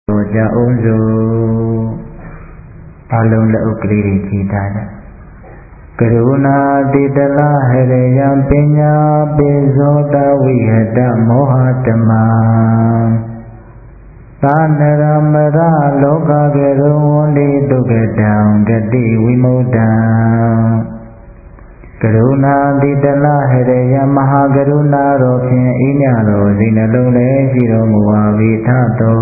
Roja unzu alung la ukri cita na Karuna titala harayam pinya bezota wihada mohatama Sanaramara loka gerungi dugadam gati wimudam Karuna titala harayam mahagaruna ropin inyaro zinalule shiro muavitato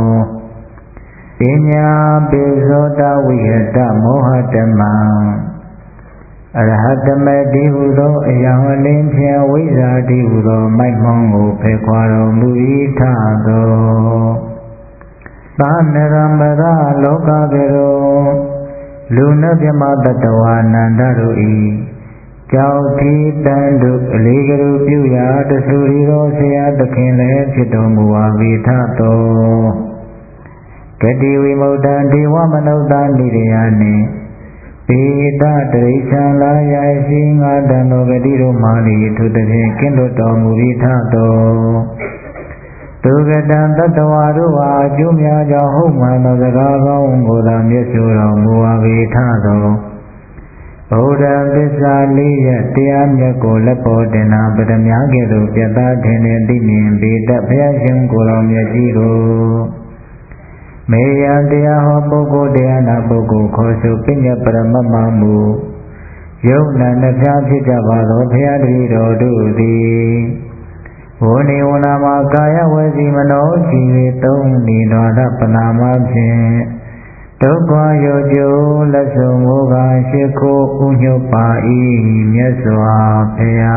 Pinya bezota wihada mohatama Arahatama divudo ayamalin pya wiza divudo maimongo pekwaro muitado Tanaramara loka gero Luna vyama tatawanandaru i Chauthi tandu aligaru pyuya tasuriro seya dakhinle chitomuwa vithato Gati vimaudan dewa manaudan nirayane Pita tarishala yaisi ngadano gadiru mali tutake kindoto muvithato Tugadan tatawaru ajumya jahumano zagagam goda myasura muwa vithato Buddha vissa liya tiyamya ko lepo dena padamya kedo pyata dhene dimin pita phayashin kolam yajiro Meya deya ho poko deya na poko khosu pinya paramama mu Yona na phya phita vado phya dhiro dudi Voni vunama kaya vasi mano jive tong nidwada panama phin Tukwa yojo laso moga shiko unyo pa i myaswa phya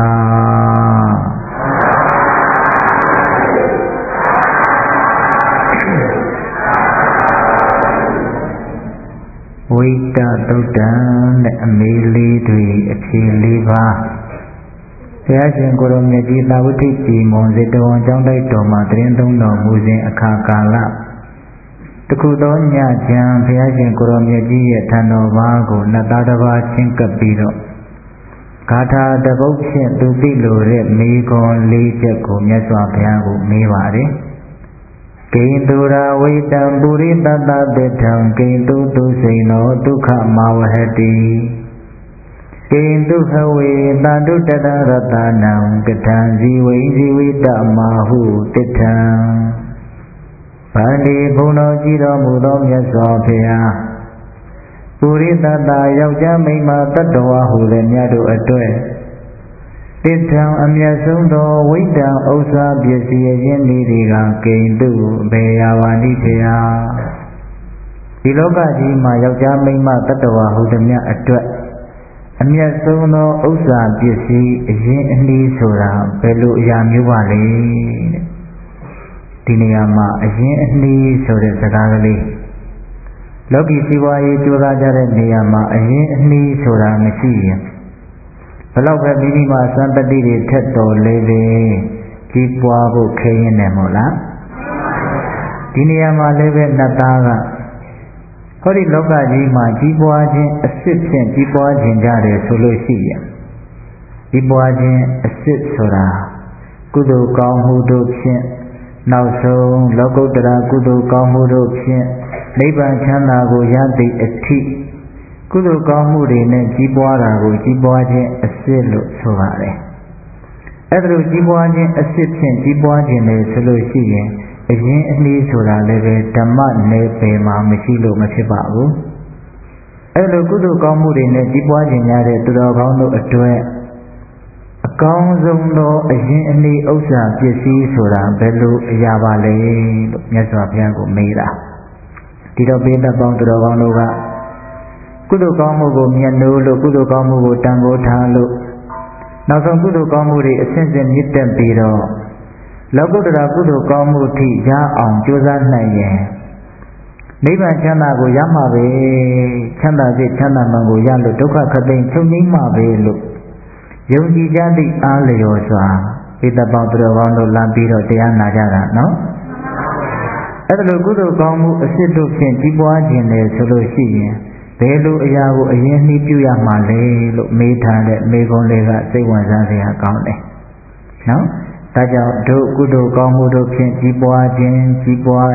Vita Tudan Amili Dwi Achiliva Phayashin Guru Myaji Thavuti Chi Monzitavan Changdai Toma Trindong No Muzin Akakala Takudo Nya Jan Phayashin Guru Myaji Thano Vago Natadava Chinkapiro Kata Dabaukshin Tupi Lore Mikon Lichako Myaswa Phyago Mevare Keindura Vitam Puri Tata Betam Keindu Tu Seno Dukha Mavahati Keindu Hawe Tadu Tata Ratanam Katan Ziwe Zivita Mahu Titam Pandi Puno Jiro Mudom Yaswapya Puri Tata Yauja Mima Tatawa Hule Nyadu Atwe Titam Amyasundho Vitam Osa Byasiya Yiniriga Keindu Beyavani Thaya Diloka Jima Yauja Mima Tatawa Hudamya Atwat Amyasundho Osa Byasi Yin Sura Belu Yamyuvale Diniyama Yin Sura Sakagale Loki Siwaye Chura Jare Niyama Yin Sura Masiya Kalau berdiri masa berdiri teto lebe kipwa bu kain nemola. Dini ama lebe nataga. Kori loka jima kipwa jin asip sen kipwa jin jare solusiya. Kipwa jin asip sura. Kudu kau hudu psin. Nausong logo dara kudu kau hudu psin. Leiban chanda go yanti eti. Kudu kamu dene jibwa rago jibwa jin asit lo so pare Edro jibwa jin asit phin jibwa jin le so lo shi yin ayin ani soda le be dhamma ne pe ma mashi lo ma phit pa bu Edro kudu kamu dene jibwa jin nya de tu taw kaung lo atwet Akaung song lo ayin aniဥစ္စာပစ္စည်းဆိုတာဘယ်လိုအရာပါလဲလို့မြတ်စွာဘုရားကိုမေးတာဒီတော့ပိဋကပေါင်းသူတော်ကောင်းတို့ကကုသိုလ်ကောင်းမှုကိုမြတ်နိုးလို့ကုသိုလ်ကောင်းမှုကိုတန်ဖိုးထားလို့နောက်ဆုံးကုသိုလ်ကောင်းမှုတွေအစဉ်စဉ်မြင့်တက်ပြီးတော့လောကုတ္တရာကုသိုလ်ကောင်းမှုထိရအောင်ကြိုးစားနိုင်ရင်နိဗ္ဗာန်ချမ်းသာကိုရမှာပဲချမ်းသာစိတ်ချမ်းသာမှန်ကိုရလို့ဒုက္ခခသိမ်းချုပ်ငြိမ်းမှာပဲလို့ယုံကြည်ကြသည့်အားလျော်စွာပိဋကပေါင်းသူတော်ကောင်းတို့လမ်းပြီးတော့တရားနာကြတာနော်အဲ့ဒါလိုကုသိုလ်ကောင်းမှုအစစ်တို့ဖြင့်ကြီးပွားခြင်းလေဆိုလို့ရှိရင်ဘယ်လိုအရာကိုအရင်နှီးပြုရမှာလဲလို့မေးထားတဲ့မေခွန်းလေးကစိတ်ဝင်စားစရာကောင်းတယ်နော်ဒါကြောင့်တို့ကုသိုလ်ကောင်းမှုတို့ဖြင့်ကြီးပွားခြင်းကြီးပွား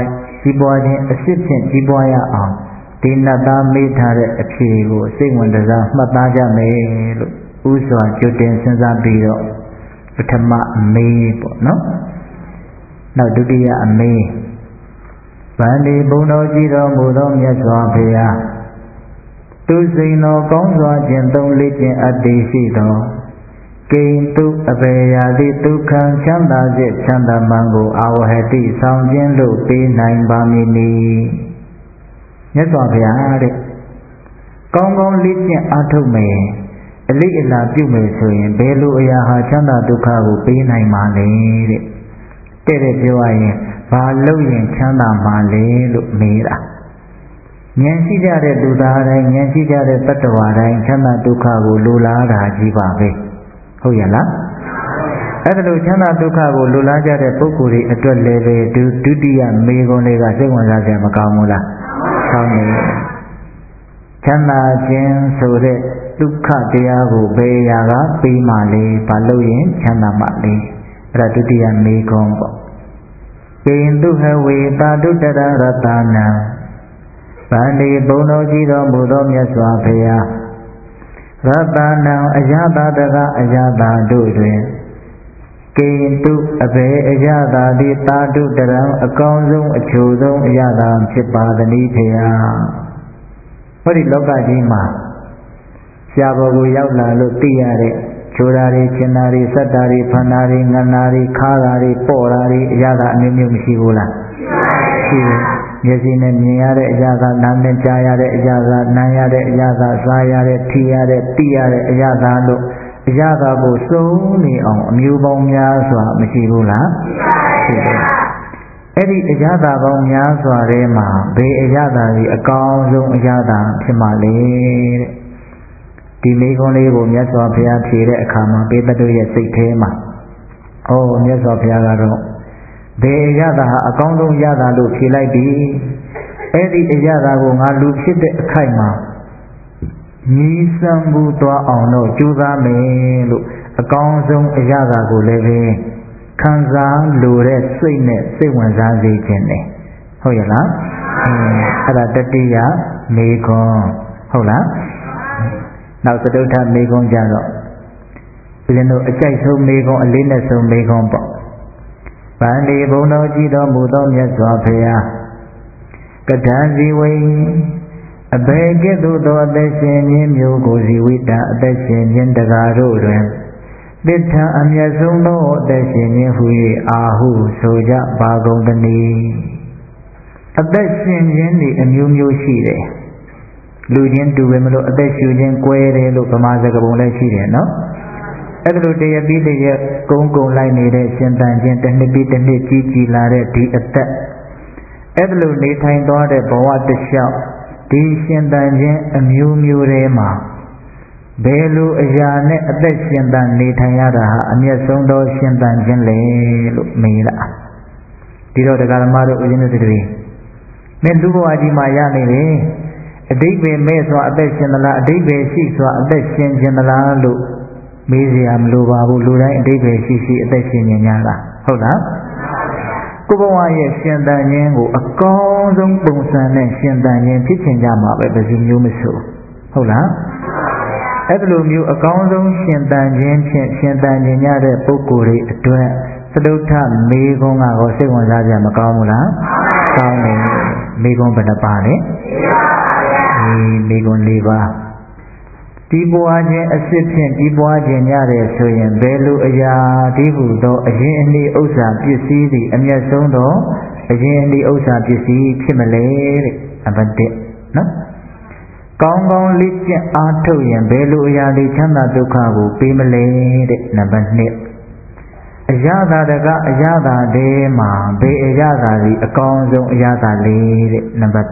ကြီးပွားခြင်းအစစ်ဖြင့်ကြီးပွားရအောင်ဒီနတ်သားမေးထားတဲ့အဖြေကိုစိတ်ဝင်စားမှတ်သားကြမယ်လို့ဥစွာကြိုတင်စဉ်းစားပြီးတော့ပထမအမေးပေါ့နော်နောက်ဒုတိယအမေးဗန္ဒီဘုံတော်ကြီးတော်မူသောမြတ်စွာဘုရားသူစိန်တော်ကောင်းစွာကျင့်သုံးလေ့ကျင့်အပ်တည်ရှိသောကိဉ္တုအဘေယာတိဒုက္ခံချမ်းသာစေချမ်းသာမှန်ကိုအာဝဟတိဆောင်ခြင်းလို့ပေးနိုင်ပါမည်နီမြတ်စွာဘုရားတဲ့ကောင်းကောင်းလေ့ကျင့်အားထုတ်မယ်အလိအလာပြုမယ်ဆိုရင်ဘယ်လိုအရာဟာချမ်းသာဒုက္ခကိုပေးနိုင်မှာလဲတဲ့ပြောရရင်ဘာလုပ်ရင်ချမ်းသာမှာလဲလို့မေးတာဉာဏ်ရှိကြတဲ့သူသားတိုင်းဉာဏ်ရှိကြတဲ့တတ္တဝါတိုင်းချမ်းသာဒုက္ခကိုလိုလားတာကြီးပါပဲဟုတ်ရဲ့လားအဲ့ဒါလိုချမ်းသာဒုက္ခကိုလိုလားကြတဲ့ပုဂ္ဂိုလ်တွေအတွက်လည်းပဲဒုတိယမေခွန်းလေးကစိတ်ဝင်စားစရာမကောင်းဘူးလားကောင်းတယ်ချမ်းသာခြင်းဆိုတဲ့ဒုက္ခတရားကိုဘယ်ရာကပြီးမှလဲဘာလို့ရင်ချမ်းသာမှလဲအဲ့ဒါဒုတိယမေခွန်းပေါ့ကိဉ္တုဟဝေတာတုတရရတနာဗန္ဒီဘုံတော်ကြီးတော်မူသောမြတ်စွာဘုရားရတနာအယတာတကအယတာတို့တွင်ကိဉ္တုအဘေအယတာတိတာတုတရံအကောင်းဆုံးအချိုဆုံးအယတာဖြစ်ပါသနည်းဖေယဟောဒီလောကကြီးမှာရှားဘော်ကိုရောက်လာလို့သိရတဲ့ချိုးတာတွေကျင်တာတွေစက်တာတွေဖန်တာတွေငန်တာတွေခါတာတွေပေါ့တာတွေအရာကအမျိုးမျိုးမရှိဘူးလားရှိတယ်မျက်စိနဲ့မြင်ရတဲ့အရာကနားနဲ့ကြားရတဲ့အရာကနားရတဲ့အရာကစားရတဲ့ထိရတဲ့သိရတဲ့အရာကလို့အရာကကိုစုံနေအောင်အမျိုးပေါင်းများစွာမရှိဘူးလားရှိတယ်အဲ့ဒီအရာသာပေါင်းများစွာထဲမှာဘယ်အရာသာကြီးအကောင်းဆုံးအရာသာဖြစ်မှလဲတဲ့ဒီမိခွန်းလေးကိုမြတ်စွာဘုရားဖြေတဲ့အခါမှာပေတတို့ရဲ့စိတ်ထဲမှာမြတ်စွာဘုရားကတော့ဘယ်အရာသာဟာအကောင်းဆုံးအရာသာလို့ဖြေလိုက်ပြီအဲ့ဒီအရာသာကိုငါလူဖြစ်တဲ့အခိုက်မှာညီစံမှုသွားအောင်တော့ကြိုးစားမယ်လို့အကောင်းဆုံးအရာသာကိုလည်းပဲခံစားလိုတဲ့စိတ်နဲ့စိတ်ဝင်စားစေခြင်းနဲ့ဟုတ်ရဲ့လားအဲ့ဒါတတိယမေခွန်းဟုတ်လားနောက်သတုဋ္ဌမေခွန်းကြတော့ဦးဇင်းတို့အကြိုက်ဆုံးမေခွန်းအလေးနဲ့ဆုံးမေခွန်းပေါ့ဗန္ဒီဘုံတော်ကြီးတော်မူသောမြတ်စွာဘုရားကတံဇီဝိအဘေကဲ့သို့သောအသက်ရှင်ခြင်းမျိုးကိုဇီဝိတအသက်ရှင်ခြင်းတကားတို့တွင်သစ္စာအမျက်ဆုံးသောအသက်ရှင်ခြင်းဟူ၍အာဟုဆိုကြပါကုန်သနည်းအသက်ရှင်ခြင်းဒီအမျိုးမျိုးရှိတယ်လူချင်းတူပဲမလို့အသက်ရှူခြင်းကွဲတယ်လို့ဗမာစကားပုံလည်းရှိတယ်နော်အဲ့ဒါလိုတရပြီးတရကုန်းလိုက်နေတဲ့ရှင်တန်ခြင်းတစ်နှစ်ပြီးတစ်နှစ်ကြီးလာတဲ့ဒီအသက်အဲ့ဒါလိုနေထိုင်သွားတဲ့ဘဝတစ်လျှောက်ဒီရှင်တန်ခြင်းအမျိုးမျိုးထဲမှာဘယ်လိုအရာနဲ့အသက်ရှင်တန်နေထိုင်ရတာဟာအမျက်ဆုံးသောရှင်တန်ခြင်းလေလို့မေးတာဒီတော့တရားဓမ္မတို့ဦးဇင်းတို့တွေမင်းလူဘဝကြီးမှာရနေတယ်အတိတ်ပဲမဲ့စွာအသက်ရှင်သလားအတိတ်ပဲရှိစွာအသက်ရှင်ခြင်းသလားလို့မေးစရာမလိုပါဘူးလူတိုင်းအတိတ်ပဲရှိအသက်ရှင်နေကြတာဟုတ်လားကိုယ်ဘဝရဲ့ရှင်တန်ခြင်းကိုအကောင်းဆုံးပုံစံနဲ့ရှင်တန်ခြင်းဖြစ်ချင်ကြမှာပဲဘယ်သူမျိုးမဆိုဟုတ်လားအဲ့ဒီလိုမျိုးအကောင်းဆုံးရှင်တန်ခြင်းဖြင့်ရှင်တန်ခြင်းရတဲ့ပုဂ္ဂိုလ်တွေအတွက်သတုဋ္ဌမေခွန်းကတော့စိတ်ဝင်စားကြမကောင်းဘူးလားကောင်းတယ်မေခွန်းဘယ်နှပါလဲမေခွန်း၄ပါးဒီပွားခြင်းအစစ်ဖြင့်ဒီပွားခြင်းရတယ်ဆိုရင်ဘယ်လိုအရာဒီဟုသောအရင်အနည်းဥစ္စာပစ္စည်းသည်အမျက်ဆုံးသောအရင်အနည်းဥစ္စာပစ္စည်းဖြစ်မလဲတဲ့နံပါတ်1နော်ကောင်းကောင်းလေ့ကျင့်အားထုတ်ရင်ဘယ်လိုအရာလေးချမ်းသာဒုက္ခကိုပေးမလဲတဲ့နံပါတ်2အရာသာတကအရာသာတဲမှာဘယ်အရာသာဒီအကောင်းဆုံးအရာသာလေးတဲ့နံပါတ်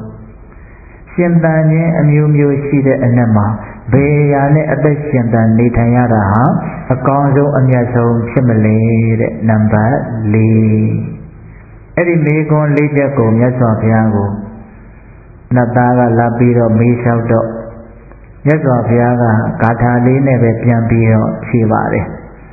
3ရှင်တန်ခြင်းအမျိုးမျိုးရှိတဲ့အနက်မှာဘယ်အရာနဲ့အသက်ရှင်တန်နေထိုင်ရတာဟာအကောင်းဆုံးအမြတ်ဆုံးဖြစ်မလဲတဲ့နံပါတ်4အဲ့ဒီမေခွန်း၄ချက်ကိုမြတ်စွာဘုရားကိုနတ်သားကလာပြီးတော့မေးလျှောက်တော့မြတ်စွာဘုရားကဂါထာလေးနဲ့ပဲပြန်ပြီးတော့ဖြေပါတယ်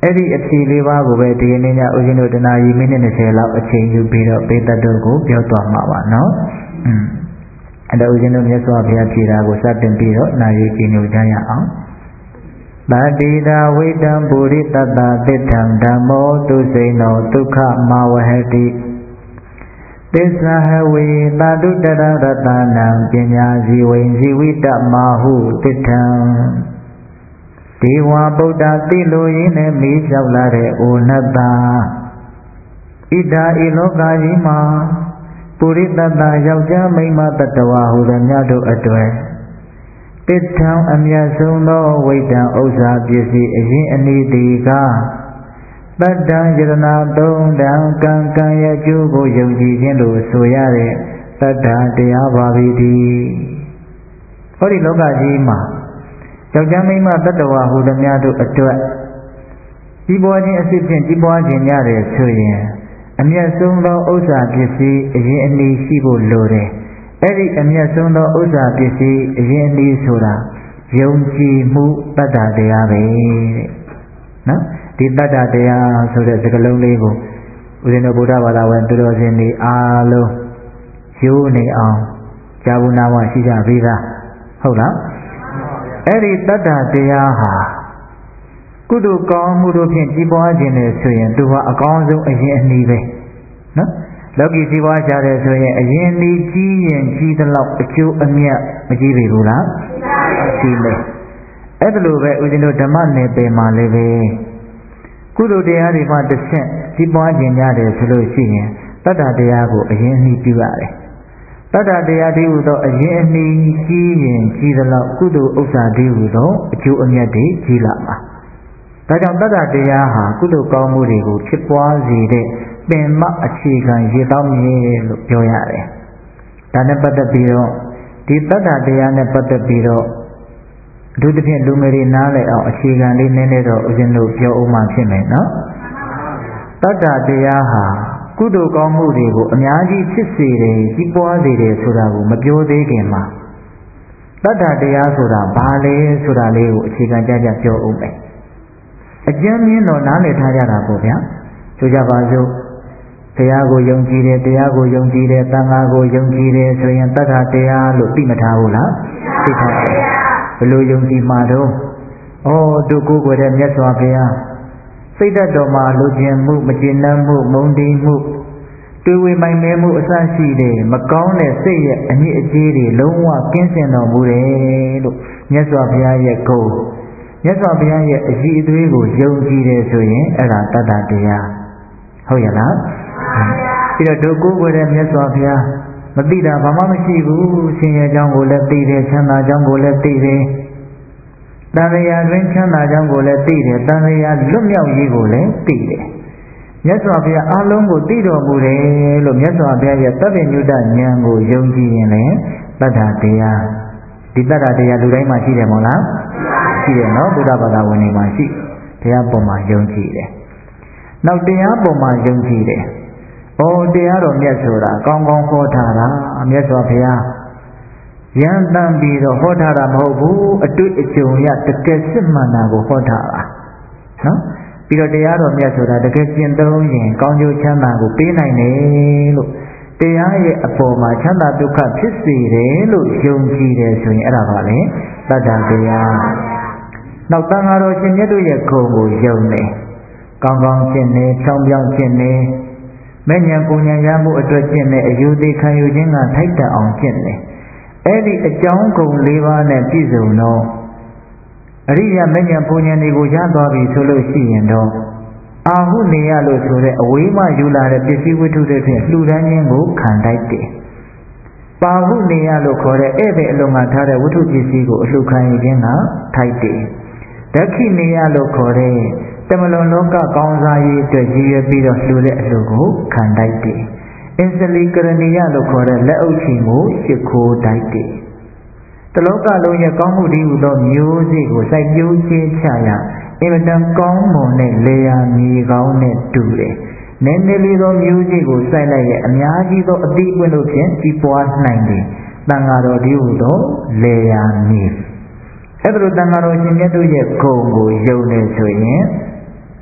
အဲ့ဒီအဖြေလေးပါးကိုပဲဒီနေ့ညဦးဇင်းတို့တနာရီမိနစ်20လောက်အချိန်ယူပြီးတော့ပေတတ်တို့ကိုပြောသွားမှာပါနော်အဲ့တော့ဦးဇင်းတို့မြတ်စွာဘုရားဖြေတာကိုစတင်ပြီးတော့နာရီကြည်ညိုကြရအောင်တတိတာဝိတံပုရိတတ္တသစ္ထံဓမ္မောသူစိနောဒုက္ခမဝဟတိသစ္စာဟဝေသာတုတရရတနံပညာဇီဝိဇီဝိတမဟုသစ္ထံဒေဝဗုဒ္ဓတိလိုရင်းနဲ့မေးလျှောက်လာတဲ့ဩနတ္တဣဒာဤလောကကြီးမှာပုရိသတ္တယောက်ျားမိန်းမတတဝါဟူသည်များတို့အတွက်တစ္ထံအမြတ်ဆုံးသောဝိတ္တံဥစ္စာပစ္စည်းအရင်အနည်းဒီကတတ္တံယရဏသုံးတံကံကံရဲ့အကျိုးကိုယုံကြည်ခြင်းလို့ဆိုရတဲ့တတ္တတရားပါပြီဒီဟောဒီလောကကြီးမှာယောက်ျားမိန်းမတတ္တဝါဟူသည်များတို့အတွက်ကြီးပွားခြင်းအစစ်ဖြင့်ကြီးပွားခြင်းရတယ်ဆိုရင်အမြတ်ဆုံးသောဥစ္စာပစ္စည်းအရင်အနည်းရှိဖို့လိုတယ်အဲ့ဒီအမြတ်ဆုံးသောဥစ္စာပစ္စည်းအရင်အနည်းဆိုတာယုံကြည်မှုတတ္တတရားပဲတဲ့နော်ဒီတတ္တတရားဆိုတဲ့စကားလုံးလေးကိုဦးဇင်းတို့ဗုဒ္ဓဘာသာဝင်သူတော်စင်တွေအားလုံးရိုးနေအောင်ကြားဘူးနာမရှိကြသေးလားဟုတ်လားအဲ့ဒီတတ္တတရားဟာကုသိုလ်ကောင်းမှုတို့ဖြင့်ကြီးပွားခြင်းနဲ့ဆိုရင်သူဟာအကောင်းဆုံးအရင်အနည်းပဲနော်လောကီကြီးပွားကြတယ်ဆိုရင်အရင်အနည်းကြီးရင်ကြီးသလောက်အကျိုးအမြတ်မကြီးပေဘူးလားကြီးမယ်အဲ့ဒါလိုပဲဦးဇင်းတို့ဓမ္မနယ်ပယ်မှာလည်းပဲကုသိုလ်တရားတွေမှတစ်ဆင့်ကြီးပွားခြင်းရတယ်ဆိုလို့ရှိရင်တတ္တတရားကိုအရင်အနည်းပြုရတယ်တတ္တတရားဒီဟုသောအရင်အနည်းကြီးရင်ကြီးသလောက်ကုသိုလ်ဥစ္စာဒီဟုသောအကျိုးအမြတ်တွေကြီးလာမှာဒါကြောင့်တတ္တတရားဟာကုသိုလ်ကောင်းမှုတွေကိုဖြစ်ပွားစေတဲ့ပင်မအခြေခံရည်တောင်းမြဲလို့ပြောရတယ်။ဒါနဲ့ပတ်သက်ပြီးတော့ဒီတတ္တတရားနဲ့ပတ်သက်ပြီးတော့အထူးသဖြင့်လူငယ်တွေနားလည်အောင်အခြေခံလေးနည်းနည်းတော့ဦးဇင်းတို့ပြောဦးမှဖြစ်မယ်နော်။တတ္တတရားဟာကုသိုလ်ကောင်းမှုတွေကိုအများကြီးဖြစ်စေတယ်ကြီးပွားစေတယ်ဆိုတာကိုမပြောသေးခင်မှာတတ္တတရားဆိုတာဘာလဲဆိုတာလေးကိုအခြေခံကြပြောဦးမယ်။အကျဉ်းမြင့်တော့နားလည်ထားကြတာပေါ့ဗျာဆိုကြပါစို့တရားကိုယုံကြည်တယ်တရားကိုယုံကြည်တယ်သံဃာကိုယုံကြည်တယ်ဆိုရင်တတ္ထတရားလို့သိမထားဘူးလားသိထားတယ်ဘယ်လိုယုံကြည်မှာတော့တို့ကိုယ်ကိုယ်တဲ့မြတ်စွာဘုရားစိတ်ဓာတ်တော်မှာလူကျင်မှုမကျေနပ်မှုမုန်းတီးမှုတွေးဝေမိုင်မဲမှုအစရှိတဲ့မကောင်းတဲ့စိတ်ရဲ့အညစ်အကြေးတွေလုံးဝကင်းစင်တော်မူတယ်လို့မြတ်စွာဘုရားရဲ့ဂုဏ်မြတ်စွာဘုရားရဲ့အည်အသွေးကိုယုံကြည်တယ်ဆိုရင်အဲ့ဒါတတ္တတရားဟုတ်ရဲ့လားပြီးတော့ဒုက္ခကိုယ်တဲ့မြတ်စွာဘုရားမသိတာဘာမှမရှိဘူးရှင်ရဲ့အကြောင်းကိုလည်းသိတယ်ချမ်းသာကြောင်းကိုလည်းသိတယ်တန်ရာတွင်ချမ်းသာကြောင်းကိုလည်းသိတယ်တန်ရာလွတ်မြောက်ရေးကိုလည်းသိတယ်မြတ်စွာဘုရားအလုံးကိုသိတော်မူတယ်လို့မြတ်စွာဘုရားရဲ့သဗ္ဗညုတဉာဏ်ကိုယုံကြည်ရင်လည်းတတ္တတရားဒီတတ္တတရားလူတိုင်းမှာရှိတယ်မဟုတ်လားရှိတယ်နော်ဗုဒ္ဓဘာသာဝင်တွေမှာရှိတရားပေါ်မှာယုံကြည်တယ်နောက်တရားပေါ်မှာယုံကြည်တယ်တရားတော်မြတ်ဆိုတာကောင်းကောင်းဟောထားတာမြတ်စွာဘုရားရန်တန်ပြီးတော့ဟောထားတာမဟုတ်ဘူးအတွေ့အကြုံရတကယ်စစ်မှန်တာကိုဟောထားတာနော်ပြီးတော့တရားတော်မြတ်ဆိုတာတကယ်ကျင့်သုံးရင်ကောင်းကျိုးချမ်းသာကိုပေးနိုင်တယ်လို့တရားရဲ့အပေါ်မှာချမ်းသာဒုက္ခဖြစ်စေတယ်လို့ယုံကြည်တယ်ဆိုရင်အဲ့ဒါပါလေတတ္တတရားနောက်တန်ဃာတော်ရှင်မြတ်တို့ရဲ့ဂုဏ်ကိုယုံတယ်ကောင်းကောင်းကျင့်နေဖြောင်းပြောင်းကျင့်နေမဲ့ဉာဏ်ပူဉာဏ်ရမှုအတွက်ကျင့်နေအယူသေးခံယူခြင်းကထိုက်တန်အောင်ကျင့်နေအဲ့ဒီအကြောင်းဂုဏ်၄ပါးနဲ့ပြည့်စုံတော့အရိယာမဲ့ဉာဏ်ပူဉာဏ်တွေကိုရသွားပြီဆိုလို့ရှိရင်တော့အာဟုနေရလို့ဆိုတဲ့အဝေးမှယူလာတဲ့ပစ္စည်းဝတ္ထုတွေဖြင့်လှူဒန်းခြင်းကိုခံတိုက်တယ်ပါဟုနေရလို့ခေါ်တဲ့ဧည့်သည်အလုံးမှာထားတဲ့ဝတ္ထုပစ္စည်းကိုအလှူခံယူခြင်းကထိုက်တယ်ဒက္ခိနေရလို့ခေါ်တဲ့တမလွန်လောကကောင်းစားရေးအတွက်ရည်ရွယ်ပြီးတော့လှူတဲ့အလှူကိုခံတိုက်တယ်အစ္စလီကရဏီယလို့ခေါ်တဲ့လက်အုပ်ချီကိုရှ िख ိုးတိုက်တယ်တလောကလုံးရဲ့ကောင်းမှုဒီဟုသောမျိုးစေ့ကိုစိုက်ပျိုးခြင်းချရာအင်မတန်ကောင်းမွန်တဲ့လေယာမြေကောင်းနဲ့တူတယ်နည်းနည်းလေးသောမျိုးစေ့ကိုစိုက်လိုက်ရဲ့အများကြီးသောအသီးအပွင့်တို့ဖြင့်ကြီးပွားနိုင်တယ်တန်ဃာတော်ဒီဟုသောလေယာမြေအဲ့ဒါလိုတန်ဃာတော်ရှင်မြတ်တို့ရဲ့ဂုဏ်ကိုယုံနေဆိုရင်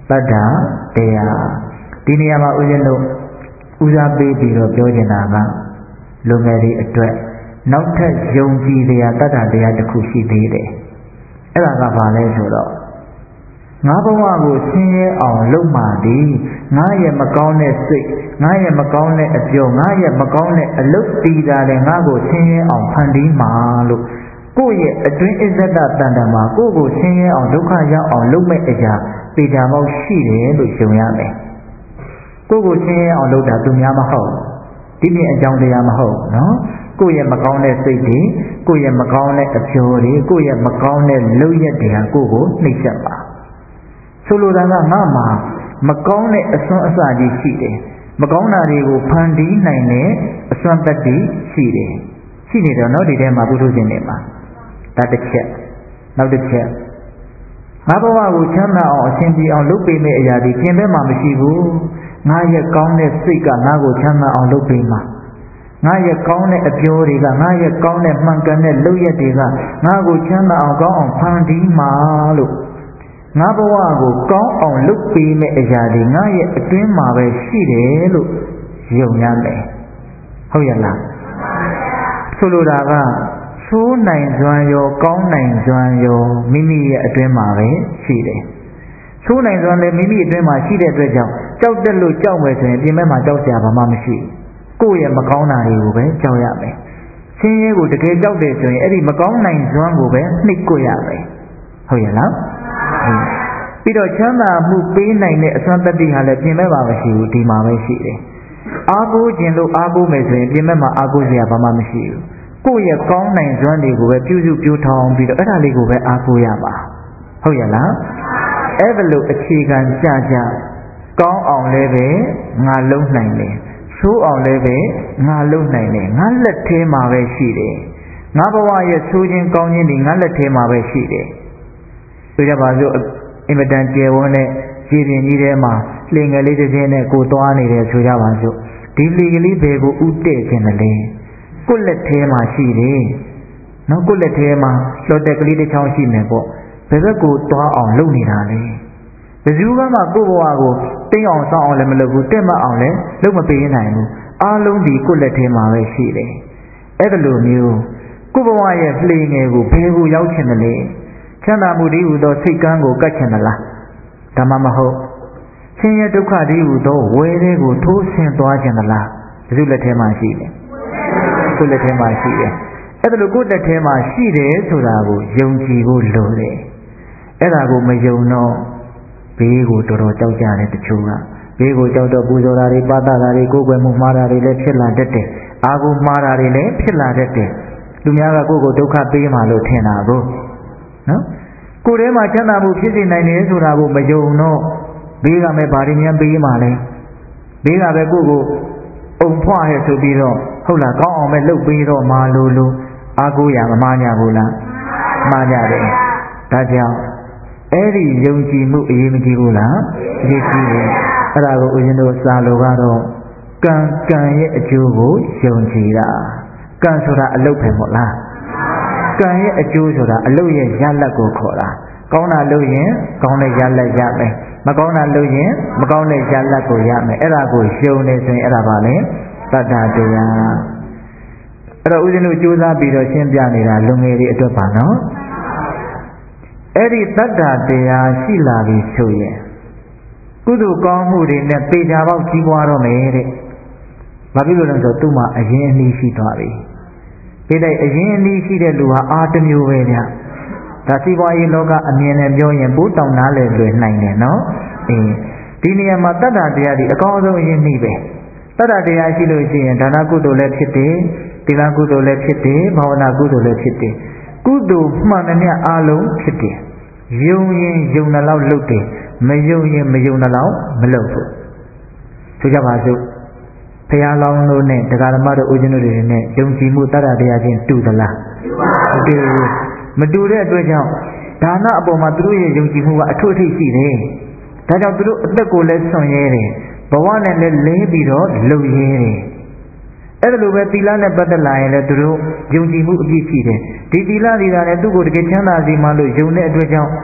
တတ္တာတရားဒီနေရာမှာဦးဇင်းတို့ဦးစားပေးပြီးတော့ပြောချင်တာကလူငယ်တွေအတွက်နောက်ထပ်ယုံကြည်တရားတတ္တာတရားတစ်ခုရှိသေးတယ်အဲ့ဒါကဘာလဲဆိုတော့ငါဘဝကိုဆင်းရဲအောင်လုပ်မှသည်ငါရဲ့မကောင်းတဲ့စိတ်ငါရဲ့မကောင်းတဲ့အပြောငါရဲ့မကောင်းတဲ့အလုပ်တည်တာလည်းငါကိုဆင်းရဲအောင်ဖန်တီးမှာလို့ကိုယ့်ရဲ့အတွင်းအစ္ဆဒတန်တမှာကိုယ့်ကိုဆင်းရဲအောင်ဒုက္ခရောက်အောင်လုပ်မဲ့အရာပေချာမောက်ရှိတယ်လို့ယုံရမယ်ကိုယ့်ကိုဆင်းရဲအောင်လုပ်တာသူများမဟုတ်ဒီပြင်အကြောင်းတရားမဟုတ်နော်ကိုယ့်ရဲ့မကောင်းတဲ့စိတ်တွေကိုယ့်ရဲ့မကောင်းတဲ့အပြောတွေကိုယ့်ရဲ့မကောင်းတဲ့လုပ်ရက်တွေဟာကိုယ့်ကိုနှိပ်စက်ပါဆိုလိုတာကငါမှာမကောင်းတဲ့အစွမ်းအစကြီးရှိတယ်မကောင်းတာတွေကိုဖန်တီးနိုင်တဲ့အစွမ်းတတ္တိရှိတယ်ရှိနေတော့နော်ဒီထဲမှာပုထုဇဉ်တွေမှာဒါတစ်ချက်နောက်တစ်ချက်ငါဘဝကိုချမ်းသာအောင်အရှင်ပြေအောင်လုပ်ပေးမယ့်အရာဒီပြင်ဘက်မှာမရှိဘူးငါရဲ့ကောင်းတဲ့စိတ်ကငါကိုချမ်းသာအောင်လုပ်ပေးမှာငါရဲ့ကောင်းတဲ့အပြောတွေကငါရဲ့ကောင်းတဲ့မှန်ကန်တဲ့လုပ်ရက်တွေကငါကိုချမ်းသာအောင်ကောင်းအောင်ဖန်တီးမှာလို့ငါဘဝကိုကောင်းအောင်လုပ်ပေးမယ့်အရာတွေငါရဲ့အတွင်းမှာပဲရှိတယ်လို့ယုံရမယ်ဟုတ်ရဲ့လားဆိုလိုတာကဆိုးနိုင်စွမ်းရောကောင်းနိုင်စွမ်းရောမိမိရဲ့အတွင်းမှာပဲရှိတယ်ဆိုးနိုင်စွမ်းလည်းမိမိအတွင်းမှာရှိတဲ့အတွက်ကြောင့်ကြောက်တက်လို့ကြောက်မယ်ဆိုရင်ပြင်ဘက်မှာကြောက်စရာဘာမှမရှိကိုယ့်ရဲ့မကောင်းတာတွေကိုပဲကြောက်ရမယ်ဆင်းရဲကိုတကယ်ကြောက်တယ်ဆိုရင်အဲ့ဒီမကောင်းနိုင်စွမ်းကိုပဲနှိပ်ကွက်ရမယ်ဟုတ်ရဲ့လားပြီးတော့ချမ်းသာမှုပေးနိုင်တဲ့အစွမ်းတတ္တိဟာလည်းပြင်ဘက်မှာမရှိဘူးဒီမှာပဲရှိတယ်အားကိုးခြင်းလို့အားကိုးမယ်ဆိုရင်ပြင်ဘက်မှာအားကိုးစရာဘာမှမရှိဘူးကိုယ့်ရဲ့ကောင်းနိုင်စွမ်းတွေကိုပဲပြုစုပြောထောင်ပြီးတော့အဲ့ဒါလေးကိုပဲအားကိုးရပါဟုတ်ရဲ့လားအဲ့ဒါလို့အခြေခံကြကြကောင်းအောင်လည်းပဲငါလုံနိုင်တယ်ဆိုးအောင်လည်းပဲငါလုံနိုင်တယ်ငါလက်ထဲမှာပဲရှိတယ်ငါဘဝရဲ့ဆိုးခြင်းကောင်းခြင်းတွေငါလက်ထဲမှာပဲရှိတယ်ဆိုကြပါစို့အင်မတန်ကျယ်ဝန်းတဲ့ခြေပြင်ကြီးထဲမှာလှေငယ်လေးတစ်စင်းနဲ့ကိုသွားနေတယ်ဆိုကြပါစို့ဒီလှေကလေးဘယ်ကိုဥတည့်ခြင်းလဲကိုယ့်လက်ထဲမှာရှိတယ်နော်ကိုယ့်လက်ထဲမှာလှော်တက်ကလေးတစ်ချောင်းရှိနေပေါ့ဘယ်ဘက်ကိုသွားအောင်လုပ်နေတာလဲဘယ်သူမှကိုယ့်ဘဝကိုတိတ်အောင်ဆောင်းအောင်လည်းမလုပ်ဘူးတက်မအောင်လည်းလုပ်မပေးနိုင်ဘူးအားလုံးဒီကိုယ့်လက်ထဲမှာပဲရှိတယ်အဲ့ဒါလိုမျိုးကိုယ့်ဘဝရဲ့လှေငယ်ကိုဘယ်ကိုရောက်ချင်တယ်လဲချမ်းသာမှုတည်းဟူသောစိတ်ကမ်းကိုကတ်ချင်သလားဒါမှမဟုတ်ဆင်းရဲဒုက္ခတည်းဟူသောဝယ်တဲ့ကိုထိုးဆင်းသွားချင်သလားဘယ်သူလက်ထဲမှာရှိလဲကိုယ့်လက်ထဲမှာရှိတယ်အဲ့ဒါလို့ကိုယ့်လက်ထဲမှာရှိတယ်ဆိုတာကိုယုံကြည်ဖို့လိုတယ်အဲ့ဒါကိုမယုံတော့ဘေးကိုတော်တော်ကြောက်ကြတယ်တချို့ကဘေးကိုကြောက်တော့ပူဇော်တာတွေပါတာတွေကိုယ်ွယ်မှုမှားတာတွေလည်းဖြစ်လာတတ်တယ်အာကိုမှားတာတွေလည်းဖြစ်လာတတ်တယ်လူများကကိုယ့်ကိုဒုက္ခပေးမှလို့ထင်တာကိုနော်ကိုယ်ထဲမှာချမ်းသာမှုဖြစ်စေနိုင်တယ်ဆိုတာကိုမယုံတော့ဘေးကမဲ့ဘာတွေများပေးမှလဲဘေးကပဲကိုယ့်ကိုအုံဖွားရဆိုပြီးတော့ဟုတ်လားကောင်းအောင်ပဲလုပ်ပေးတော့မှလို့အားကိုးရမမှားကြဘူးလားမှားကြတယ်ဒါကြောင့်အဲ့ဒီယုံကြည်မှုအရေးမကြီးဘူးလားအရေးကြီးတယ်အဲ့ဒါကိုဦးဇင်းတို့စာလိုကတော့ကံရဲ့အကျိုးကိုယုံကြည်တာကံဆိုတာအလုပ်ပဲမဟုတ်လားကံရဲ့အကျိုးဆိုတာအလုပ်ရဲ့ရလဒ်ကိုခေါ်တာကောင်းတာလုပ်ရင်ကောင်းတဲ့ရလဒ်ရမယ်မကောင်းတာလုပ်ရင်မကောင်းတဲ့ရလဒ်ကိုရမယ်အဲ့ဒါကိုယုံနေဆိုရင်အဲ့ဒါပါလေတတ္တတရားအဲ့တော့ဦးဇင်းတို့ကြိုးစားပြီးတော့ရှင်းပြနေတာလူငယ်တွေအတွက်ပါနော်အဲ့ဒီတတ္တတရားရှိလာပြီဆိုရင်ကုသိုလ်ကောင်းမှုတွေနဲ့ပေချာပေါက်ကြီးပွားတော့မယ်တဲ့ဘာဖြစ်လို့လဲဆိုတော့သူ့မှာအရင်အနည်းရှိသွားပြီဒီတိုင်းအရင်အနည်းရှိတဲ့လူဟာအားတစ်မျိုးပဲဗျဒါစီးပွားရေးလောကအမြင်နဲ့ပြောရင်ပိုးတောင်နားလေလွယ်နိုင်တယ်နော်ဒီနေရာမှာတတ္တတရားဒီအကောင်းဆုံးအရင်နှိပဲတတ္တတရားရှိလို့ရှိရင်ဒါနကုသိုလ်လည်းဖြစ်တယ်သီလကုသိုလ်လည်းဖြစ်တယ်ဘာဝနာကုသိုလ်လည်းဖြစ်တယ်ကုသိုလ်မှန်သမျှအားလုံးဖြစ်တယ်ယုံရင်ယုံတဲ့လောက်လုပ်တယ်မယုံရင်မယုံတဲ့လောက်မလုပ်ဘူးဆိုကြပါစို့ဘုရားလောင်းတို့နဲ့တရားဓမ္မတို့ဦးဇင်းတို့တွေနဲ့ယုံကြည်မှုတတ္တတရားချင်းတူသလားမတူဘူးမတူတဲ့အတွက်ကြောင့်ဒါနအပေါ်မှာသူတို့ရဲ့ယုံကြည်မှုကအထွတ်အထိပ်ရှိတယ်ဒါကြောင့်သူတို့အသက်ကိုလည်းဆွံ့ရဲတယ်ဘဝနဲ့လည်းလေးပြီးတော့လုံရဲတယ်အဲ့ဒါလိုပဲသီလနဲ့ပတ်သက်လာရင်လည်းသူတို့ယုံကြည်မှုအပြည့်ရှိတယ်ဒီသီလတွေကလည်းသူ့ကိုတကယ်ချမ်းသာစေမှလို့ယုံတဲ့အတွက်ကြောင့်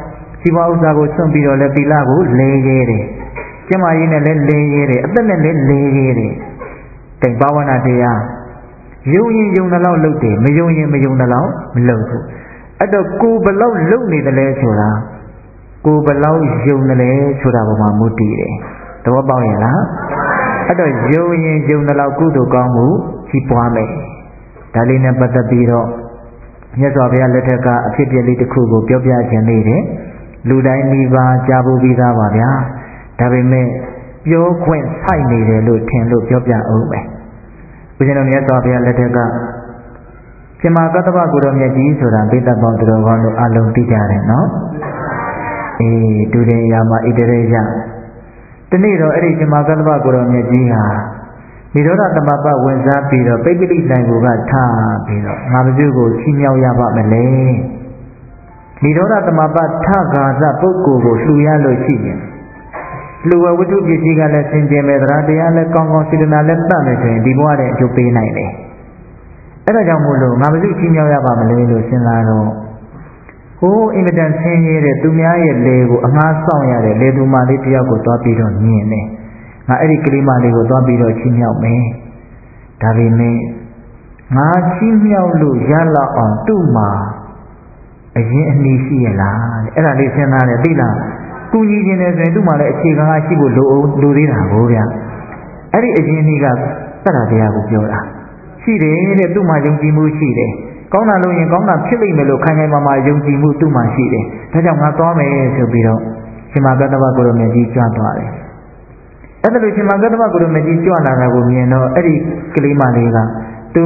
စီပွားဥစ္စာကိုစွန့်ပြီးတော့လည်းသီလကိုလဲရဲတယ်ကျမကြီးနဲ့လည်းလဲရဲတယ်အသက်နဲ့လည်းလဲရဲတယ်တိုင်ဘာဝနာတရားယုံရင်ယုံတဲ့လောက်လုပ်တယ်မယုံရင်မယုံတဲ့လောက်မလုပ်ဘူးအဲ့တော့ကိုယ်ဘလောက်လုပ်နေတယ်လဲဆိုတာကိုယ်ဘလောက်ယုံတယ်လဲဆိုတာပေါ်မှာမူတည်တယ်သဘောပေါက်ရဲ့လားအဲ့တော့ယုံရင်ယုံတဲ့လောက်ကုသိုလ်ကောင်းမှုကြီးပွားမယ်ဒါလေးနဲ့ပတ်သက်ပြီးတော့မြတ်စွာဘုရားလက်ထက်ကအဖြစ်အပျက်လေးတစ်ခုကိုပြောပြခြင်းနေတယ်လူတိုင်းဒီပါကြားဖို့ပြီးသားပါဗျာဒါပေမဲ့ပြောခွင့်ဆိုင်နေတယ်လို့ထင်လို့ပြောပြအောင်မယ်ဘုရားတော်မြတ်စွာဘုရားလက်ထက်ကရှင်မကတ္တဗကိုတော်မြတ်ကြီးဆိုတာပိဋကပေါင်းတော်ကောင်းတို့အလုံးသိကြတယ်နော်တူတယ်ရာမှာဣတရေယဒီနေ့တော့အဲ့ဒီရှင်မကတ္တဗကိုတော်မြတ်ကြီးဟာနိရောဓသမပဝင်စားပြီးတော့ပိဋကတိနိုင်ကိုကထားပြီးတော့ငါဘုသူကိုချီးမြှောက်ရပါမလဲနိရောဓသမပထဂါသပုဂ္ဂိုလ်ကိုလှူရလို့ရှိရင်လူဝဝတ္ထုပစ္စည်းကလည်းစင်ကြယ်မယ်တရားတရားလည်းကောင်းကောင်းစေတနာလည်းတတ်မယ်ဆိုရင်ဒီဘဝနဲ့အကျိုးပေးနိုင်တယ်အဲ့ဒါကြောင့်မို့လို့ငါဘုသူချီးမြှောက်ရပါမလဲလို့စဉ်းစားတော့ဟိုးအင်မတန်ဆင်းရဲတဲ့သူများရဲ့လေကိုအငှားဆောင်ရတဲ့လေသူမလေးတယောက်ကိုသွားပြီးတော့မြင်တယ်ငါအဲ့ဒီကလေးမလေးကိုသွားပြီးတော့ချီးမြှောက်မယ်ဒါပေမဲ့ငါချီးမြှောက်လို့ရလောက်အောင်သူ့မှာအရင်အနည်းရှိရလားအဲ့ဒါလေးစဉ်းစားတယ်သိလားကူညီခြင်းနဲ့ဆိုရင်သူ့မှာလည်းအခြေခံကရှိဖို့လိုသေးတာကိုဗျအဲ့ဒီအရင်အနည်းကသတ္တတရားကိုပြောတာရှိတယ်တဲ့သူ့မှာယုံကြည်မှုရှိတယ်ကောင်းတာလို့ရင်ကောင်းတာဖြစ်လိမ့်မယ်လို့ခိုင်ခိုင်မာမာယုံကြည်မှုသူ့မှာရှိတယ်ဒါကြောင့်ငါသွားမယ်ဆိုပြီးတော့ရှင်မကတ္တဗကိုရောမြတ်ကြီးကြွသွားတယ်အဲ့ဒါလို့ရှင်မကတ္တဗကိုရောမြတ်ကြီးကြွလာတာကိုမြင်တော့အဲ့ဒီကလေးမလေးကသူ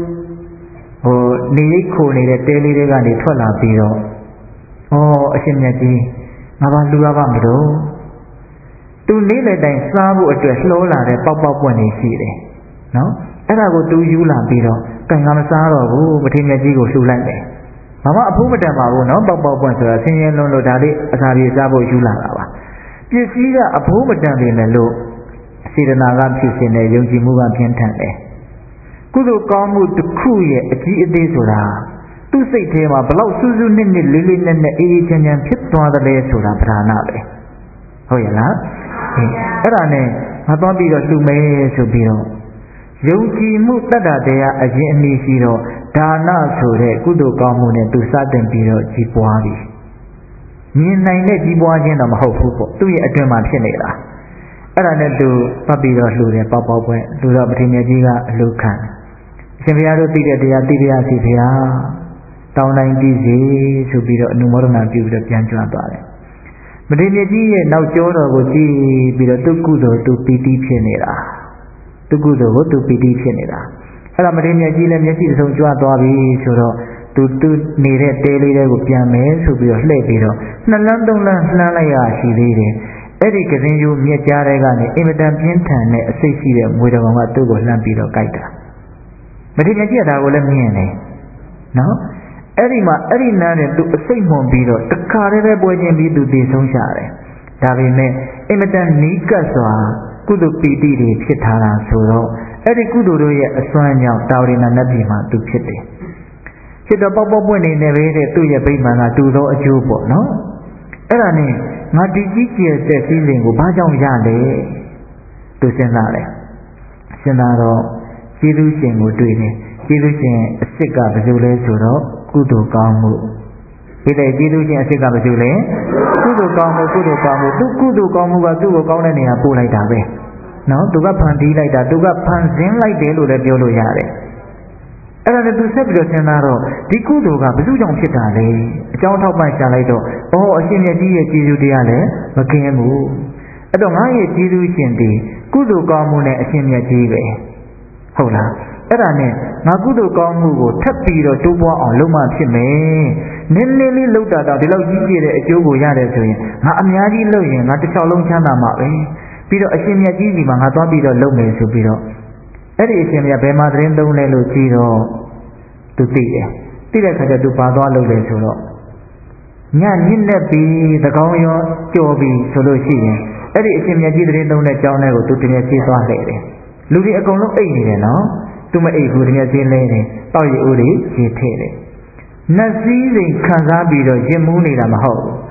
နေရိတ်ခိုနေတဲ့တဲလေးတွေကနေထွက်လာပြီးတော့အရှင်မြတ်ကြီးငါဘာလူရပါမလို့သူနေ့လေတိုင်းစားဖို့အတွက်လှောလာတဲ့ပေါက်ပွင့်နေရှိတယ်နော်အဲ့ဒါကိုသူယူလာပြီးတော့ကံကမစားတော့ဘူးပထေမြတ်ကြီးကိုလှူလိုက်တယ်ဘာမှအဖိုးမတန်ပါဘူးနော်ပေါက်ပွင့်ဆိုတာဆင်းရဲလွန်းလို့ဒါလေးအစာပြေစားဖို့ယူလာတာပါပစ္စည်းကအဖိုးမတန်ပေမဲ့လို့စေတနာကဖြစ်စဉ်နဲ့ယုံကြည်မှုကပြင်းထန်တယ်ကုသိုလ်ကောင်းမှုတစ်ခုရဲ့အကြီးအသေးဆိုတာသူ့စိတ်ထဲမှာဘလောက်စူးစူးနစ်နစ်လေးလေးနက်နက်အေးအေးချမ်းချမ်းဖြစ်သွားတယ်ဆိုတာပဓာနာပဲဟုတ်ရဲ့လားအဲ့ဒါနဲ့ငါသွားပြီးတော့လှူမယ်ဆိုပြီးတော့ယုံကြည်မှုတတ္တတရားအရင်အနည်းရှိတော့ဒါနဆိုတဲ့ကုသိုလ်ကောင်းမှုနဲ့သူစတင်ပြီးတော့ကြီးပွားပြီမြင်နိုင်တဲ့ကြီးပွားခြင်းတော့မဟုတ်ဘူးပေါ့သူ့ရဲ့အတွင်းမှာဖြစ်နေတာအဲ့ဒါနဲ့သူပတ်ပြီးတော့လှူတယ်ပေါက်ပွဲလှူတော့ပထေမြတ်ကြီးကအလှူခံအရှင်ဘုရားတို့သိတဲ့တရားသိရစီဘုရားတောင်းတိုင်းပြီးစီဆိုပြီးတော့အနုမောဒနာပြုပြီးတော့ပြန်ကြွသွားတယ်ပထေမြတ်ကြီးရဲ့နောက်ကျောတော်ကိုကြည့်ပြီးတော့သူကုသိုလ်သူပီတိဖြစ်နေတာသူကုသိုလ်ကိုသူပီတိဖြစ်နေတာအဲ့ဒါပထေမြတ်ကြီးလည်းမျက်စိအစုံကြွသွားပြီဆိုတော့သူနေတဲ့တဲလေးတွေကိုပြန်မယ်ဆိုပြီးတော့လှည့်ပြီးတော့နှစ်လမ်းသုံးလမ်းလှမ်းလိုက်ရရှိသေးတယ်အဲ့ဒီကစင်းယူမြက်ကြားတဲ့ကနေအင်မတန်ပြင်းထန်တဲ့အစိတ်ရှိတဲ့မွေတော်ကသူ့ကိုလှမ်းပြီးတော့ကြိုက်တာပထေမြတ်ကြီးကဒါကိုလည်းမြင်တယ်နော်အဲ့ဒီမှာအဲ့ဒီနားနဲ့သူအစိတ်မွန်ပြီးတော့တခါတည်းပဲပွဲချင်းပြီးသူတည်ဆုံးရှာတယ်ဒါပေမဲ့အင်မတန်နီးကပ်စွာကုသိုလ်ပီတိတွေဖြစ်ထားတာဆိုတော့အဲ့ဒီကုသိုလ်တို့ရဲ့အစွမ်းကြောင့်တာဝရဏနတ်ပြည်မှာသူဖြစ်တယ်ဖြစ်တော့ပေါက်ပွင့်နေနေပဲတဲ့သူ့ရဲ့ဗိမာန်ကတူသောအကျိုးပေါ့နော်အဲ့ဒါနဲ့ငါဒီကြီးကျယ်တဲ့စည်းစိမ်ကိုဘာကြောင့်ရလဲသူစဉ်းစားတယ်စဉ်းစားတော့ကျေးဇူးရှင်ကိုတွေ့တယ်ကျေးဇူးရှင်အစ်စ်ကဘယ်လိုလဲဆိုတော့ကုသိုလ်ကောင်းမှုဒီတဲ့ကျေးဇူးရှင်အစ်စ်ကဘယ်လိုလဲကုသိုလ်ကောင်းမှုသူကုသိုလ်ကောင်းမှုကသူ့ကိုကောင်းတဲ့နေရာပို့လိုက်တာပဲနော်သူကဖန်တီးလိုက်တာသူကဖန်ဆင်းလိုက်တယ်လို့လည်းပြောလို့ရတယ်အဲ့ဒါနဲ့သူဆက်ပြီးတော့စဉ်းစားတော့ဒီကုသိုလ်ကဘယ်သူကြောင့်ဖြစ်တာလဲအကြောင်းထောက်ပံ့ရှာလိုက်တော့အရှင်မြတ်ကြီးရဲ့ကျေးဇူးတရားလည်းမကင်းဘူးအဲ့တော့ငါရဲ့ကျေးဇူးရှင်ဒီကုသိုလ်ကောင်းမှုနဲ့အရှင်မြတ်ကြီးပဲဟုတ်လားအဲ့ဒါနဲ့ငါကုသိုလ်ကောင်းမှုကိုထပ်ပြီးတော့တိုးပွားအောင်လုပ်မှဖြစ်မယ်နည်းနည်းလေးလုပ်တာတော့ဒီလောက်ကြီးကျယ်တဲ့အကျိုးကိုရတယ်ဆိုရင်ငါအများကြီးလုပ်ရင်ငါတစ်ချောင်းလုံးချမ်းသာမှာပဲပြီးတော့အရှင်မြတ်ကြီးစီမှာငါသွားပြီးတော့လုပ်မယ်ဆိုပြီးတော့အဲ့ဒီအရှင်မြတ်ဘယ်မှာသတင်းသုံးလဲလို့ကြည့်တော့သူသိတယ်သိတဲ့ခါကျသူပါသွားလုပ်တယ်ဆိုတော့ညညစ်နေပြီသကောင်းရောကြော်ပြီဆိုလို့ရှိရင်အဲ့ဒီအရှင်မြတ်ကြီးသတင်းသုံးတဲ့ကြောင်းထဲကိုသူတကယ်ပြေးသွားလှည့်တယ်လူတွေအကုန်လုံးအိတ်နေတယ်နော်သူမအိတ်ဘူးတကယ်ပြေးလဲတယ်တောက်ရည်ဦးတွေရေထည့်တယ်နတ်စည်းစိမ်ခံစားပြီးတော့ရင်မူးနေတာမဟုတ်ဘူး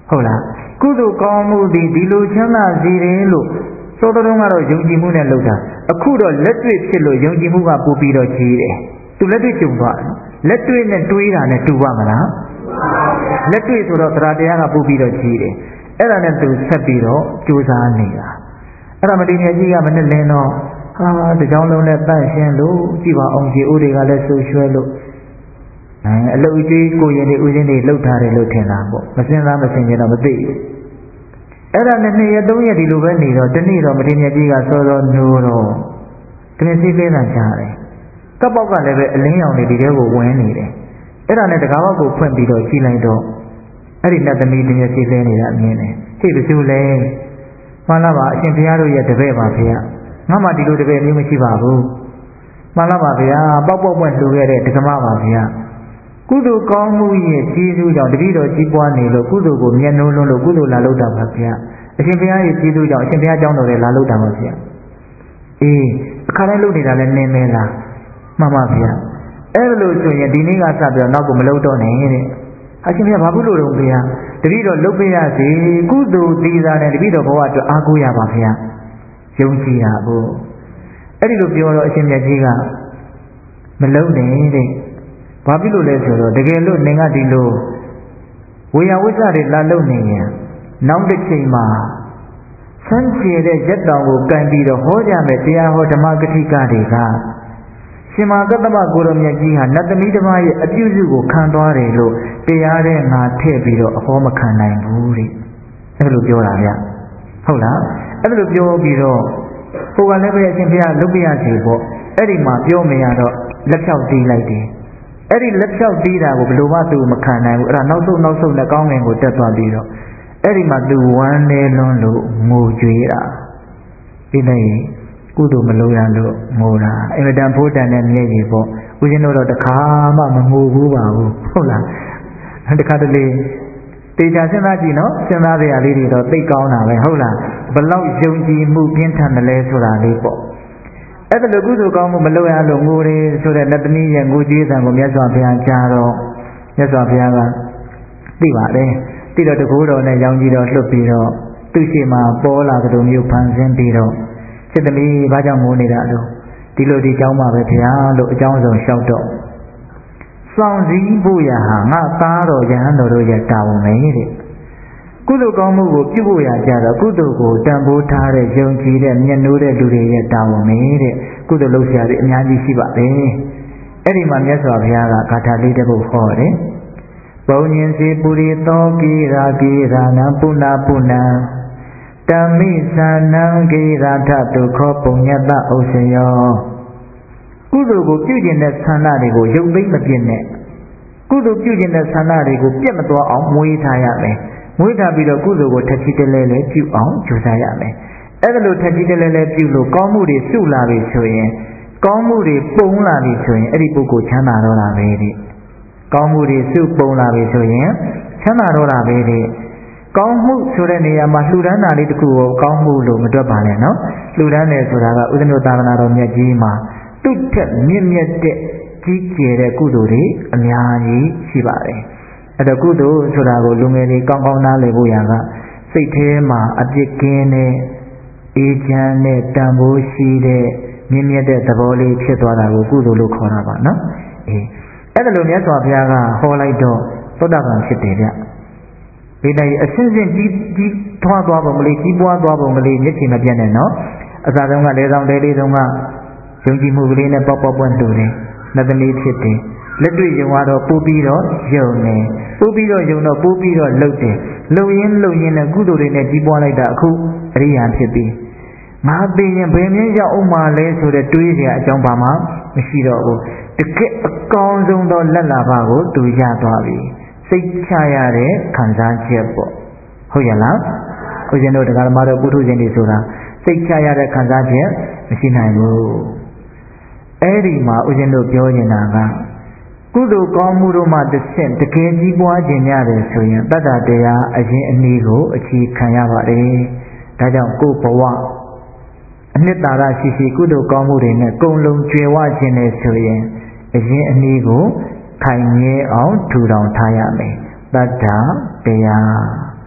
ဟုတ်လားကုသိုလ်ကောင်းမှုဒီလိုချမ်းသာစေတယ်လို့စောတော်ကတော့ယုံကြည်မှုနဲ့လုပ်တာအခုတော့လက်တွေ့ဖြစ်လို့ယုံကြည်မှုကပို့ပြီးတော့ကြီးတယ်သူလက်တွေ့ကြုံသွားတယ်လက်တွေ့နဲ့တွေးတာနဲ့တူပါမလားလက်တွေ့ဆိုတော့တရားတရားကပို့ပြီးတော့ကြီးတယ်အဲ့ဒါနဲ့သူဆက်ပြီးတော့ကြိုးစားနေတာအဲ့ဒါမတိမြတ်ကြီးကမနဲ့လင်းတော့တကြောင်လုံးနဲ့တန့်ရှင်းလို့ကြည့်ပါအောင်ကြီးဦးတွေကလည်းဆူရွှဲလို့အလုတ်ကြီးကိုရင်တွေဦးစင်းတွေလှုပ်ထားတယ်လို့ထင်တာပေါ့မစင်သားမစင်ရင်တော့မသိဘူးအဲ့ဒါနဲ့2ရက်3ရက်ဒီလိုပဲနေတော့တနေ့တော့မတိမြတ်ကြီးကစောစောနိုးတော့တမင်စီးလေးသာကြားတယ်ကပ်ပေါက်ကလည်းပဲအလင်းရောင်တွေဒီထဲကိုဝင်နေတယ်အဲ့ဒါနဲ့တကားပေါက်ကိုဖွင့်ပြီးတော့ကြည့်လိုက်တော့အဲ့ဒီနတ်သမီးတမင်စီးလေးနေတာအမြင်တယ်ဟေ့ဘယ်သူလဲမှန်လားပါအရှင်ဘုရားတို့ရဲ့တပည့်ပါဖေငါမှဒီလိုတပည့်မျိုးမရှိပါဘူးမှန်လားပါဗျာပေါက်ပွင့်လှူခဲ့တဲ့ဒကမပါဗျာကုသိုလ်ကောင်းမှုရဲ့ကြီးစုကြောင့်တတိတော်ကြီးပွားနေလို့ကုသိုလ်ကိုမျက်နှိုးလုံးလို့ကုသိုလ်လာလုပ်တာပါဗျာအရှင်ဘုရားရဲ့ကြီးစုကြောင့်အရှင်ဘုရားကြောင်းတော်လည်းလာလုပ်တာပါဗျာအေးအခါတိုင်းလုပ်နေတာလည်းနင်းမဲလားမှန်ပါဗျာအဲ့လိုဆိုရင်ဒီနေ့ကစပြီးတော့နောက်ကမလုပ်တော့နဲ့တဲ့အရှင်ဘုရားဘာဖြစ်လို့တော့ဗျာတတိတော်လုပ်ပေးရစီကုသိုလ်သီးသားနဲ့တတိတော်ဘဝအတွက်အားကိုးရပါဗျာယုံကြည်တာဘို့အဲ့ဒီလိုပြောတော့အရှင်မြတ်ကြီးကမလုံးနဲ့တဲ့ဘာဖြစ်လို့လဲဆိုတော့တကယ်လို့နင်ကဒီလိုဝေယဝိဇ္ဇတွေလာလုံနေရင်နောက်တစ်ချိန်မှာဆန်းကျယ်တဲ့ရက်တောင်ကိုကန်ပြီးတော့ဟောကြမယ်တရားဟောဓမ္မကတိကတွေကရှင်မာကတ္တမကိုရမြတ်ကြီးဟာနတ်သမီးတစ်ပါးရဲ့အပြုစုကိုခံသွားတယ်လို့တရားတဲ့ငါထည့်ပြီးတော့အဟောမခံနိုင်ဘူးတဲ့အဲ့လိုပြောတာဗျဟုတ်လားအဲ့လိုပြောပြီးတော့ဟိုကလည်းပဲအရှင်ဘုရားလုပ်ပြရစီပေါ့အဲ့ဒီမှာပြောမရတော့လက်ဖြောက်တီးလိုက်တယ်အဲ့ဒီလက်ဖြောက်တီးတာကိုဘယ်လိုမှသူမခံနိုင်ဘူးအဲ့ဒါနောက်ဆုံးနဲ့ကောင်းငင်ကိုတက်သွားပြီးတော့အဲ့ဒီမှာသူဝမ်းနေလွန်းလို့ငိုကြွေးတာဒီနေ့ကုသိုလ်မလုပ်ရလို့ငိုတာအင်မတန်ဖို့တန်တဲ့မျက်ရည်ပေါ့ဦးဇင်းတို့တော့တခါမှမငိုဘူးပါဘူးဟုတ်လားတခါတလေတေချာစဉ်းစားကြည့်နော်စဉ်းစားစရာလေးတွေတော့သိကောင်းတာပဲဟုတ်လားဘလောက်ယုံကြည်မှုပြင်းထန်တယ်လဲဆိုတာလေးပေါ့အဲ့ဒါလိုကုသိုလ်ကောင်းမှုမလုပ်ရလို့ငိုတယ်ဆိုတဲ့လက်သမီးရဲ့ငိုကြွေးသံကိုမြတ်စွာဘုရားကြားတော့မြတ်စွာဘုရားကသိပါတယ်သိတော့တကူတော်နဲ့ရောင်ကြီးတော်လွတ်ပြီးတော့သူ့ရှိမှပေါ်လာတဲ့လိုမျိုးဖန်ဆင်းပြီးတော့စစ်သမီးဘာကြောင့်ငိုနေတာလို့ဒီလိုဒီကြောင်းပါပဲဘုရားလို့အကြောင်းဆုံးလျှောက်တော့စောင့်စည်းဖို့ရဟာငါသားတော်ယဟန်တော်တို့ရဲ့တာဝန်ပဲတဲ့ကုသိုလ်ကောင်းမှုကိုပြုဖို့ရကြတော့ကုသိုလ်ကိုတန်ဖိုးထားတဲ့ယုံကြည်တဲ့မျက်နှိုးတဲ့လူတွေရဲ့တာဝန်ပဲတဲ့ကုသိုလ်လုပ်ရာတွေအများကြီးရှိပါတယ်အဲ့ဒီမှာမြတ်စွာဘုရားကဂါထာလေးတစ်ပုဒ်ဟောတယ်ပုံညင်စီပုရိသောကိရာကိရာနံပုဏ္ဏပုဏ္ဏံတမိသနံကိရာထဒုက္ခပုညတဥစ္စယောကုသိုလ်ကိုပြုကျင်တဲ့ဆန္ဒတွေကိုရုပ်သိမ်းမပြည့်နဲ့ကုသိုလ်ပြုကျင်တဲ့ဆန္ဒတွေကိုပြတ်မသွားအောင်မွေးထားရမယ်မွေးထားပြီးတော့ကုသိုလ်ကိုထက်ကြီးတလဲလဲပြုအောင်ကြိုးစားရမယ်အဲ့ဒါလိုထက်ကြီးတလဲလဲပြုလို့ကောင်းမှုတွေစုလာပြီဆိုရင်ကောင်းမှုတွေပုံလာပြီဆိုရင်အဲ့ဒီပုဂ္ဂိုလ်ချမ်းသာတော့တာပဲတဲ့ကောင်းမှုတွေစုပုံလာပြီဆိုရင်ချမ်းသာတော့တာပဲတဲ့ကောင်းမှုဆိုတဲ့နေရာမှာလှူဒန်းတာလေးတစ်ခုကိုကောင်းမှုလို့မတွက်ပါနဲ့နော်လှူဒန်းတယ်ဆိုတာကဥဒ္ဒနသာသနာတော်မြတ်ကြီးမှာသူ့ထက်မြင့်မြတ်တဲ့ကြီးကျယ်တဲ့ကုသိုလ်တွေအများကြီးရှိပါတယ်အဲ့တော့ကုသိုလ်ဆိုတာကိုလူငယ်တွေကောင်းကောင်းနားလည်ဖို့ရကစိတ်ထဲမှာအပြစ်ကင်းတဲ့အေးချမ်းတဲ့တန်ဖိုးရှိတဲ့မြင့်မြတ်တဲ့သဘောလေးဖြစ်သွားတာကိုကုသိုလ်လို့ခေါ်တာပါနော်အေးအဲ့ဒါလိုမြတ်စွာဘုရားကဟောလိုက်တော့သောတာပန်ဖြစ်တယ်ဗျဒီတိုင်းအစဉ်စဉ်ကြီးထွားသွားပုံကလေးကြီးပွားသွားပုံကလေးမျက်ခြေမပြတ်နဲ့နော်အစားဆုံးကလေဆောင်တဲလေးတုန်းကယုံကြည်မှုကလေးနဲ့ပေါ့ပွင့်တူတယ်နတ်သမီးဖြစ်တယ်လက်တွေ့ယုံရတော့ပို့ပြီးတော့ယုံတယ်ပို့ပြီးတော့ယုံတော့ပို့ပြီးတော့လှုပ်တယ်လှုပ်ရင်းနဲ့ကုသိုလ်တွေနဲ့ကြီးပွားလိုက်တာအခုအရိယာဖြစ်ပြီးငါသိရင်ဘယ်မြဲရောက်အောင်မလဲဆိုတဲ့တွေးစရာအကြောင်းပါမှမရှိတော့ဘူးတကယ်အကောင်းဆုံးသောလက်လာပါကိုသူရသွားပြီစိတ်ချရတဲ့ခံစားချက်ပေါ့ဟုတ်ရလားကိုရှင်တို့တရားဓမ္မတို့ပုထုဇဉ်တွေဆိုတာစိတ်ချရတဲ့ခံစားချက်မရှိနိုင်ဘူးအဲ့ဒီမှာဦးဇင်းတို့ပြောနေတာကကုသိုလ်ကောင်းမှုတို့မှတစ်ဆင့်တကယ်ကြီးပွားခြင်းရတယ်ဆိုရင်တတ္တတရားအရင်အနည်းကိုအခြေခံရပါတယ်ဒါကြောင့်ကိုယ်ဘဝအနှစ်သာရရှိကုသိုလ်ကောင်းမှုတွေနဲ့ကုံလုံးကျွယ်ဝခြင်းနဲ့ဆိုရင်အရင်အနည်းကိုခိုင်မြဲအောင်ထူထောင်ထားရမယ်တတ္တတရား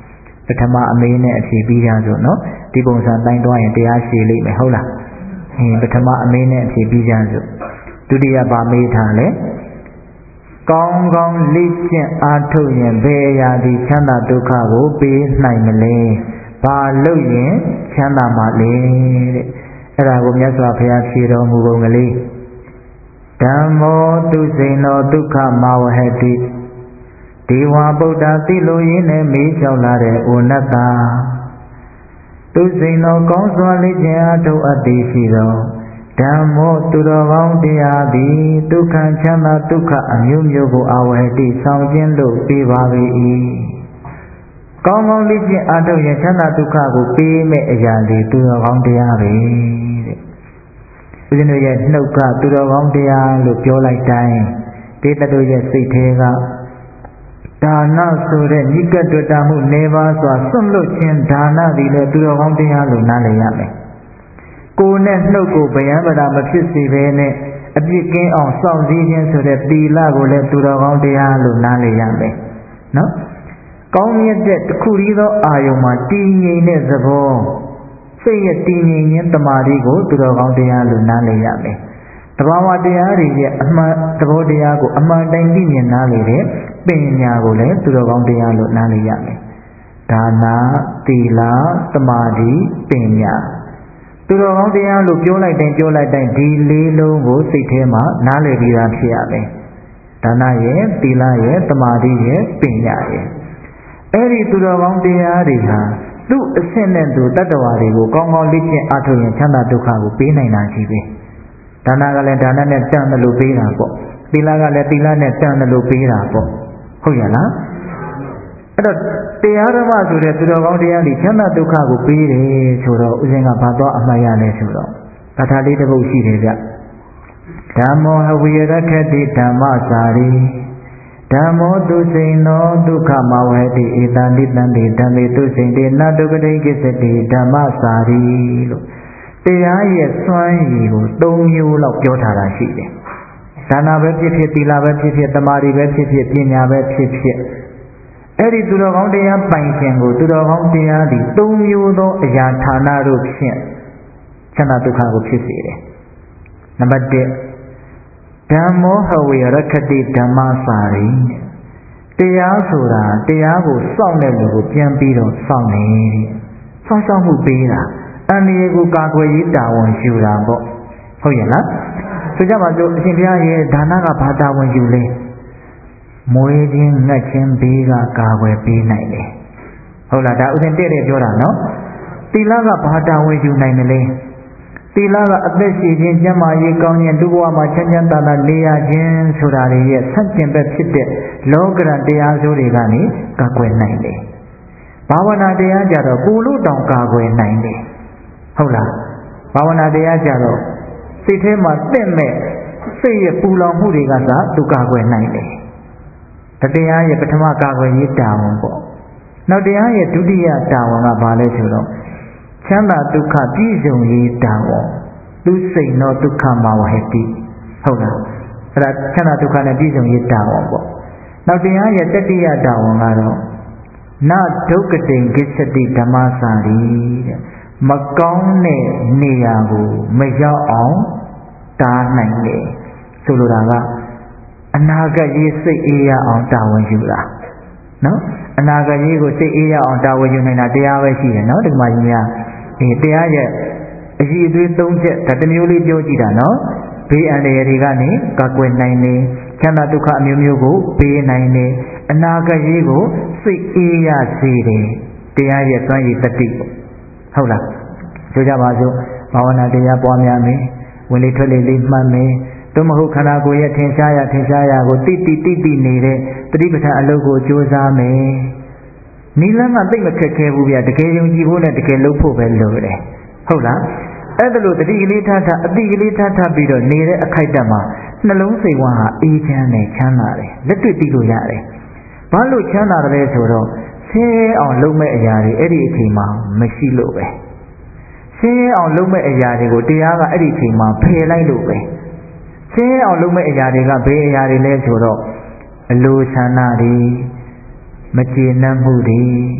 ထမအမေနဲ့အဖြေပြီးကြစို့နော်ဒီပုံစံတိုင်းသွားရင်တရားရှိလိမ့်မယ်ဟုတ်လားပထမအမေနဲ့အဖြေပြီးကြစို့ဒုတိယပါမေးထားလဲကောင်းကောင်းလေ့ကျင့်အားထုတ်ရင်ဘယ်အရာဒီချမ်းသာဒုက္ခကိုပေးနိုင်မလဲဘာလုပ်ရင်ချမ်းသာမှာလဲတဲ့အဲ့ဒါကိုမြတ်စွာဘုရားဖြေတော်မူပုံကလေးဓမ္မောတုစိန်သောဒုက္ခမာဝဟတိဒေဝဗုဒ္ဓသိလို့ရင်းနဲ့မေးလျှောက်လာတဲ့ဩနတ္တသူစိန်သောကောင်းစွာလေ့ကျင့်အားထုတ်အပ်သည်ရှိသောဓမ္မောသူတော်ကောင်းတရားသည်ဒုက္ခချမ်းသာဒုက္ခအမျိုးမျိုးကိုအာဝဟတိဆောင်ခြင်းလို့ပေးပါ၏ကောင်းကောင်းလေ့ကျင့်အားထုတ်ရင်ချမ်းသာဒုက္ခကိုပေးမဲ့အရာတွေသူတော်ကောင်းတရားပဲတဲ့ဦးဇင်းတို့ရဲ့နှုတ်ကသူတော်ကောင်းတရားလို့ပြောလိုက်တိုင်းဒေသတို့ရဲ့စိတ်ထဲကဒါနဆိုတဲ့ညိကတွေ့တာမှုနေပါစွာစွန့်လွတ်ခြင်းဒါနသည်လည်းသူတော်ကောင်းတရားလို့နားလည်ရမယ်ကိုယ်နဲ့နှုတ်ကိုဗျံပဒမဖြစ်စေဘဲနဲ့အပြစ်ကင်းအောင်စောင့်စည်းခြင်းဆိုတဲ့သီလကိုလည်းသူတော်ကောင်းတရားလို့နားလည်ရမယ်နော်ကောင်းမြတ်တဲ့တစ်ခုတည်းသောအာယုံမှာတည်ငြိမ်တဲ့သဘောစိတ်ရဲ့တည်ငြိမ်ခြင်းတမာတိကိုသူတော်ကောင်းတရားလို့နားလည်ရမယ်တဘာဝတရားတွေရဲ့အမှန်သဘောတရားကိုအမှန်တိုင်းသိမြင်နားလည်တဲ့ပညာကိုလည်းသူတော်ကောင်းတရားလို့နားလည်ရမယ်ဒါနသီလသမာဓိပညာသူတော်ကောင်းတရားလို့ပြောလိုက်တိုင်းဒီလေးလုံးကိုစိတ်ထဲမှာနားလည်ပြီးသားဖြစ်ရမယ်ဒါနရဲ့သီလရဲ့သမာဓိရဲ့ပညာရဲ့အဲ့ဒီသူတော်ကောင်းတရားတွေဟာသူ့အဆင့်နဲ့သူတတ္တဝါတွေကိုကောင်းကောင်းလေ့ကျင့်အားထုတ်ရင်ချမ်းသာဒုက္ခကိုပေးနိုင်တာရှိပဲဒါနကလည်းဒါနနဲ့တန်တယ်လို့ပေးတာပေါ့သီလကလည်းသီလနဲ့တန်တယ်လို့ပေးတာပေါ့ဟုတ်ရလားအဲ့တော့တရားဓမ္မဆိုတဲ့သူတော်ကောင်းတရားတွေချမ်းသာဒုက္ခကိုပေးတယ်ဆိုတော့ဥစဉ်ကဘာသွားအမှတ်ရလဲဆိုတော့ကထာလေးတစ်ပုဒ်ရှိတယ်ဗျဓမ္မောဟဝိရခတိဓမ္မစာရိဓမ္မောတုစိန်သောဒုက္ခမဝဟတိဧတံတိတံတိဓမ္မေတုစိန်တေနတုကတိကိစ္စတိဓမ္မစာရိလို့တရားရဲ့စွမ်းရည်ကို၃မျိုးလောက်ပြောထားတာရှိတယ်ဒါနပဲဖြစ်ဖြစ်သီလပဲဖြစ်ဖြစ်သမာဓိပဲဖြစ်ဖြစ်ပညာပဲဖြစ်ဖြစ်အဲ့ဒီသူတော်ကောင်းတရားပိုင်ခြင်းကိုသူတော်ကောင်းတရားဒီ၃မျိုးသောအရာဌာနတို့ဖြင့်ချမ်းသာဒုက္ခကိုဖြစ်စေတယ်နံပါတ်1ဓမ္မောဟဝေရခတိဓမ္မစာရိတရားဆိုတာတရားကိုစောင့်တဲ့လူကိုပြန်ပြီးတော့စောင့်နေစောင့်ရှောက်မှုပေးတာအန္တရာယ်ကိုကာကွယ်ရေးတာဝန်ယူတာပေါ့ဟုတ်ရဲ့လားဆိုကြပါစို့အရှင်ဘုရားရဲ့ဒါနကဘာတာဝန်ယူလဲမွေးခြင်းငတ်ခြင်းဘေးကကာကွယ်ပေးနိုင်တယ်ဟုတ်လားဒါဥစဉ်တဲ့ပြောတာနော်သီလကဘာတာဝန်ယူနိုင်တယ်လဲသီလကအသက်ရှိခြင်းကျန်းမာရေးကောင်းခြင်းလူဘဝမှာချမ်းချမ်းသာသာနေရခြင်းဆိုတာတွေရဲ့ဆန့်ကျင်ဘက်ဖြစ်တဲ့လောကရန်တရားစိုးတွေကနေကာကွယ်နိုင်တယ်ဘာဝနာတရားကြတော့ကိုလို့တောင်ကာကွယ်နိုင်တယ်ဟုတ်လားဘာဝနာတရားကြတော့စိတ်ထဲမှာတင့်မဲ့စိတ်ရဲ့ပူလောင်မှုတွေကသာသူကာကွယ်နိုင်တယ်တရားရဲ့ပထမကာကွယ်ရေးတာဝန်ပေါ့နောက်တရားရဲ့ဒုတိယတာဝန်ကဘာလဲဆိုတော့ချမ်းသာဒုက္ခပြည့်စုံရေးတာဝန်သူစိတ်သောဒုက္ခမဝဟတိဟုတ်လားအဲ့ဒါချမ်းသာဒုက္ခနဲ့ပြည့်စုံရေးတာဝန်ပေါ့နောက်တရားရဲ့တတိယတာဝန်ကတော့နဒုက္ခတိင်ကိစ္စတိဓမ္မစာရိတဲ့မကောင်းတဲ့နေရာကိုမရောက်အောင်တားနိုင်တယ်ဆိုလိုတာကအနာဂတ်ရေးစိတ်အေးရအောင်တာဝန်ယူတာနော်အနာဂတ်ရေးကိုစိတ်အေးရအောင်တာဝန်ယူနိုင်တာတရားပဲရှိတယ်နော်ဒီမှာကြီးများတရားရဲ့အရှိအသွေး၃ချက်ဒါတစ်မျိုးလေးပြောကြည့်တာနော်ဘေးအန္တရာယ်တွေကနေကာကွယ်နိုင်တယ်ချမ်းသာဒုက္ခအမျိုးမျိုးကိုပေးနိုင်တယ်အနာဂတ်ရေးကိုစိတ်အေးရစေတယ်တရားရဲ့စွမ်းရည်တတိဟုတ်လားဆိုကြပါစို့ဘာဝနာတရားပွားများမယ်ဝင်လေထွက်လေလေးမှတ်မယ်သို့မဟုတ်ခန္ဓာကိုယ်ရဲ့ထင်ရှားရာကိုတိနေတဲ့တတိပဋ္ဌာန်အလုပ်ကိုကြိုးစားမယ်နိလန်းကသိမခက်ခဲဘူးဗျတကယ်ယုံကြည်ဖို့နဲ့တကယ်လုပ်ဖို့ပဲလိုတယ်ဟုတ်လားအဲ့ဒါလို့တတိကလေးထားအတိကလေးထားပြီးတော့နေတဲ့အခိုက်အတန့်မှာနှလုံးစိတ်ဝါဟာအေးချမ်းတယ်ချမ်းသာတယ်လက်တွေ့သိလို့ရတယ်ဘာလို့ချမ်းသာတယ်လဲဆိုတော့ဆင်းရဲအောင်လုပ်မဲ့အရာတွေအဲ့ဒီအချိန်မှာမရှိလို့ပဲဆင်းရဲအောင်လုပ်မဲ့အရာတွေကိုတရားကအဲ့ဒီအချိန်မှာဖယ်လိုက်လို့ပဲဆင်းရဲအောင်လုပ်မဲ့အရာတွေကဘယ်အရာတွေလဲဆိုတော့အလိုဆန္ဒတွေမကျေနပ်မှုတွေ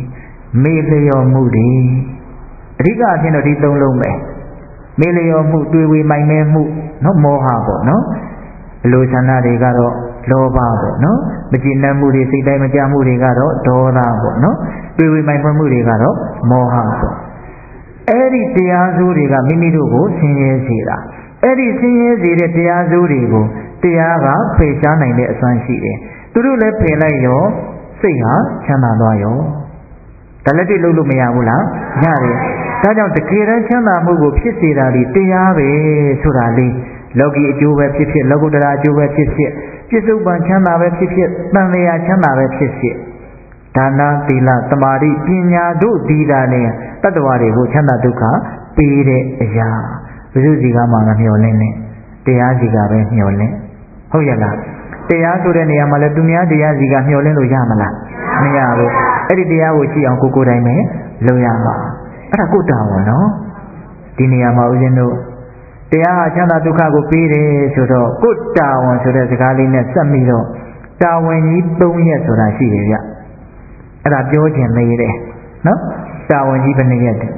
မေလျော်မှုတွေအဓိကအဖြစ်တော့ဒီသုံးလုံးပဲမေလျော်မှုတွေ့ဝေမိုင်မဲမှုနော်မောဟပေါ့နော်အလိုဆန္ဒတွေကတော့လောဘပေါ့နော်မကျေနပ်မှုတွေစိတ်တိုင်းမကြမှုတွေကတော့ဒေါသပေါ့နော်တွေ့ဝေမိုင်ဖွဲ့မှုတွေကတော့မောဟပေါ့အဲ့ဒီတရားစိုးတွေကမိမိတို့ကိုဆင်းရဲစေတာအဲ့ဒီဆင်းရဲစေတဲ့တရားစိုးတွေကိုတရားကဖယ်ရှားနိုင်တဲ့အစွမ်းရှိတယ်သူတို့လည်းဖယ်လိုက်ရောစိတ်ဟာချမ်းသာသွားရောဒါလည်းတိလို့မရဘူးလားရတယ်ဒါကြောင့်တကယ်တမ်းချမ်းသာမှုကိုဖြစ်စေတာဒီတရားပဲဆိုတာလေးလောကီအကျိုးပဲဖြစ်ဖြစ်လောကုတ္တရာအကျိုးပဲဖြစ်ဖြစ်ပြစ္ဆုတ်ပံချမ်းသာပဲဖြစ်ဖြစ်တန်လျာချမ်းသာပဲဖြစ်ဖြစ်ဒါနသီလသမာဓိပညာတို့ဒီတာနဲ့တတ္တဝါတွေကိုချမ်းသာဒုက္ခပေးတဲ့အရာဘုရားစီကမှမမျှော်လင့်နဲ့တရားစီကပဲမျှော်လင့်ဟုတ်ရဲ့လားတရားဆိုတဲ့နေရာမှာလည်းသူများတရားစီကမျှော်လင့်လို့ရမလားမရဘူးအဲ့ဒီတရားကိုကြည့်အောင်ကိုယ်တိုင်ပဲလုပ်ရမှာအဲ့ဒါကိုယ်တာဝန်နော်ဒီနေရာမှာဦးဇင်းတို့တရားဟာချမ်းသာဒုက္ခကိုပေးတယ်ဆိုတော့ကိုယ်တာဝန်ဆိုတဲ့စကားလေးနဲ့စက်ပြီးတော့တာဝန်ကြီး3ရက်ဆိုတာရှိတယ်ဗျအဲ့ဒါပြောချင်နေတယ်နော်တာဝန်ကြီးဘယ်နှရက်တည်း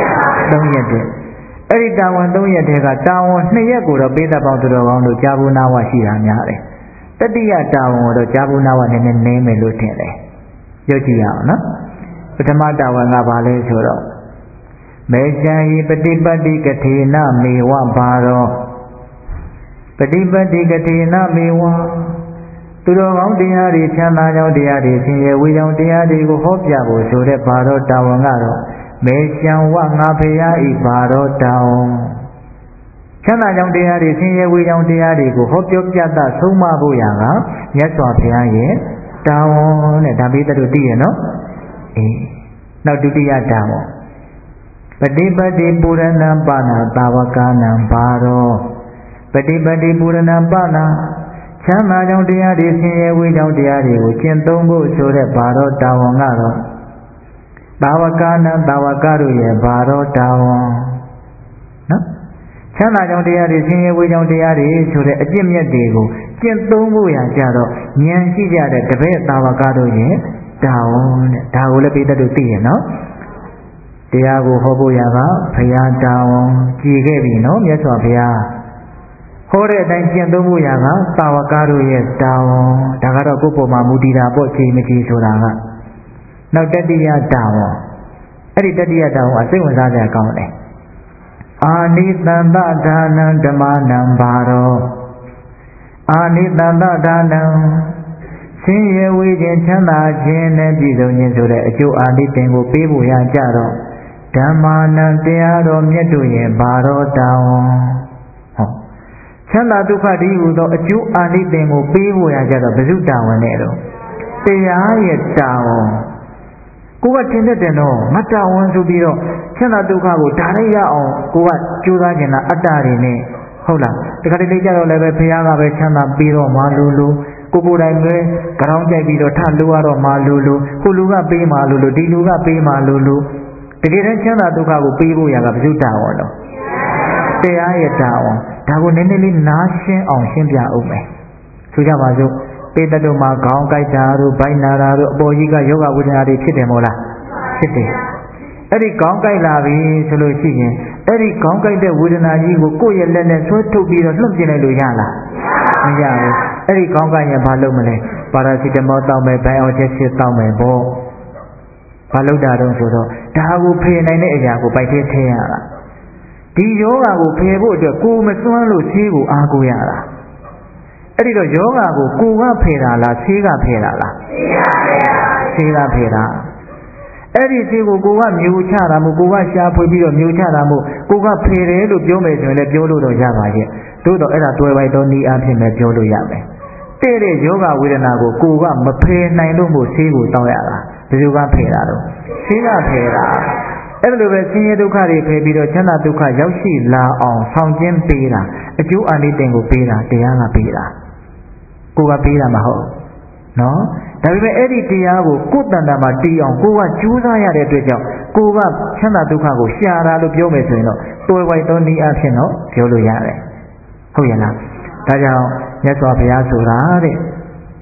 3ရက်တည်းအဲ့ဒီတာဝန်3ရက်တည်းကတာဝန်2ရက်ကိုတော့ပေးသက်ပေါင်းသူတော်ကောင်းတို့ကြာဘူးနာဝရှိတာများတယ်တတိယတာဝန်ကိုတော့ကြာဘူးနာဝနည်းနည်းနည်းမယ်လို့ထင်တယ်ပြောကြည့်ရအောင်နော်ပထမတာဝန်ကဘာလဲဆိုတော့မေချာယိပฏิပတ်တိကထေနမေဝဘာရောပฏิပတ်တိကထေနမေဝသူတော်ကောင်းတရားတွေချမ်းသာကြောင်းတရားတွေဆင်းရဲဝေးကြောင်းတရားတွေကိုဟောပြဖို့ဆိုတဲ့ဘာရောတာဝန်ကတော့မေချံဝငါဖရာဤဘာရောတာဝန်ချမ်းသာကြောင်းတရားတွေဆင်းရဲဝေးကြောင်းတရားတွေကိုဟောပြောပြသဆုံးမဖို့ရကမြတ်စွာဘုရားရဲ့တာဝန်နဲ့ဒါပေးတဲ့တို့သိရနော်နောက်ဒုတိယတာဝန်ပฏิပတ်တိပူရဏပါဏသာဝကနံဘာရောပฏิပတ်တိပူရဏပါဏချမ်းသာကြောင်းတရားတွေဆင်းရဲဝေးကြောင်းတရားတွေကိုကျင့်သုံးဖို့ဆိုတဲ့ဘာရောတာဝန်ကတော့သာဝကနံသာဝကတို့ရဲ့ဘာရောတာဝန်နော်ချမ်းသာကြောင်းတရားတွေဆင်းရဲဝေးကြောင်းတရားတွေဆိုတဲ့အကျင့်မြတ်တွေကိုကျင့်သုံးဖို့ရကြတော့ဉာဏ်ရှိကြတဲ့တပည့်သာဝကတို့ရဲ့တာဝန်တဲ့ဒါကိုလည်းပိဋကတို့သိရနော်တရားကိုဟောဖို့ရကဘုရားတာဝန်ကြည်ခဲ့ပြီနော်မြတ်စွာဘုရားဟောတဲ့အတိုင်းကျင့်သုံးဖို့ရကသာဝကတို့ရဲ့တာဝန်ဒါကတော့ကိုယ့်ပုံမှာမူတည်တာပေါ့ချိန်မကြီးဆိုတာကနောက်တတိယတာဝန်အဲ့ဒီတတိယတာဝန်အစိတ်ဝင်စားစရာကောင်းတယ်အာနိသန္တဒါနံဓမ္မနံဘာရောအာနိသန္တဒါနံဆင်းရဲဝေးခြင်းချမ်းသာခြင်းနဲ့ပြည့်စုံခြင်းဆိုတဲ့အကျိုးအာနိသင်ကိုပေးဖို့ရကြတော့ဓမ္မနံတရားတော်မြတ်တို့ရဲ့ဘာရောတာဝန်ဟုတ်ချမ်းသာဒုက္ခတည်းဟူသောအကျိုးအာနိသင်ကိုပေးဖို့ရကြတော့ဘယ်သူတာဝန်နဲ့တော့တရားရဲ့တာဝန်ကိုကတင်တဲ့တော့ငါတာဝန်ဆိုပြီးတော့ချမ်းသာဒုက္ခကိုဒါလိုက်ရအောင်ကိုကကြိုးစားကြတာအတ္တတွေနဲ့ဟုတ်လားတခါတလေကြတော့လည်းပဲဘုရားကပဲချမ်းသာပြီးတော့မှလူကိုယ်တိုင်ပဲကြောင်းကြိုက်ပြီးတော့ထလို့ရတော့မှလူဟိုလူကပေးမှလူဒီလူကပေးမှလူတကယ်တမ်းချမ်းသာဒုက္ခကိုပေးဖို့ရကဘယ်သူတာဝန်တော့တရားရဲ့တာဝန်ဒါကိုနည်းနည်းလေးနားရှင်းအောင်ရှင်းပြအောင်မယ်ဆိုကြပါစို့ပေတတို့မှာခေါင်းကိုက်တာတို့ဗိုက်နာတာတို့အပေါ်ကြီးကယောဂဝေဒနာတွေဖြစ်တယ်မို့လားဖြစ်တယ်အဲ့ဒီခေါင်းကိုက်လာပြီဆိုလို့ရှိရင်အဲ့ဒီခေါင်းကိုက်တဲ့ဝေဒနာကြီးကိုကိုယ့်ရဲ့လက်နဲ့ဆွဲထုတ်ပြီးတော့လွှတ်ပြလိုက်လို့ရလားမရဘူးအဲ့ဒီခေါင်းကိုက်ရင်ဘာလုပ်မလဲပါရာစီတမောတောက်မယ်ဘိုင်အော်ချက်စစ်တောက်မယ်ပေါ့ဘာလုပ်တာတော့ဆိုတော့ဒါကိုဖယ်နိုင်တဲ့အရာကိုပိုက်ထဲထည့်ရတာဒီယောဂါကိုဖယ်ဖို့အတွက်ကိုယ်မစွမ်းလို့ဆေးကိုအားကိုးရတာအဲ့ဒီတော့ယောဂါကိုကိုယ်ကဖယ်တာလားဆေးကဖယ်တာလားဆေးကဖယ်တာအဲ့ဒီဆေးကိုကိုယ်ကမျိုးချတာမို့ကိုယ်ကရှားဖွေပြီးတော့မျိုးချတာမို့ကိုယ်ကဖယ်တယ်လို့ပြောမယ်ဆိုရင်လည်းပြောလို့တော့ရပါရဲ့သို့တော့အဲ့ဒါတွယ်ပိုက်သောနည်းအားဖြင့်ပဲပြောလို့ရမယ်တဲ့ယောဂဝေဒနာကိုကိုယ်ကမဖယ်နိုင်လို့မို့ဆေးကိုတောင်းရတာဘယ်သူကဖယ်တာတော့ဆေးကဖယ်တာအဲ့လိုပဲဆင်းရဲဒုက္ခတွေဖယ်ပြီးတော့ချမ်းသာဒုက္ခရောက်ရှိလာအောင်ဆောင်ကျင်းပေးတာအကျိုးအာနိသင်ကိုပေးတာတရားကပေးတာကိုကပေးတာမဟုတ်နော်ဒါပေမဲ့အဲ့ဒီတရားကိုကိုယ်တန်တန်မှာတည်အောင်ကိုကကြိုးစားရတဲ့အတွက်ကြောင့်ကိုကချမ်းသာဒုက္ခကိုရှာတာလို့ပြောမယ်ဆိုရင်တော့တွယ်ဝိုက်သောနည်းအားဖြင့်တော့ပြောလို့ရတယ်ဟုတ်ရဲ့လားဒါကြောင့်မြတ်စွာဘုရားဆိုတာတဲ့ယ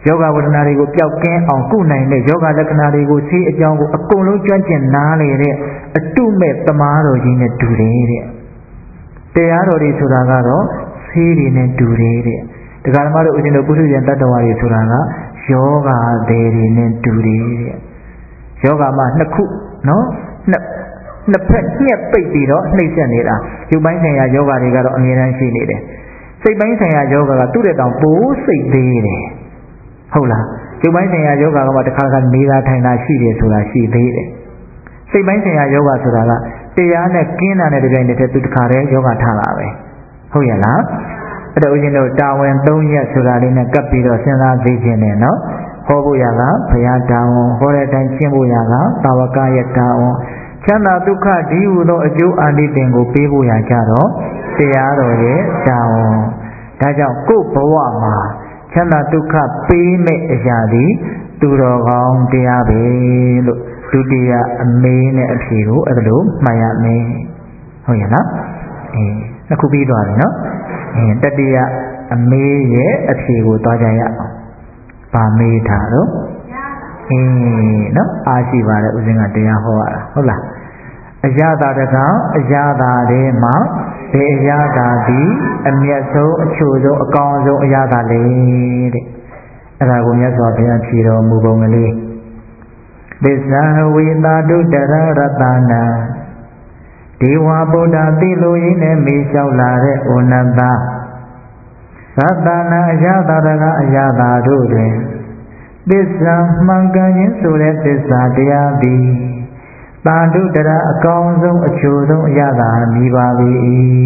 ယောဂဝဒနာတွေကိုပျောက်ကင်းအောင်ကုနိုင်တဲ့ယောဂလက္ခဏာတွေကိုဆေးအကြောင်းကိုအကုန်လုံးကျွမ်းကျင်နားလေတဲ့အတုမဲ့သမားတော်ကြီးနဲ့တူတယ်တဲ့တရားတော်တွေဆိုတာကတော့ဆေးတွေနဲ့တူတယ်တဲ့ဒကာဓမ္မတို့ဦးဇင်းတို့ပုထုဇဉ်တတ္တဝါတွေဆိုတာကယောဂသည်တွေနဲ့တူတယ်တဲ့ယောဂမှာနှစ်ခုနော်နှစ်ဖက်ညှက်ပိတ်ပြီးတော့နှိမ့်ဆက်နေတာရုပ်ပိုင်းဆိုင်ရာယောဂတွေကတော့အမြဲတမ်းရှိနေတယ်စိတ်ပိုင်းဆိုင်ရာယောဂကသူ့တဲ့တောင်ပိုးစိတ်သေးတယ်ဟုတ်လားရုပ်ပိုင်းဆိုင်ရာယောဂကမှတစ်ခါနေတာထိုင်တာရှိတယ်ဆိုတာရှိသေးတယ်စိတ်ပိုင်းဆိုင်ရာယောဂဆိုတာကတရားနဲ့ကင်းတာနဲ့တပြိုင်တည်းသူတစ်ခါတည်းယောဂထားတာပဲဟုတ်ရဲ့လားအဲ့တော့ဦးဇင်းတို့တာဝန်3ရက်ဆိုတာလေးနဲ့ကပ်ပြီးတော့စဉ်းစားသိခြင်းနဲ့နော်ဟောဖို့ရကဘုရားတာဝန်ဟောတဲ့အတိုင်းကျင့်ဖို့ရကတာဝကရဲ့တာဝန်ချမ်းသာဒုက္ခဒီဟုသောအကျိုးအာနိသင်ကိုပေးဖို့ရကြတော့တရားတော်ရဲ့တာဝန်ဒါကြောင့်ကိုယ်ဘဝမှာချမ်းသာဒုက္ခပေးမဲ့အရာသည်သူတော်ကောင်းတရားပဲလို့ဒုတိယအမေးနဲ့အဖြေကိုအဲ့လိုမှတ်ရမယ်ဟုတ်ရဲ့လားနှစ်ခုပြီးသွားပြီနော်တတိယအမေးရဲ့အဖြေကိုသွားကြရအောင်ဗာမေးထားတော့နော်အားရှိပါတယ်ဦးဇင်းကတရားဟောရတာဟုတ်လားအရသာတကောင်အရသာတွေမှာဘယ်အရသာသည်အမျက်ဆုံးအချို့ဆုံးအကောင်းဆုံးအရသာလေတဲ့အဲ့ဒါကိုမြတ်စွာဘုရားဖြေတော်မူပုံကလေးသစ္စာဝေသာတုတရရတနာဒေဝဗုဒ္ဓသိလိုရင်းနဲ့မေးလျှောက်လာတဲ့ဩနတရတနာအရသာတကအရသာတို့တွင်သစ္စာမှန်ကန်ခြင်းဆိုတဲ့သစ္စာတရားသည်တာတုတရအကောင်းဆုံးအချို့ဆုံးအရသာမြည်ပါ၏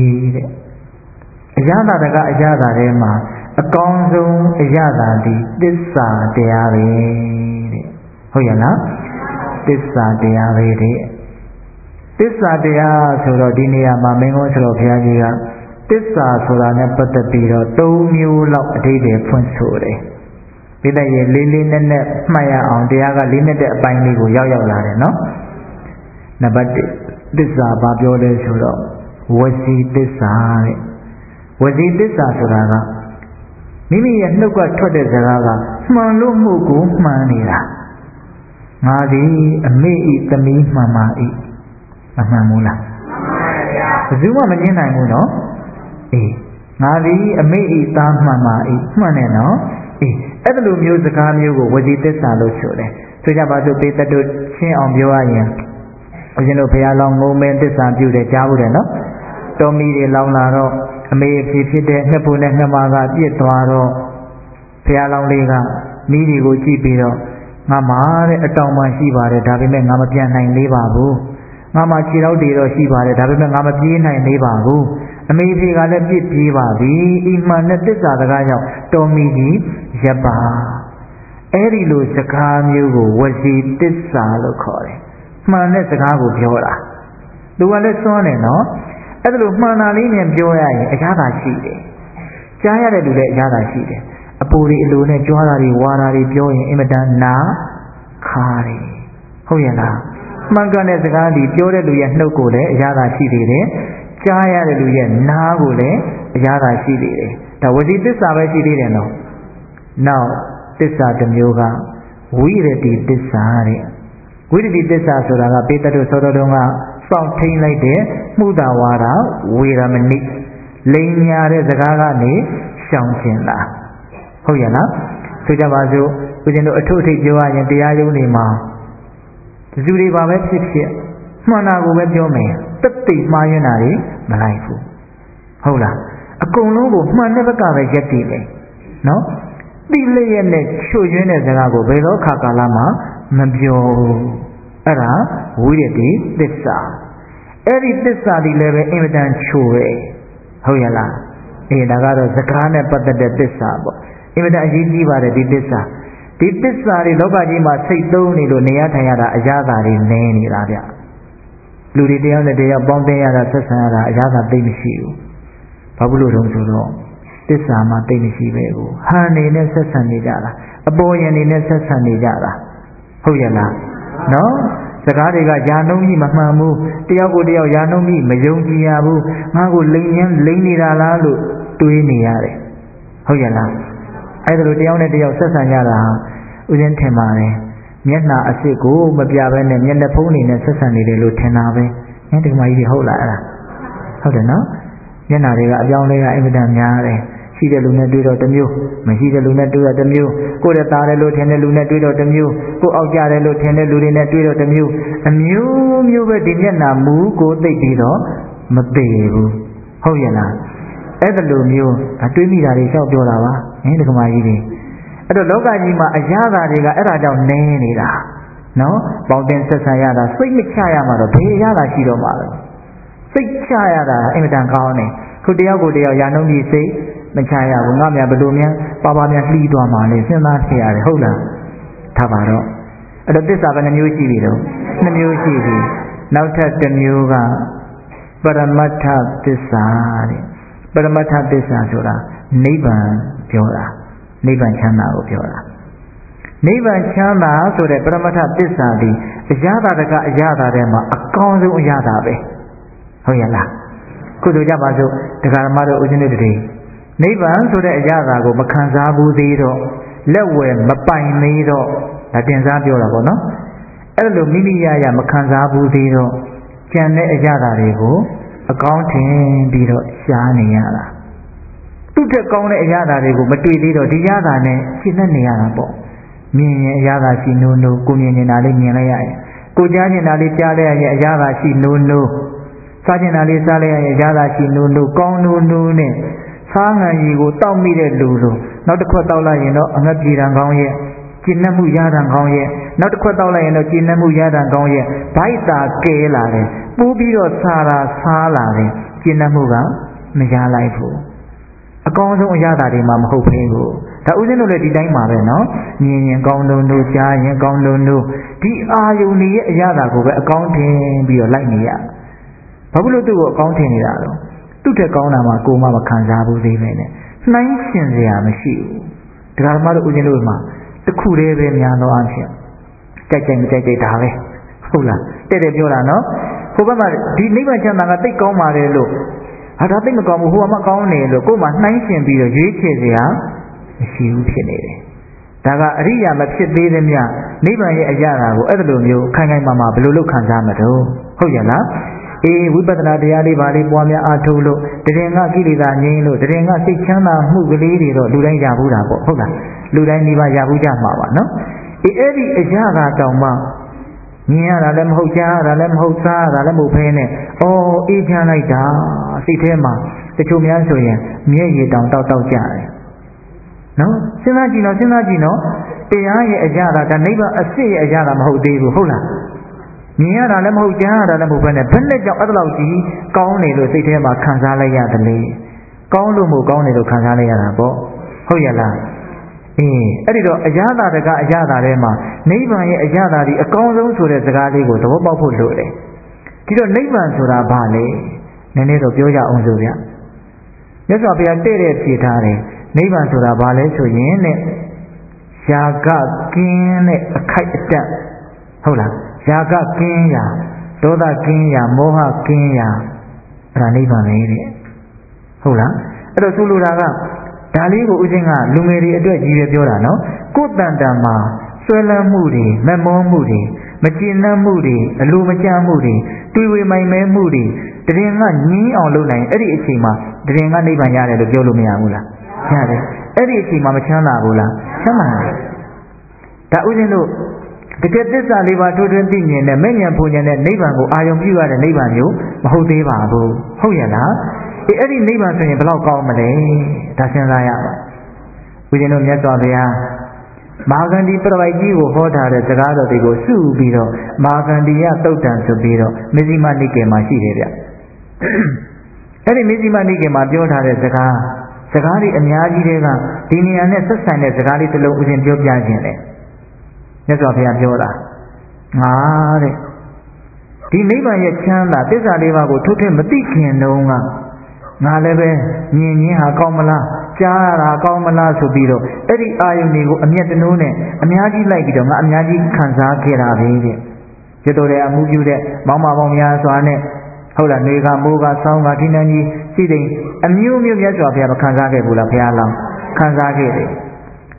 တဲ့အရသာတကအရသာထဲမှာအကောင်းဆုံးအရသာသည်သစ္စာတရားပဲတဲ့ဟုတ်ရဲ့လားသစ္စာတရားပဲတဲ့သစ္စာတရားဆိုတော့ဒီနေရာမှာမင်းကုန်းဆိုတော့ဘုရားကြီးကသစ္စာဆိုတာနဲ့ပတ်သက်ပြီးတော့3မျိုးလောက်အဓိပ္ပာယ်ဖွင့်ဆိုတယ်ဒီတဲ့ရေလေးလေးနက်နက်မှတ်ရအောင်တရားကလေးနက်တဲ့အပိုင်းလေးကိုရောက်လာတယ်နော်နံပါတ်1သစ္စာဘာပြောလဲဆိုတော့ဝစီသစ္စာတဲ့ဝစီသစ္စာဆိုတာကမိမိရဲ့နှုတ်ကထွက်တဲ့စကားကမှန်လို့မှုကိုမှန်နေတာငါသည်အမေဤသမီးမှန်ပါ၏အမှန်မို့လားမှန်ပါဗျာဘယ်သူမှမငြင်းနိုင်ဘူးနော်ငါသည်အမေဤသားမှန်ပါ၏မှန်တယ်နော်အဲ့ဒီလိုမျိုးစကားမျိုးကိုဝစီသစ္စာလို့ဆိုတယ်ဆိုကြပါစို့ပေတတို့ရှင်းအောင်ပြောရရင်ဦးဇင်းတို့ဘုရားလောင်းငုံမင်းသစ္စာပြုတယ်ကြားဘူးတယ်နော်တော်မီတွေလောင်းလာတော့အမေအဖေဖြစ်တဲ့နှစ်ဖို့နဲ့နှစ်မကပြစ်သွားတော့ဘုရားလောင်းလေးကမိတွေကိုကြည့်ပြီးတော့ငါမှာတဲ့အတောင်မှရှိပါတယ်ဒါပေမဲ့ငါမပြန်နိုင်သေးပါဘူးငါမှာခြေထောက်တွေတော့ရှိပါတယ်ဒါပေမဲ့ငါမပြေးနိုင်သေးပါဘူးအမေဖေကလည်းပြစ်ပြေးပါပြီအိမ်မှန်နဲ့သစ္စာစကားကြောင့်တော်မီကြီးရပ်ပါအဲ့ဒီလိုစကားမျိုးကိုဝစီသစ္စာလို့ခေါ်တယ်မှန်တဲ့စကားကိုပြောတာသူကလည်းစွန့်တယ်နော်အဲ့ဒါလိုမှန်တာလေးနဲ့ပြောရရင်အရသာရှိတယ်ကြားရတဲ့လူလည်းအရသာရှိတယ်အပူတွေအလိုနဲ့ကြွားတာတွေဝါတာတွေပြောရင်အင်မတန်နာခါတယ်ဟုတ်ရဲ့လားမှန်ကန်တဲ့စကားဒီပြောတဲ့လူရဲ့နှုတ်ကိုလည်းအရသာရှိသေးတယ်ကြားရတဲ့လူရဲ့နားကိုလည်းအရသာရှိသေးတယ်ဒါဝစီသစ္စာပဲရှိသေးတယ်နော်နောက်သစ္စာတစ်မျိုးကဝိရတိသစ္စာတဲ့ဝိရတိသစ္စာဆိုတာကပေတတို့သောတော်တုံးကစောင့်ထိန်လိုက်တဲ့မှုတာဝါဒဝေရမဏိလိန်ညာတဲ့စကားကနေရှောင်ကျင်တာဟုတ်ရဲ့လားဆိုကြပါစို့ဦးဇင်းတို့အထုအထိပ်ပြောရရင်တရားရုံးတွေမှာသူတွေပါပဲဖြစ်ဖြစ်မှန်တာကိုပဲပြောမယ်တက်တိမှားရင်းတာတွေမလိုက်ဘူးဟုတ်လားအကုန်လုံးကိုမှန်တဲ့ဘက်ကပဲရက်တည်တယ်နော်တိလျက်နဲ့ချွတ်ယွင်းတဲ့စကားကိုဘယ်တော့ခါကာလမှာမပြောဘူးအဲ့ဒါဝိရတိသစ္စာအဲ့ဒီသစ္စာဒီလည်းပဲအင်မတန်ချိုပဲဟုတ်ရဲ့လားဒါကတော့စကားနဲ့ပတ်သက်တဲ့သစ္စာပေါ့အင်မတန်အရေးကြီးပါတယ်ဒီသစ္စာတွေလောကကြီးမှာစိတ်သုံးနေလို့နေရထိုင်ရတာအရသာတွေနည်းနေတာဗျလူတွေတယောက်နဲ့တယောက်ပေါင်းသိရတာဆက်ဆံရတာအရသာသိမရှိဘူးဘာဖြစ်လို့တုံးဆိုတော့သစ္စာမှသိမရှိပဲကိုဟန်နေနဲ့ဆက်ဆံနေကြတာအပေါ်ယံနေနဲ့ဆက်ဆံနေကြတာဟုတ်ရဲ့လားနော်စကားတွေကယာနှုံးကြီးမမှန်ဘူးတယောက်ကိုတယောက်ယာနှုံးကြီးမယုံကြည်ရဘူးငါ့ကိုလိန်နေတာလားလို့တွေးနေရတယ်ဟုတ်ရဲ့လားအဲ့ဒါလိုတယောက်နဲ့တယောက်ဆက်ဆံကြတာဥစဉ်ထင်ပါတယ်မျက်နှာအစ်စ်ကိုမပြဘဲနဲ့မျက်နှာဖုံးအနေနဲ့ဆက်ဆံနေတယ်လို့ထင်တာပဲ။ဒီမှာကြီးဟုတ်လားအဲ့ဒါဟုတ်တယ်နော်မျက်နှာတွေကအပြောင်းလဲကအင်မတန်များတယ်ရှိတဲ့လူနဲ့တွေ့တော့တစ်မျိုးမရှိတဲ့လူနဲ့တွေ့တော့တစ်မျိုးကိုယ်ရဲ့သားတယ်လို့ထင်တဲ့လူနဲ့တွေ့တော့တစ်မျိုးကိုယ်အောက်ကြတယ်လို့ထင်တဲ့လူတွေနဲ့တွေ့တော့တစ်မျိုးအမျိုးမျိုးပဲဒီမျက်နှာမူကိုသိပြီးတော့မပေဘူးဟုတ်ရဲ့လားအဲ့ဒါလိုမျိုးအတွေးမိတာတွေလျှောက်ပြောတာပါဒီကမာကြီးတွေအဲ့တော့လောကကြီးမှာအရာသာတွေကအဲ့ဒါကြောင့်နည်းနေတာနော်ပေါင်းတင်ဆက်ဆံရတာစိတ်မချရမှာတော့ဘယ်အရာသာရှိတော့မှာလဲစိတ်ချရတာအင်မတန်ကောင်းတယ်ခုတယောက်ကိုတယောက်ရာနှုန်းကြီးစိတ်မချရဘူးငါများဘယ်လိုများပါပါများလှီးသွားမှာလဲစဉ်းစားထည့်ရတယ်ဟုတ်လားထားပါတော့အဲ့တော့သစ္စာဘယ်နှမျိုးရှိပြီတော့2မျိုးရှိပြီနောက်ထပ်တစ်မျိုးကပရမတ္ထသစ္စာတဲ့ပရမတ္ထသစ္စာဆိုတာနိဗ္ဗာန်ပြောတာနိဗ္ဗာန်ချမ်းသာကိုပြောတာနိဗ္ဗာန်ချမ်းသာဆိုတဲ့ပရမတ္ထသစ္စာဒီအရာသာတကအရာသာထဲမှာအကောင်းဆုံးအရာသာပဲဟုတ်ရဲ့လားခုဆိုကြပါစို့တရားဓမ္မတို့ဥစဉ်တွေတည်းနိဗ္ဗာန်ဆိုတဲ့အရာသာကိုမခံစားဘူးသေးတော့လက်ဝယ်မပိုင်သေးတော့ဒါတင်စားပြောတာပေါ့နော်အဲ့လိုမိမိရရမခံစားဘူးသေးတော့ကျန်တဲ့အရာသာတွေကိုအကောင်းထင်ပြီးတော့ရှားနေရတာသူ့ထက်ကောင်းတဲ့အရာသာတွေကိုမတွေ့သေးတော့ဒီရသာနဲ့ရှင်းနေရတာပေါ့မြင်ရင်အရာသာရှိနိုးနိုးကိုမြင်နေတာလေးမြင်လိုက်ရရင်ကိုကြားနေတာလေးကြားလိုက်ရရင်အရာသာရှိနိုးနိုးစားနေတာလေးစားလိုက်ရရင်အရာသာရှိနိုးနိုးကောင်းနိုးနိုးနဲ့စားငံကြီးကိုတောက်မိတဲ့လူလိုနောက်တစ်ခွက်တောက်လိုက်ရင်တော့အငတ်ပြေတံကောင်းရဲ့ကျဉ်နှက်မှုရတံကောင်းရဲ့နောက်တစ်ခွက်တောက်လိုက်ရင်တော့ကျဉ်နှက်မှုရတံကောင်းရဲ့ဗိုက်သာကဲလာတယ်ပိုးပြီးတော့စားလာတယ်ကျဉ်နှက်မှုကမရလိုက်ဘူးအကောင်းဆုံးအရာသာတွေမှမဟုတ်ဘူးဒါဥစဉ်တို့လည်းဒီတိုင်းပါပဲနော်မြင်ရင်ကောင်းလို့တို့ကြားရင်ကောင်းလို့တို့ဒီအာယုန်တွေရဲ့အရာသာကိုပဲအကောင်းထင်ပြီးတော့လိုက်နေရဘာဖြစ်လို့သူ့ကိုအကောင်းထင်နေတာတော့သူ့ထက်ကောင်းတာမှကိုယ်မှမခံစားဘူးသေးပဲနဲ့နှိုင်းရှင်စရာမရှိဘူးတရားဓမ္မတို့ဥစဉ်တို့မှာတခုတည်းပဲများသောအားဖြင့်ကြိုက်မကြိုက်ဒါပဲဟုတ်လားတဲ့ပြောတာနော်ဟိုဘက်မှာဒီနိဗ္ဗာန်ချမ်းသာကသိကောင်းပါတယ်လို့ဟာဒါသိမကောင်းဘူးဟိုကမှကောင်းတယ်လို့ကိုယ်မှနှိုင်းရှင်ပြီးတော့ရွေးချယ်စရာမရှိဘူးဖြစ်နေတယ်ဒါကအရိယာမဖြစ်သေးတဲ့မြနိဗ္ဗာန်ရဲ့အရာကိုအဲ့လိုမျိုးခိုင်ခိုင်မာမာဘယ်လိုလုပ်ခံစားမှာတော့ဟုတ်ရဲ့လားဝိပဿနာတရားလေးပါလေးပွားများအားထုတ်လို့တရင်ကကိလေသာငြိမ်းလို့တရင်ကစိတ်ချမ်းသာမှုကလေးတွေတော့လူတိုင်းရဘူးတာပေါ့ဟုတ်လားလူတိုင်းဒီပါရဘူးကြမှာပါနော်အဲ့ဒီအရာကတောင်မှမြင်ရတာလည်းမဟုတ်ကြားရတာလည်းမဟုတ်စားရတာလည်းမဟုတ်ဖဲနဲ့အေးချမ်းလိုက်တာစိတ်ထဲမှာတချို့များဆိုရင်မျက်ရည်တောင်တောက်ကြတယ်နော်စဉ်းစားကြည့်နော်တရားရဲ့အရာကဒါနိဗ္ဗာန်အစစ်ရဲ့အရာကမဟုတ်သေးဘူးဟုတ်လားမြင်ရတာလည်းမဟုတ်ကြားရတာလည်းမဟုတ်ဘဲနဲ့ဘယ်နဲ့ကြောင့်အဲ့ဒါလောက်ကြီးကောင်းနေလို့စိတ်ထဲမှာခံစားလိုက်ရတယ်လေကောင်းလို့မို့ကောင်းနေလို့ခံစားလိုက်ရတာပေါ့ဟုတ်ရဲ့လားအဲ့ဒီတော့အရာသာတကအရာသာထဲမှာနိဗ္ဗာန်ရဲ့အရာသာဒီအကောင်းဆုံးဆိုတဲ့စကားလေးကိုသဘောပေါက်ဖို့လိုတယ်ဒီတော့နိဗ္ဗာန်ဆိုတာဘာလဲနည်းနည်းတော့ပြောကြအောင်ဆိုဗျမြတ်စွာဘုရားတဲ့ဖြေထားတယ်နိဗ္ဗာန်ဆိုတာဘာလဲဆိုရင်တဲ့ရာဂကင်းတဲ့အခိုက်အတန့်ဟုတ်လားရာဂကင်းရာဒေါသကင်းရာမောဟကင်းရာအဲ့ဒါနိဗ္ဗာန်ပဲတဲ့ဟုတ်လားအဲ့တော့ဆိုလိုတာကဒါလေးကိုဥစဉ်ကလူငယ်တွေအတွက်ကြီးပဲပြောတာနော်ကိုယ်တန်တန်မှာဆွဲလန်းမှုတွေမမောမှုတွေမကျေနပ်မှုတွေအလိုမကျမှုတွေတွေးဝေမိုင်မဲမှုတွေတရင်ကညင်းအောင်လုပ်နိုင်အဲ့ဒီအချိန်မှာတရင်ကနိဗ္ဗာန်ရတယ်လို့ပြောလို့မရဘူးလားရတယ်အဲ့ဒီအချိန်မှာမချမ်းသာဘူးလားချမ်းသာတယ်ဒါဥစဉ်တို့တကယ်သစ္စာလေးပါးထိုးထွင်းသိမြင်တဲ့မဲ့ဉာဏ်ပူဉာဏ်နဲ့နိဗ္ဗာန်ကိုအာရုံပြုရတဲ့နိဗ္ဗာန်မျိုးမဟုတ်သေးပါဘူးဟုတ်ရဲ့လားအဲ့ဒီနိဗ္ဗာန်ဆိုရင်ဘယ်လောက်ကောင်းမလဲဒါစဉ်းစားရပါဦးဇင်းတို့မြတ်စွာဘုရားမဟာကန္တိပြပိုက်ကြီးကိုဟောထားတဲ့စကားတော်တွေကိုစုပြီးတော့မဟာကန္တိယသုတ်တံဆိုပြီးတော့မေဇိမနိကေမှာရှိတယ်ဗျအဲ့ဒီမေဇိမနိကေမှာပြောထားတဲ့စကားတွေအများကြီးတွေကဒီနေရာနဲ့ဆက်ဆိုင်တဲ့စကားလေးတစ်လုံးဦးဇင်းပြောပြခြင်းလေမြတ်စွာဘုရားပြောတာငါတဲ့ဒီနိဗ္ဗာန်ရဲ့ချမ်းသာသစ္စာလေးပါးကိုထုတ်ထည့်မသိခင်တုန်းကငါလည်းပဲမြင်ချင်းဟာကောင်းမလားကြားရတာကောင်းမလားဆိုပြီးတော့အဲ့ဒီအာယုန်တွေကိုအမျက်တနိုးနဲ့အများကြီးလိုက်ပြီးတော့ငါအများကြီးခံစားခဲ့တာပဲတဲ့ရတော်တဲ့အမှုပြုတဲ့မောင်မပေါင်းများစွာနဲ့ဟုတ်လားနေကမိုးကဆောင်းကထိနှန်းကြီးစိတ်တိမ်အမျိုးမျိုးမြတ်စွာဘုရားမခံစားခဲ့ဘူးလားဘုရားလောင်းခံစားခဲ့တယ်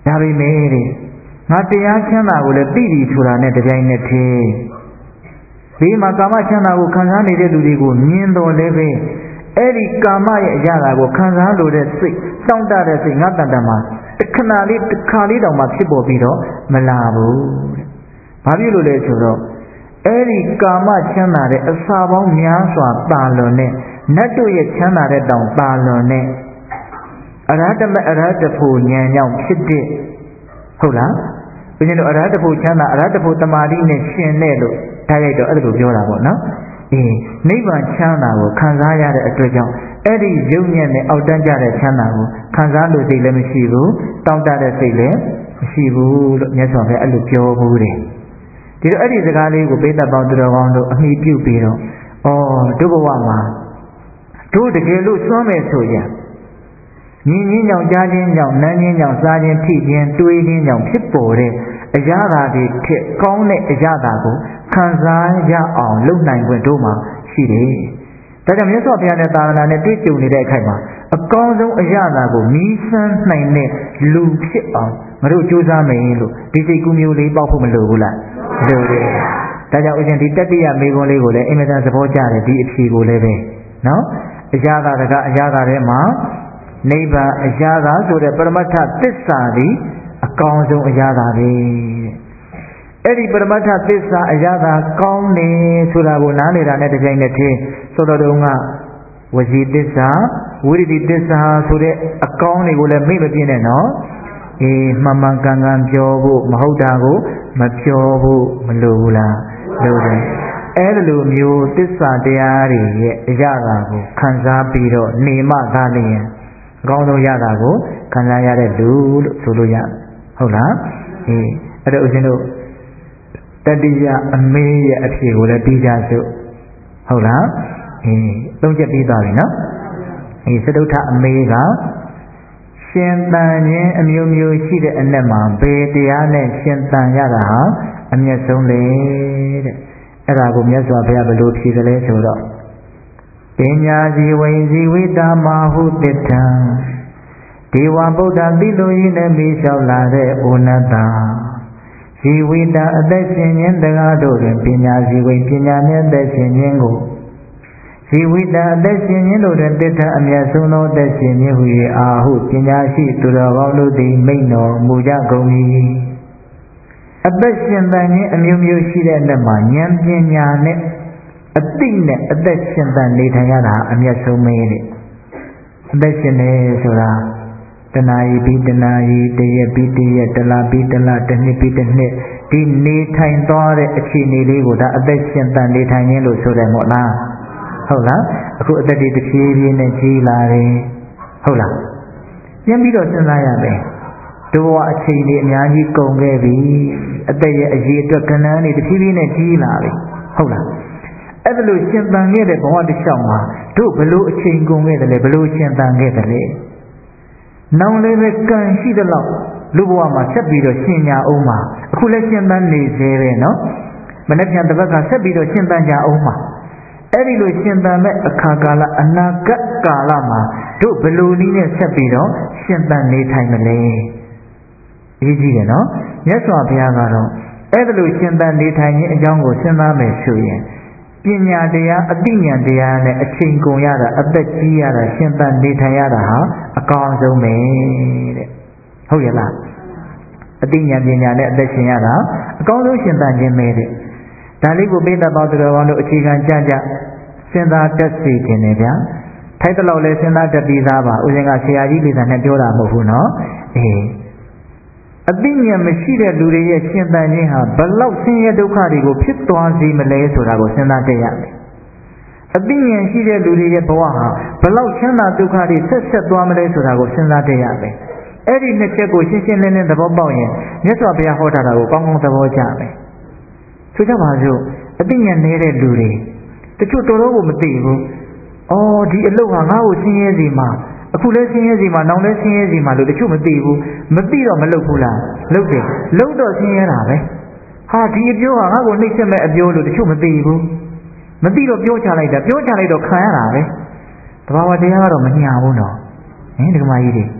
ဒါပေမဲ့တဲ့ငါတရားချမ်းသာကိုလည်းသိပြီဆိုတာနဲ့တပြိုင်နက်တည်းဒီမှာကာမချမ်းသာကိုခံစားနေတဲ့လူတွေကိုမြင်တော်လည်းပဲအဲ့ဒီကာမရဲ့အရာကိုခံစားလို့တဲ့စိတ်တောင့်တတဲ့စိတ်ငါတန်တမှာတစ်ခဏလေးတစ်ခါလေးတောင်မှဖြစ်ပေါ်ပြီးတော့မလာဘူးတဲ့။ဘာဖြစ်လို့လဲဆိုတော့အဲ့ဒီကာမချမ်းသာတဲ့အစာပေါင်းများစွာတာလွန်နဲ့နတ်တို့ရဲ့ချမ်းသာတဲ့တောင်တာလွန်နဲ့အရဟတမအရဟတဖို့ဉာဏ်ကြောင့်ဖြစ်တဲ့ဟုတ်လားဘုရင်တို့အရဟတဖို့ချမ်းသာအရဟတဖို့တမာတိနဲ့ရှင်တဲ့လို့ထားရိုက်တော့အဲ့လိုပြောတာပေါ့နော်နိဗ္ဗာန်ချမ်းသာကိုခံစားရတဲ့အတွက်ကြောင့်အဲ့ဒီယုံညံ့တဲ့အောက်တန်းကြတဲ့ချမ်းသာကိုခံစားလို့စိတ်လည်းမရှိဘူးတောင့်တတဲ့စိတ်လည်းမရှိဘူးလို့မြတ်စွာဘုရားအဲ့လိုပြောဘူးတယ်ဒီတော့အဲ့ဒီစကားလေးကိုပိဋကပေါင်းသူတော်ကောင်းတို့အမိပြုပြီးတော့ဒုဘဝမှာတို့တကယ်လို့စွမ်းမယ်ဆိုရင်ညီညင်းကြောင့်ကြားခြင်းကြောင့်နမ်းခြင်းကြောင့်စားခြင်းထိခြင်းတွေးခြင်းကြောင့်ဖြစ်ပေါ်တဲ့အရာသာတွေထက်ကောင်းတဲ့အရာသာကိုခံစားရအောင်လုပ်နိုင်ခွင့်တို့မှာရှိတယ်။ဒါကြောင့်မြတ်စွာဘုရားနဲ့သာသနာနဲ့တွေ့ကြုံနေတဲ့အခိုက်မှာအကောင်းဆုံးအရာသာကိုမြည်ဆန်းနိုင်တဲ့လူဖြစ်အောင်ငါတို့ကြိုးစားမယ်လို့ဒီစိတ်ကူးမျိုးလေးပေါက်ဖို့မလိုဘူးလား။လိုတယ်။ဒါကြောင့်ဦးဇင်းဒီတတိယမေခွန်းလေးကိုလည်းအင်မတန်သဘောကျတယ်ဒီအဖြေကိုလည်းပဲနော်။အရာသာကအရာသာထဲမှာနိဗ္ဗာန်အရာသာဆိုတဲ့ပရမတ္ထသစ္စာသည်အကောင်းဆုံးအရာသာပဲအဲ့ဒီပရမတ္ထသစ္စာအရာသာကောင်းတယ်ဆိုတာကိုနားလည်တာနဲ့တပြိုင်နက်တည်းဆိုတော့တုန်းကဝစီသစ္စာဝိရိတိသစ္စာဆိုတဲ့အကောင်းတွေကိုလည်းမိတ်မပြင်းနဲ့နော်မှန်မှန်ကန်ကန်ပြောဖို့မဟုတ်တာကိုမပြောဖို့မလိုဘူးလားလိုတယ်အဲ့လိုမျိုးသစ္စာတရားတွေရဲ့အရာသာကိုခံစားပြီးတော့နေမှသာလျင်အကောင်းဆုံးရတာကိုခံစားရတဲ့လူလို့ဆိုလို့ရဟုတ်လားအဲ့တော့ဦးဇင်းတို့တတိယအမေးရဲ့အဖြေကိုလည်းပြီးကြစို့ဟုတ်လားသုံးချက်ပြီးသွားပြီနော်စတုထအမေးကရှင်သန်ခြင်းအမျိုးမျိုးရှိတဲ့အနက်မှာဘယ်တရားနဲ့ရှင်သန်ရတာဟာအမျက်ဆုံးလေတဲ့အဲ့ဒါကိုမြတ်စွာဘုရားဘယ်လိုဖြေသလဲဆိုတော့ပညာဇီဝိဇီဝိတာမဟုတ္တံဒေဝဗုဒ္ဓတိလိုရင်းနဲ့မေးလျှောက်လာတဲ့ဩနတဇီဝိတာအသက်ရှင်ခြင်းတရားတို့တွင်ပညာဇီဝိပညာနဲ့အသက်ရှင်ခြင်းကိုဇီဝိတာအသက်ရှင်ခြင်းတို့တွင်တထအမြတ်ဆုံးသောအသက်ရှင်ခြင်းဟူ၍အာဟုပညာရှိသူတော်ကောင်းတို့သည်မိန့်တော်မူကြကုန်၏အသက်ရှင်သန်ခြင်းအမျိုးမျိုးရှိတဲ့လက်မှာဉာဏ်ပညာနဲ့အသိနဲ့အသက်ရှင်သန်နေထိုင်ရတာအမျက်ဆုံးပဲတဲ့အသက်ရှင်နေဆိုတာတဏှာကြီးပြီးတဏှာကြီးတရက်ပြီးတရက်တလပြီးတလတစ်နှစ်ပြီးတစ်နှစ်ဒီနေထိုင်သွားတဲ့အခြေအနေလေးကိုဒါအသက်ရှင်သန်နေထိုင်ခြင်းလို့ဆိုတယ်မို့လားဟုတ်လားအခုအသက်တွေတစ်ဖြည်းဖြည်းနဲ့ကြီးလာတယ်ဟုတ်လားပြန်ပြီးတော့စဉ်းစားရမယ်တို့ဘဝအချိန်တွေအများကြီးကုန်ခဲ့ပြီအသက်ရဲ့အရေးအတွက်ကဏ္ဍတွေတစ်ဖြည်းဖြည်းနဲ့ကြီးလာပြီဟုတ်လားအဲ့ဒါလို့ရှင်သန်ခဲ့တဲ့ဘဝတစ်လျှောက်မှာတို့ဘလို့အချိန်ကုန်ခဲ့တယ်လဲဘလို့ရှင်သန်ခဲ့တယ်လဲနောင်လည်းပဲကံရှိတဲ့လောက်လူဘဝမှာဆက်ပြီးတော့ရှင်ညာအောင်မှာအခုလည်းရှင်သန်နေသေးပဲနော်မနေ့ပြန်တစ်ပတ်ကဆက်ပြီးတော့ရှင်သန်ကြအောင်မှာအဲ့ဒီလိုရှင်သန်မဲ့အခါကာလအနာဂတ်ကာလမှာတို့ဘလို့နည်းနဲ့ဆက်ပြီးတော့ရှင်သန်နေထိုင်မလဲအရေးကြီးတယ်နော်မြတ်စွာဘုရားကတော့အဲ့ဒါလိုရှင်သန်နေထိုင်ခြင်းအကြောင်းကိုစဉ်းစားမယ်ဆိုရင်ပညာတရားအသိဉာဏ်တရားနဲ့အချိန်ကုန်ရတာအသက်ကြီးရတာရှင်သန်နေထိုင်ရတာဟာအကောင်းဆုံးပဲတဲ့ဟုတ်ရဲ့လားအသိဉာဏ်ပညာနဲ့အသက်ရှင်ရတာအကောင်းဆုံးရှင်သန်ခြင်းပဲတဲ့ဒါလေးကိုပိဋကပေါင်းသူတော်ကောင်းတို့အခြေခံကြကြစဉ်းစားတက်စေခြင်းနဲ့ဗျာထိုက်တလောက်လဲစဉ်းစားတက်ပြီးသားပါဦးဇင်ကဆရာကြီးလေးသာနဲ့ပြောတာမဟုတ်ဘူးနော်အသိဉာဏ်မရှိတဲ့လူတွေရဲ့ရှင်သန်ခြင်းဟာဘလောက်ဆင်းရဲဒုက္ခတွေကိုဖြစ်သွားစေမလဲဆိုတာကိုစဉ်းစားတတ်ရမယ်။အသိဉာဏ်ရှိတဲ့လူတွေရဲ့ဘဝဟာဘလောက်ချမ်းသာဒုက္ခတွေဆက်သွားမလဲဆိုတာကိုစဉ်းစားတတ်ရမယ်။အဲ့ဒီနှစ်ချက်ကိုရှင်းရှင်းလင်းလင်းသဘောပေါက်ရင်မြတ်စွာဘုရားဟောထားတာကိုကောင်းကောင်းသဘောကျမယ်။ဆိုကြပါစို့အသိဉာဏ်နည်းတဲ့လူတွေတချို့တော်တော်ကိုမသိဘူး။အော်ဒီအလုပ်ဟာငါ့ကိုဆင်းရဲစေမှာအခုလဲဆင်းရဲစီမှာနောင်လဲဆင်းရဲစီမှာလို့တချို့မသိဘူးမသိတော့မလုပ်ဘူးလားလုပ်တယ်လုပ်တော့ဆင်းရဲတာပဲဟာဒီအပြောဟာငါ့ကိုနှိမ့်ဆက်မဲ့အပြောလို့တချို့မသိဘူးမသိတော့ပြောချလိုက်တာပြောချလိုက်တော့ခံရတာပဲတဘာဝတရားကတော့မညာဘူးနော်ဒီကမာကြီးတွေ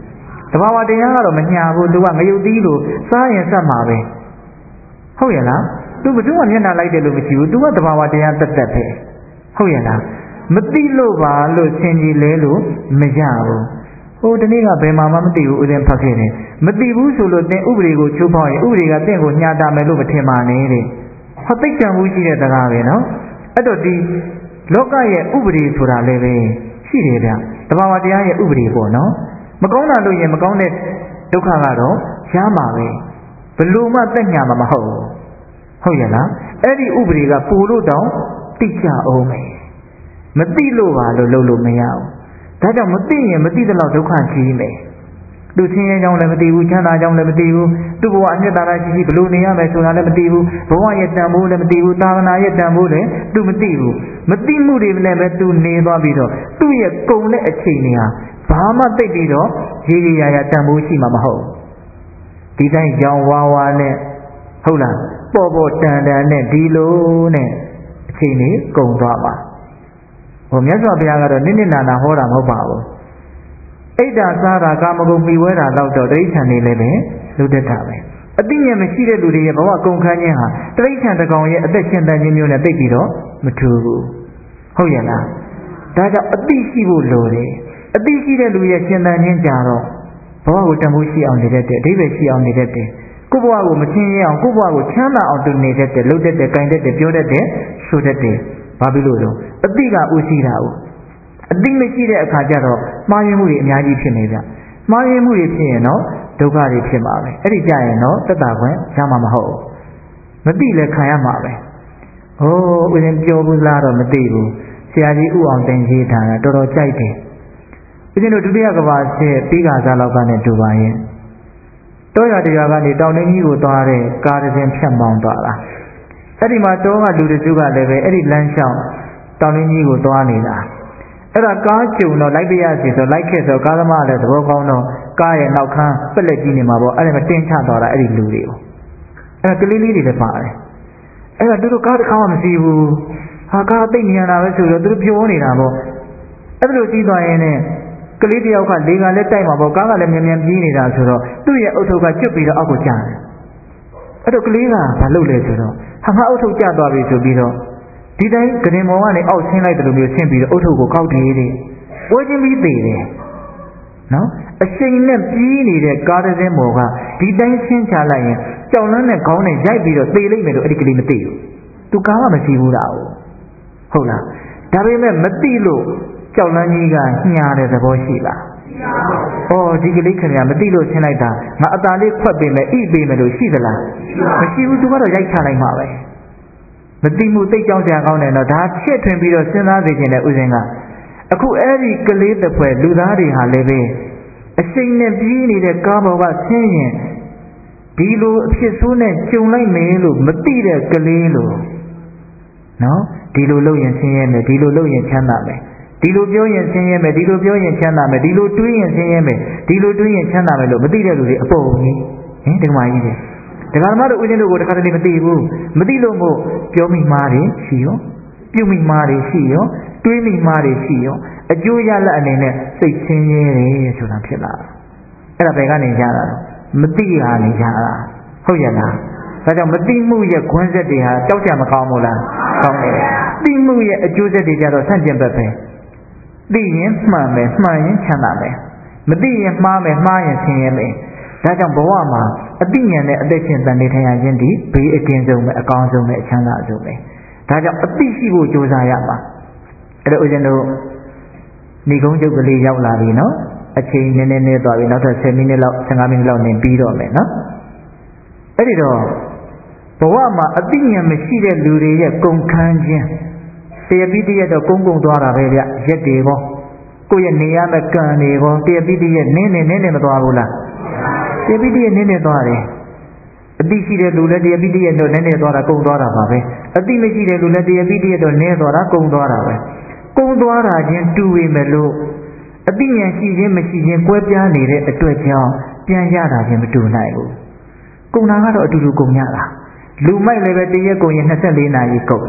တဘာဝတရားကတော့မညာဘူးသူကငရုတ်သီးလို့စားရင်ဆက်မှာပဲဟုတ်ရဲ့လားသူဘယ်သူမှမျက်နှာလိုက်တယ်လို့မရှိဘူးသူကတဘာဝတရားတက်တက်ပဲဟုတ်ရဲ့လားမသိလို့ပါလို့ဆင်ကြည်လဲလို့မရဘူးဟိုဒီနေ့ကဘယ်မှာမှမသိဘူးဦးဇင်းဖတ်ခဲ့တယ်မသိဘူးဆိုလို့သင်ဥပဒေကိုချိုးဖောက်ရင်ဥပဒေကသင်ကိုညှာတာမယ်လို့မထင်ပါနဲ့တဲ့ဟောသိကြံမှုရှိတဲ့စကားပဲနော်အဲ့တော့ဒီလောကရဲ့ဥပဒေဆိုတာလည်းပဲရှိတယ်ဗျတဘာဝတရားရဲ့ဥပဒေပေါ့နော်မကောင်းတာလို့ရင်မကောင်းတဲ့ဒုက္ခကတော့ရမှာပဲဘလို့မှတက်ညာမှာမဟုတ်ဘူးဟုတ်ရဲ့လားအဲ့ဒီဥပဒေကပူလို့တောင်သိကြအောင်မယ်မသိလို့ပါလို့လုပ်လို့မရဘူးဒါကြောင့်မသိရင်မသိတဲ့လောက်ဒုက္ခကြီးမယ်သူဆင်းရဲကြောင်းလည်းမသိဘူးချမ်းသာကြောင်းလည်းမသိဘူးသူ့ဘဝအနှစ်သာရရှိရှိဘလို့နေရမယ်ဆိုတာလည်းမသိဘူးဘဝရဲ့တန်ဖိုးလည်းမသိဘူးသာသနာရဲ့တန်ဖိုးလည်းသူမသိဘူးမသိမှုတွေနဲ့ပဲသူနေသွားပြီးတော့သူ့ရဲ့ကုံတဲ့အချိန်တွေဟာဘာမှသိပြီးတော့ရေးရရတန်ဖိုးရှိမှာမဟုတ်ဒီတိုင်းကြောင်ဝါဝါနဲ့ဟုတ်လားပေါ်ပေါ်တန်တန်နဲ့ဒီလိုနဲ့အချိန်တွေကုန်သွားပါဟိုမြတ်စွာဘုရားကတော့နိမ့်နာနာဟောတာမဟုတ်ပါဘူးအိတ်တာစားတာကာမဂုဏ်ပြီးဝဲတာတော့တိဋ္ဌာန်နေလည်းပဲလူတတ်တာပဲအသိဉာဏ်မရှိတဲ့လူတွေရဲ့ဘဝကုန်ခန်းခြင်းဟာတိဋ္ဌာန်တစ်ကောင်ရဲ့အသက်ရှင်တန်ခြင်းမျိုးနဲ့သိပြီးတော့မထူဘူးဟုတ်ရဲ့လားဒါကြောင့်အသိရှိဖို့လိုတယ်အသိရှိတဲ့လူရဲ့ရှင်တန်ခြင်းကြတော့ဘဝကိုတန်ဖိုးရှိအောင်နေတတ်တယ်အဓိပ္ပာယ်ရှိအောင်နေတတ်တယ်ကိုယ့်ဘဝကိုမချင်းရအောင်ကိုယ့်ဘဝကိုချမ်းသာအောင်သူနေတတ်တယ်လုပ်တတ်တယ်ကြင်တတ်တယ်ပြောတတ်တယ်ဆိုတတ်တယ်ဘာဖြစ်လို့လဲအသိကဥရှိတာကိုအသိမရှိတဲ့အခါကျတော့မှားယွင်းမှုတွေအများကြီးဖြစ်နေကြမှားယွင်းမှုတွေဖြစ်ရင်တော့ဒုက္ခတွေဖြစ်မှာပဲအဲ့ဒီကြရင်တော့သက်သာခွင့်ရမှာမဟုတ်ဘူးမသိလဲခံရမှာပဲဟိုးဦးဇင်းပြောဘူးလားတော့မသိဘူးဆရာကြီးဥအောင်တင်ရေးထားတာတော်တော်ကြိုက်တယ်ဦးဇင်းတို့ဒုတိယကဘာစစ်ပြီးကစားလောက်ကနေတူပါရင်တောရတရားကနေတောင်နှင်းကြီးကိုသွားတဲ့ကားတစ်စင်းဖြတ်မောင်းသွားတာအဲ့ဒီမှာတောကလူတစုကလည်းပဲအဲ့ဒီလမ်းလျှောက်တောင်နှင်းကြီးကိုသွားနေတာအဲ့ဒါကားကြုံတော့လိုက်ပြရစီဆိုလိုက်ခဲ့ဆိုကားသမားလည်းသဘောကောင်းတော့ကားရဲ့နောက်ခန်းပက်လက်ကြီးနေမှာပေါ့အဲ့ဒါမတင်ချသွားတာအဲ့ဒီလူတွေကိုအဲ့ဒါကလေးလေးတွေလည်းပါတယ်အဲ့ဒါသူတို့ကားတစ်ခါမှမစီးဘူးဟာကားသိနေရတာပဲဆိုတော့သူတို့ပြောနေတာပေါ့အဲ့လိုကြီးသွားရင်လည်းကလေးတယောက်ကလေကလည်းတိုက်မှာပေါ့ကားကလည်းမြန်မြန်ပြေးနေတာဆိုတော့သူ့ရဲ့အုတ်ထုပ်ကကျွတ်ပြီးတော့အောက်ကိုကျတယ်အဲ့တော့ကလေးကဘာလုပ်လဲဆိုတော့ဟာငါအုတ်ထုပ်ကျသွားပြီဆိုပြီးတော့ဒီတိုင်းကရင်မော်ကနေအောက်ဆင်းလိုက်တယ်လို့မျိုးဆင်းပြီးတော့အုတ်ထုပ်ကိုကောက်တယ်တဲ့ပွဲချင်းပြီးသေးတယ်နော်အချိန်နဲ့ပြေးနေတဲ့ကားတစ်စင်းမော်ကဒီတိုင်းဆင်းချလိုက်ရင်ကြောင်လန်းနဲ့ခေါင်းနဲ့ရိုက်ပြီးတော့သေလိုက်မယ်လို့အဲ့ဒီကလေးမသိဘူးသူကားကမရှိဘူးလားဟုတ်လားဒါပေမဲ့မသိလို့ကြောက်လန်းကြီးကညားတဲ့သဘောရှိလား။အော်ဒီကလေးခင်ဗျာမသိလို့ဆင်းလိုက်တာငါအသာလေးခွက်ပေးမယ်ဣပေးမယ်လို့ရှိသလား။မရှိဘူးသူကတော့ရိုက်ချလိုက်မှာပဲ။မသိမှုသိကြောင်စရာကောင်းတယ်တော့ဒါချစ်ထွင်ပြီးတော့စဉ်းစားသိခြင်းနဲ့ဥစဉ်ကအခုအဲ့ဒီကလေးတစ်ဖွဲ့လူသားတွေဟာလည်းပဲအစိမ့်နဲ့ပြေးနေတဲ့ကားပေါ်ကဆင်းရင်ဒီလိုအဖြစ်ဆိုးနဲ့ကြုံလိုက်မယ်လို့မသိတဲ့ကလေးလို့နော်ဒီလိုလုပ်ရင်ဆင်းရဲမယ်ဒီလိုလုပ်ရင်ချမ်းသာမယ်ဒီလိုပြောရင်ဆင်းရဲမယ်ဒီလိုပြောရင်ချမ်းသာမယ်ဒီလိုတွေးရင်ဆင်းရဲမယ်ဒီလိုတွေးရင်ချမ်းသာမယ်လို့မသိတဲ့လူတွေအပေါ်ကြီးဟင်ဒီမှာကြီးတယ်ဒကာမတို့ဦးဇင်းတို့ကိုတခါတလေမသိဘူးမသိလို့မို့ပြောမိမှားတယ်ရှိရောပြုမိမှားတယ်ရှိရောတွေးမိမှားတယ်ရှိရောအကျိုးရလဒ်အနေနဲ့စိတ်ဆင်းရဲတယ်ဆိုတာဖြစ်လာအဲ့ဒါဘယ်ကနေကြတာမသိဟာနေကြတာဟုတ်ရဲ့လားဒါကြောင့်မသိမှုရဲ့ခွန်းဆက်တွေဟာကြောက်ကြမကောင်းဘူးလားကောင်းတယ်သိမှုရဲ့အကျိုးဆက်တွေကြတော့ဆန့်ကျင်ဘက်ပဲသိရင်မှန်မယ်မှန်ရင်ချမ်းသာမယ်မသိရင်မှားမယ်မှားရင်ဆင်းရဲမယ်ဒါကြောင့်ဘဝမှာအသိဉာဏ်နဲ့အသက်ရှင်တန်နေထိုင်ရခြင်းဒီဘေးအကင်းဆုံးပဲအကောင်းဆုံးပဲအချမ်းသာဆုံးပဲဒါကြောင့်အသိရှိဖို့ကြိုးစားရမှာအဲ့တော့ဦးဇင်းတို့ဏိကုံးကျုပ်ကလေးရောက်လာပြီနော်အချိန်နည်းနည်းနဲ့သွားပြီနောက်ထပ်10မိနစ်လောက်15မိနစ်လောက်နေပြီးတော့မယ်နော်အဲ့ဒီတော့ဘဝမှာအသိဉာဏ်မရှိတဲ့လူတွေရဲ့ကုန်ခန်းခြင်းတရားပြီးတည်းတော့ကုန်းသွားတာပဲဗျရက်တွေပေါ့ကိုယ့်ရဲ့နေရမယ့်ကံတွေပေါ့တရားပြီးတည်းနင်းနေမသွားဘူးလားတရားပြီးတည်းနင်းနေသွားတယ်အသိရှိတဲ့လူလည်းတရားပြီးတည်းတော့နင်းနေသွားတာကုန်းသွားတာပါပဲအသိမရှိတဲ့လူလည်းတရားပြီးတည်းတော့နင်းသွားတာကုန်းသွားတာပဲကုန်းသွားတာချင်းတူပေမဲ့လို့အသိဉာဏ်ရှိခြင်းမရှိခြင်းကွဲပြားနေတဲ့အတွက်ကြောင့်ပြန်ရတာချင်းမတူနိုင်ဘူးကုန်းတာကတော့အတူတူကုန်းရတာလူမိုက်လည်းပဲတရက်ကုန်းရင်24နာရီကုန်းတယ်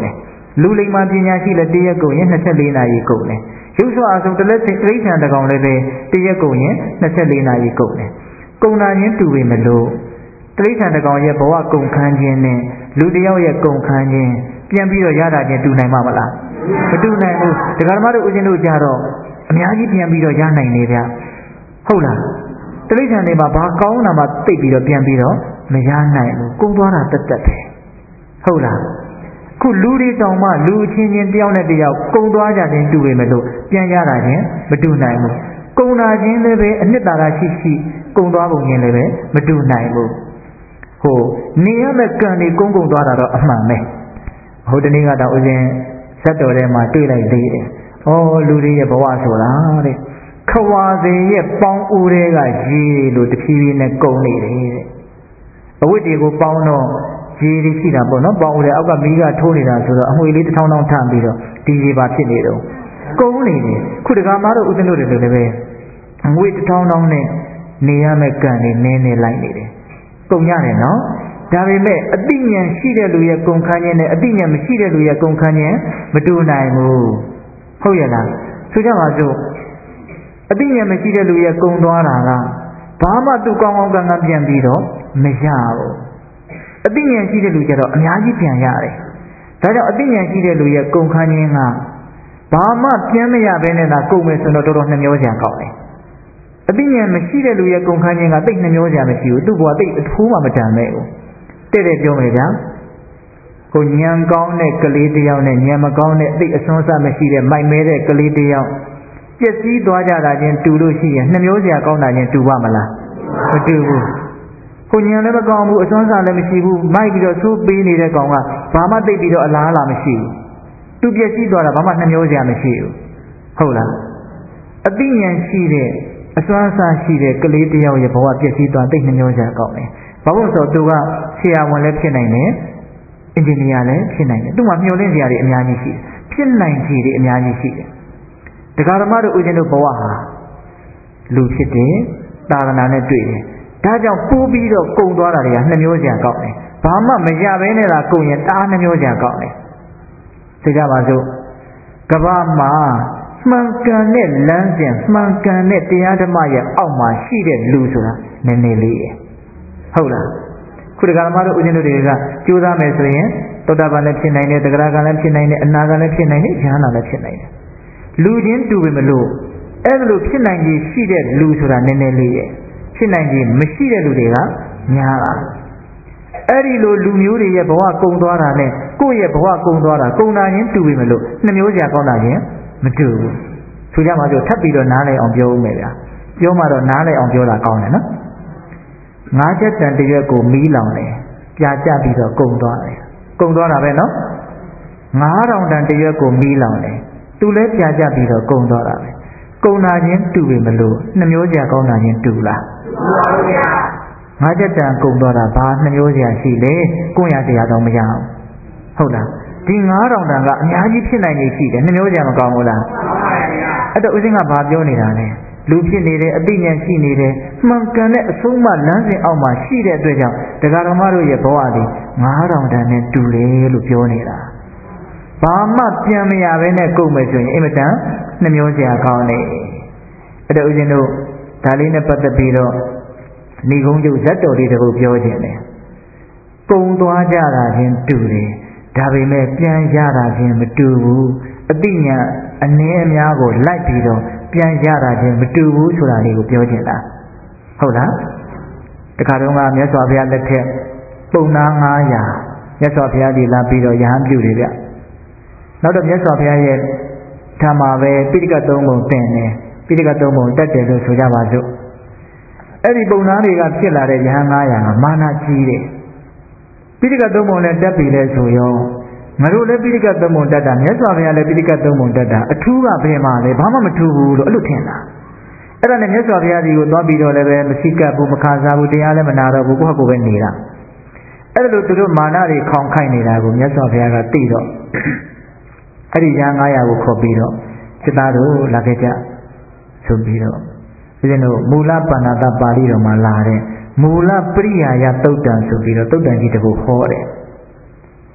လူလိမ္မာပညာရှိလည်းတရက်ကုန်ရင်24နာရီကုန်တယ်ရုပ်စွာအစုံတလက်တိရစ္ဆာန်တကောင်လည်းပဲတရက်ကုန်ရင်24နာရီကုန်တယ်ကုန်နာချင်းတူပေမလို့တိရစ္ဆာန်တကောင်ရဲ့ဘဝကုန်ခန်းခြင်းနဲ့လူတယောက်ရဲ့ကုန်ခန်းခြင်းပြန်ပြီးတော့ရတာချင်းတူနိုင်မှာမလားမတူနိုင်ဘူးဒကာဓမ္မတို့ဦးဇင်းတို့ကြတော့အများကြီးပြန်ပြီးတော့ရနိုင်နေဗျဟုတ်လားတိရစ္ဆာန်တွေမှာဘာကောင်းတာမှသိပြီးတော့ပြန်ပြီးတော့မရနိုင်ဘူးကုန်သွားတာတက်တက်ပဲဟုတ်လားခုလူတွေတောင်မှလူအချင်းချင်းတယောက်နဲ့တယောက်ကုန်သွားကြခြင်းတူပေမဲ့လို့ပြန်ရတာချင်းမတူနိုင်ဘူးကုန်တာချင်းလည်းပဲအနှစ်သာရရှိရှိကုန်သွားပုံချင်းလည်းပဲမတူနိုင်ဘူးဟိုနေရမဲ့ကံတွေကုန်သွားတာတော့အမှန်ပဲဟိုတနေ့ကတော့ဦးဇင်းဇတ်တော်ထဲမှာတွေ့လိုက်သေးတယ်။ဩလူတွေရဲ့ဘဝဆိုတာတဲ့ခဝါစဉ်ရဲ့ပေါင်းဦးတွေကရေလို့တဖြည်းဖြည်းနဲ့ကုန်နေတယ်တဲ့အဝတ်တွေကိုပေါင်းတော့ရေတွေရှိတာပေါ့နော်ပေါင်းဦးတွေအောက်ကမီးကထိုးနေတာဆိုတော့အမွှေလေး1000ထပ်ပြီးတော့ဒီရေပါဖြစ်နေတော့ကုန်နေတယ်ခုတကမားတို့ဦးဇင်းတို့တွေလည်းပဲအမွှေ1000နဲ့နေရမဲ့ကံတွေနင်းနေလိုက်နေတယ်ကုန်ရတယ်နော်ဒါပေမဲ့အတိညာရှိတဲ့လူရဲ့ကုန်ခန်းခြင်းနဲ့အတိညာမရှိတဲ့လူရဲ့ကုန်ခန်းခြင်းမတူနိုင်ဘူးဟုတ်ရဲ့လားဆိုကြပါစို့အတိညာမရှိတဲ့လူရဲ့ကုန်သွားတာကဘာမှသူကောင်းကောင်းကံကပြန်ပြီးတော့မရဘူးအတိညာရှိတဲ့လူကျတော့အများကြီးပြန်ရတယ်ဒါကြောင့်အတိညာရှိတဲ့လူရဲ့ကုန်ခန်းခြင်းကဘာမှပြန်မရဘဲနဲ့သာကုန်မယ်ဆိုတော့တော်တော်နှမျောစရာကောင်းတယ်အတိညာမရှိတဲ့လူရဲ့ကုန်ခန်းခြင်းကတိတ်နှမျောစရာမရှိဘူးသူ့ဘဝတိတ်အထိုးမှမတန်မဲ့ဘူးတဲ့ပြောမယ်ဗျာကိုညံကောင်းတဲ့ကလေးတယောက်နဲ့ညံမကောင်းတဲ့အသိအစွမ်းစားမရှိတဲ့မိုက်မဲတဲ့ကလေးတယောက်ပျက်စီးသွားကြတာချင်းတူလို့ရှိရင်နှမျိုးစရာကောင်းတာချင်းတူပါမလားမတူဘူးကိုညံလည်းမကောင်းဘူးအစွမ်းစားလည်းမရှိဘူးမိုက်ပြီးတော့သိုးပေးနေတဲ့ကောင်ကဘာမှသိပြီးတော့အလားအလာမရှိဘူးသူပျက်စီးသွားတာဘာမှနှမျိုးစရာမရှိဘူးဟုတ်လားအသိဉာဏ်ရှိတဲ့အစွမ်းစားရှိတဲ့ကလေးတယောက်ရဲ့ဘဝပျက်စီးသွားသိနှမျိုးစရာကောင်းတယ်ဘာလို့ဆိုတော့သူကဆရာဝန်လည်းဖြစ်နိုင်တယ်အင်ဂျင်နီယာလည်းဖြစ်နိုင်တယ်သူ့မှာမျှော်လင့်စရာတွေအများကြီးရှိတယ်ဖြစ်နိုင်ခြေတွေအများကြီးရှိတယ်ဒကာဓမ္မတို့ဦးဇင်းတို့ဘဝဟာလူဖြစ်တယ်သာသနာနဲ့တွေ့တယ်ဒါကြောင့်ပိုးပြီးတော့ကုံသွားတာတွေကနှမျိုးစရာကောင်းတယ်ဘာမှမရဘဲနဲ့သာကုံရင်တားနှမျိုးစရာကောင်းတယ်သိကြပါစို့ကမ္ဘာမှာမှန်ကန်တဲ့လမ်းစဉ်မှန်ကန်တဲ့တရားဓမ္မရဲ့အောက်မှာရှိတဲ့လူဆိုတာနည်းနည်းလေးရဲ့ဟုတ်လားခုတက္ကရာမတို့ဦးဇင်းတို့တွေကကြိုးစားမယ်ဆိုရင်သောတာပန်လည်းဖြစ်နိုင်တယ်တက္ကရာကလည်းဖြစ်နိုင်တယ်အနာကလည်းဖြစ်နိုင်တယ်ဉာဏ်လည်းဖြစ်နိုင်တယ်လူချင်းတူပေမလို့အဲ့လိုဖြစ်နိုင်ကြီးရှိတဲ့လူဆိုတာနည်းနည်းလေးရဲ့ဖြစ်နိုင်ကြီးမရှိတဲ့လူတွေကများတာအဲ့ဒီလိုလူမျိုးတွေရဲ့ဘဝကုံသွားတာနဲ့ကိုယ့်ရဲ့ဘဝကုံသွားတာကုံတာချင်းတူပေမလို့နှမျိုးစရာကောင်းတာချင်းမတူဘူးဆိုကြပါစို့ထပ်ပြီးတော့နားလည်အောင်ပြောဦးမယ်ဗျာပြောမှတော့နားလည်အောင်ပြောတာကောင်းတယ်နော်ငါးချက်တန်တရွက်ကိုမီးလောင်တယ်ပြာကျပြီးတော့ကုံသွားတယ်ကုံသွားတာပဲနော်9000တန်တရွက်ကိုမီးလောင်တယ်သူလည်းပြာကျပြီးတော့ကုံသွားတာပဲကုံတာချင်းတူပေမလို့နှမျိုးစရာကောင်းတာချင်းတူလားတူပါဘူးဗျာငါးချက်တန်ကုံသွားတာဘာနှမျိုးစရာရှိလဲကိုယ့်ရတရားတော့မရအောင်ဟုတ်လားဒီ9000တန်ကအများကြီးဖြစ်နိုင်နေရှိတယ်နှမျိုးစရာမကောင်းဘူးလားမှန်ပါဗျာအဲ့တော့ဦးဇင်းကဘာပြောနေတာလဲလူဖြစ်နေတယ်အသိဉာဏ်ရှိနေတယ်မှန်ကန်တဲ့အဆုံးအမလမ်းစဉ်အောက်မှာရှိတဲ့အတွက်ကြောင့်တရားတော်မတို့ရဲ့ဘဝသည်9000တန်နဲ့တူတယ်လို့ပြောနေတာဘာမှပြန်မရဘဲနဲ့ကုန်မယ်ဆိုရင်အင်မတန်နှမျိုးစရာကောင်းတယ်အဲ့တော့ဦးဇင်းတို့ဒါလေးနဲ့ပတ်သက်ပြီးတော့ဏိဂုံးကျုပ်ဇတ်တော်လေးတခုပြောခြင်းတယ်ကုံသွားကြတာချင်းတူတယ်ဒါပေမဲ့ပြန်ရတာချင်းမတူဘူးအသိဉာဏ်အနည်းအများကိုလိုက်ပြီးတော့ပြန်ရတာချင်းမတူဘူးဆိုတာလေးကိုပြောချင်တာဟုတ်လားတခါတော့ကမြတ်စွာဘုရားလက်ထက်ပုံနာ900မြတ်စွာဘုရားဒီလာပြီးတော့ယဟန်ပြုတယ်ဗျနောက်တော့မြတ်စွာဘုရားရဲ့ဓမ္မပဲပိဋကတ်3ပုံတင်တယ်ပိဋကတ်3ပုံတက်တယ်လို့ဆိုကြပါစို့အဲ့ဒီပုံနာတွေကဖြစ်လာတဲ့ယဟန်900ကမာနကြီးတယ်ပိဋကတ်3ပုံနဲ့တက်ပြီလဲဆိုရောငါတို့လည်းပိဋကတ်3ပုံတက်တာမြတ်စွာဘုရားလည်းပိဋကတ်3ပုံတက်တာအထူးကဘယ်မှာလဲဘာမှမထူးဘူးလို့အဲ့လိုထင်တာအဲ့ဒါနဲ့မြတ်စွာဘုရားဒီကိုသွားပြီးတော့လည်းပဲမရှိကပ်ဘူးမခါစားဘူးတရားလည်းမနာတော့ဘူးကိုယ့်ဟာကိုယ်ပဲနေတာအဲ့ဒါလို့သူတို့မာနတွေခေါင်ခိုက်နေတာကိုမြတ်စွာဘုရားကသိတော့အဲ့ဒီရန်900ကိုခေါ်ပြီးတော့စိတ္တတို့လာခဲ့ကြဆိုပြီးတော့ဦးဇင်းတို့မူလပဏ္ဏတပါဠိတော်မှာလာတဲ့မူလပရိယာယသုတ်တံဆိုပြီးတော့သုတ်တံကြီးတခုဟောတယ်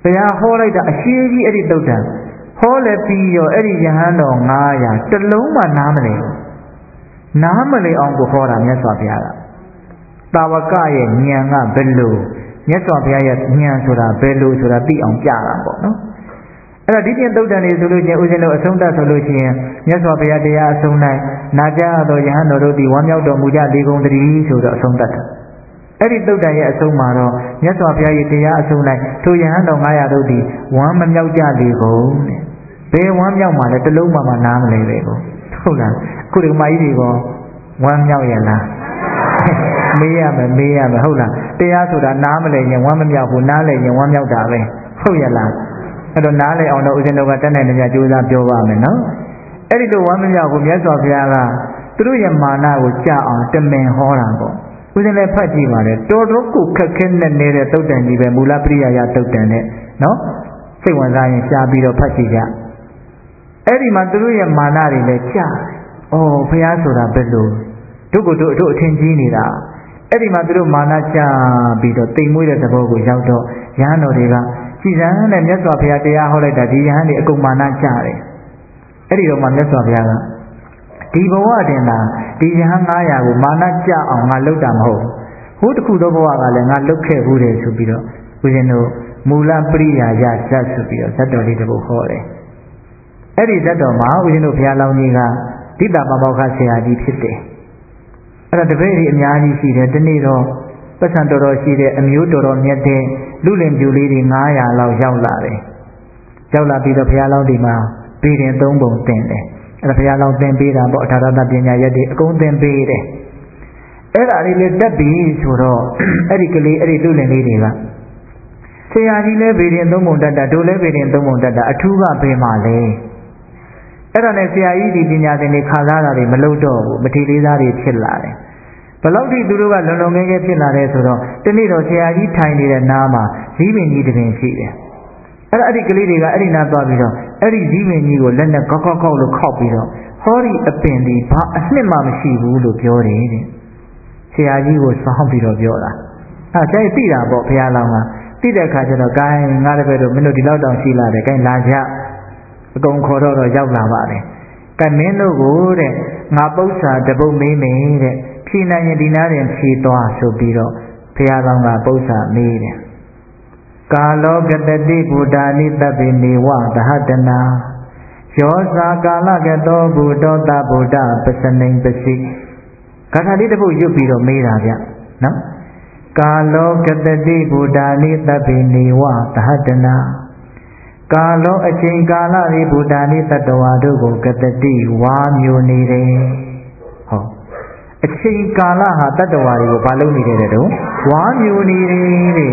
ဘုရားဟောလိုက်တာအရှိကြီးအဲ့ဒီသုတ်တံဟောလည်းပြီးရောအဲ့ဒီယဟန်တော်900တစ်လုံးမှနားမလဲနားမလဲအောင်ကိုဟောတာမြတ်စွာဘုရားကတာဝကရဲ့ဉာဏ်ကဘယ်လိုမြတ်စွာဘုရားရဲ့ဉာဏ်ဆိုတာဘယ်လိုဆိုတာသိအောင်ပြတာပေါ့နော်အဲ့တော့ဒီပြင်သုတ်တံတွေဆိုလို့ချင်းဦးဇင်းတို့အဆုံးသတ်ဆိုလို့ရှိရင်မြတ်စွာဘုရားတရားအဆုံး၌နာကြားသောယဟန်တော်တို့သည်ဝမ်းမြောက်တော်မူကြလေကုန်သတည်းဆိုတော့အဆုံးသတ်တာအဲ့ဒီသုတ်တံရဲ့အဆုံးမှာတော့မြတ်စွာဘုရားရဲ့တရားအဆုံး၌ထိုယဟန်တော်900တို့သည်ဝမ်းမမြောက်ကြလေကုန်တဲ့ဘယ်ဝမ်းမြောက်မှလဲတလုံးမှနားမလဲပဲကိုဟုတ်လားအခုဒီမကြီးတွေကဝမ်းမြောက်ရလားမေးရမယ်ဟုတ်လားတရားဆိုတာနားမလဲရင်ဝမ်းမမြောက်ဘူးနားလဲရင်ဝမ်းမြောက်တာပဲဟုတ်ရလားအဲ့တော့နားလဲအောင်တော့ဦးဇင်းတို့ကတတ်နိုင်တဲ့ကြိုးစားပြောပါမယ်နော်အဲ့ဒီလိုဝမ်းမမြောက်ဘူးမြတ်စွာဘုရားကသူတို့ရဲ့မာနကိုကြအောင်တမင်ဟောတာပေါ့ဦးဇင်းလည်းဖတ်ကြည့်ပါလေတော်တော်ကိုခက်ခဲနဲ့နေတဲ့သုတ်တန်ကြီးပဲမူလပရိယာယသုတ်တန်နဲ့နော်စိတ်ဝင်စားရင်ရှားပြီးတော့ဖတ်ကြည့်ကြအဲ့ဒီမှာသူတို့ရဲ့မာနတွေလည်းကြာဩဘုရားဆိုတာဘယ်လိုတို့အထင်ကြီးနေတာအဲ့ဒီမှာသူတို့မာနကြာပြီးတော့တိမ်မွေးတဲ့သဘောကိုရောက်တော့ယဟန်တော်တွေကကြည်စမ်းနဲ့မြတ်စွာဘုရားတရားဟောလိုက်တာဒီယဟန်တွေအကုန်မာနကြာတယ်အဲ့ဒီတော့မှမြတ်စွာဘုရားကဒီဘဝတင်တာဒီယဟန်900ကိုမာနကြအောင်ငါလုပ်တာမဟုတ်ဘူးဟိုတခုသောဘဝကလည်းငါလုပ်ခဲ့ဘူးတယ်ဆိုပြီးတော့ဦးဇင်းတို့မူလပရိယာယဇတ်ဆိုပြီးတော့ဇတ်တော်လေးတစ်ပုဒ်ဟောတယ်အဲ့ဒီဇတ်တော်မှာဦးဇင်းတို့ဘုရားလောင်းကြီးကဒိဋ္ဌပါမောက္ခဆရာကြီးဖြစ်တယ်အဲ့တော့တပည့်ကြီးအများကြီးရှိတယ်ဒီနေ့တော့ပတ်စံတော်တော်ရှိတဲ့အမျိုးတော်တော်မြတ်တဲ့လူလင်ပြူလေးတွေ900လောက်ရောက်လာတယ်ရောက်လာပြီးတော့ဘုရားလောင်းဒီမှာပြည်တင်3ပုံတင်တယ်အဲ့ဒါဘုရားလောင်းသင်ပေးတာပေါ့အထာရတပညာရက်တွေအကုန်သင်ပေးတယ်အဲ့ဒါလေးလည်းတက်ပြီးဆိုတော့အဲ့ဒီကလေးအဲ့ဒီလူလင်လေးတွေကဆရာကြီးလည်းပြည်တင်3ပုံတက်တာတို့လည်းပြည်တင်3ပုံတက်တာအထူးကဘယ်မှာလဲအဲ့ဒါနဲ့ဆရာကြီးဒီပညာသင်တွေခံစားတာတွေမလုပ်တော့ဘူးမထေလေးသားတွေဖြစ်လာတယ်ဘလောက်ထိသူတို့ကလုံလုံငယ်ငယ်ဖြစ်လာတယ်ဆိုတော့တနေ့တော့ဆရာကြီးထိုင်နေတဲ့နားမှာဇီးပင်ကြီးတစ်ပင်ရှိတယ်အဲ့ဒီကလေးတွေကအဲ့ဒီနားသွားပြီးတော့အဲ့ဒီဇီးပင်ကြီးကိုလက်နဲ့ကောက်ကောက်ကောက်လို့ခောက်ပြီးတော့ဟောဒီအပင်ဒီဘာအနှစ်မှမရှိဘူးလို့ပြောတယ်တဲ့ဆရာကြီးကိုစောင်းပြီးတော့ပြောတာအဲ့ဒါသိတာပေါ့ဘုရားလောင်းကသိတဲ့အခါကျတော့ဂိုင်းငါတပည့်တို့မင်းတို့ဒီလောက်တောင်ရှိလာတယ်ဂိုင်းလာကြအကုန်ခေါ်တော့ရောက်လာပါတယ်ကဲမင်းတို့ကိုတဲ့ငါပု္ပ္ပာတပုတ်မေးမယ်တဲ့ဖြေနိုင်ရင်ဒီနားရင်ဖြေသွားဆိုပြီးတော့ဘုရားလောင်းကပု္ပ္ပာမေးတယ်ကာလောကတတိဗုဒ္ဓာနိတပ္ပိနေဝသဟတနာယောဇာကာလကတောဘုဒ္ဓတဗုဒ္ဓပစနိပစီဂါထာလေးတစ်ပုဒ်ရွတ်ပြီးတော့မေးတာဗျနော်ကာလောကတတိဗုဒ္ဓာနိတပ္ပိနေဝသဟတနာကာလောအချိန်ကာလဤဗုဒ္ဓာနိတတ္တဝါတို့ကိုကတတိဝါမျိုးနေတယ်ဟောအချိန်ကာလဟာတတ္တဝါတွေကိုဘာလုပ်နေတယ်တဲ့တော့ဝါမျိုးနေတယ်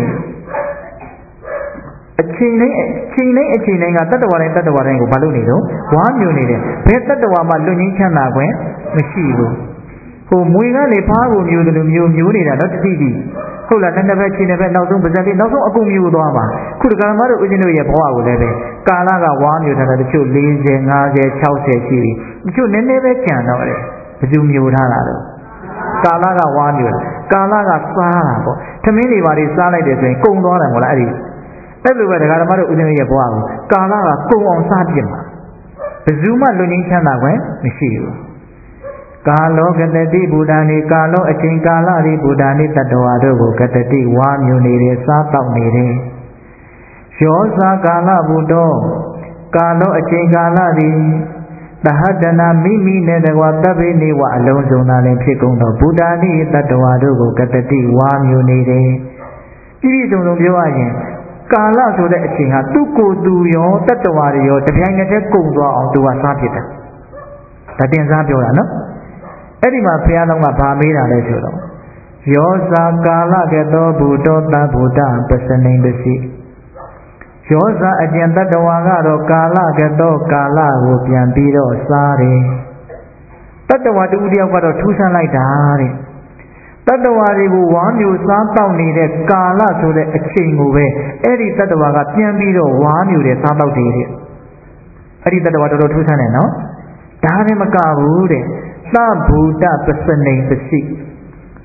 တဲ့အချိန်တိုင်းကတတ္တဝါတိုင်းကိုဘာလုပ်နေတော့ဝါမျိုးနေတယ်ဘယ်တတ္တဝါမှလွတ်ငင်းချမ်းသာခွင့်မရှိဘူးဟိုမွေကနေဖားကိုမျိုးတယ်လို့မျိုးနေတာတော့တတိတိဟုတ်လားတစ်ဘက်ချင်းတစ်ဘက်နောက်ဆုံးပါဇက်လေးနောက်ဆုံးအကုန်မျိုးသွားပါခုတက္ကမတို့ဦးဇင်းတို့ရဲ့ဘဝကိုလည်းပဲကာလကဝါမျိုးထားတာတချို့40 50 60ရှိပြီတချို့နည်းနည်းပဲကြံတော့တယ်ဘယ်သူမျိုးထားတာတော့ကာလကဝါမျိုးကာလကစားတာပေါ့သမင်းတွေပါတွေစားလိုက်တယ်ဆိုရင်ကုံသွားတယ်မဟုတ်လားအဲ့လိုပဲဒကာဓမ္မတို့ဦးဇင်းတို့ရဲ့ဘဝကိုကာလကကုံအောင်စားပြစ်မှာဘယ်သူမှလွတ်ငင်းချမ်းသာခွင့်မရှိဘူးကာလောကတတိဗုဒ္ဓာနိကာလောအချိန်ကာလဤဗုဒ္ဓာနိတတ္တဝါတို့ကိုကတတိဝါမျိုးနေတယ်စားတော့နေတယ်ယောဇာကာလဘုဒ္ဓကာလောအချိန်ကာလသည်သဟတနာမိမိနဲ့တကွာတပ်ပိနေဝအလုံးစုံသာလည်းဖြစ်ကုန်သောဗုဒ္ဓာနိတတ္တဝါတို့ကိုကတတိဝါမျိုးနေတယ်ပြည့်စုံပြောရရင်ကာလဆိုတဲ့အချိန်ဟာသူ့ကိုယ်သူရောတတ္တဝါတွေရောတပြိုင်နက်တည်းကုန်သွားအောင်သူကစားဖြစ်တာဒါတင်စားပြောတာနော်အဲ့ဒီမှာဘုရားတော်ကဗာမေးတာလဲဆိုတော့ယောဇာကာလကတောဘုဒ္ဓတဗုဒ္ဓပစနိပစီယောဇာအကျဉ်တတ္တဝါကတော့ကာလကတောကာလကိုပြန်ပြီးတော့စားတယ်တတ္တဝါတူတယောက်ကတော့ထူးဆန်းလိုက်တာတဲ့တတ္တဝါတွေကိုဝါမျိုးစားတောက်နေတဲ့ကာလဆိုတဲ့အချိန်ကိုပဲအဲ့ဒီတတ္တဝါကပြန်ပြီးတော့ဝါမျိုးတွေစားတောက်တယ်တဲ့အဲ့ဒီတတ္တဝါတော်တော်ထူးဆန်းတယ်နော်ဒါနဲ့မကဘူးတဲ့သဗ္ဗုဒ္ဓပစနိပစီ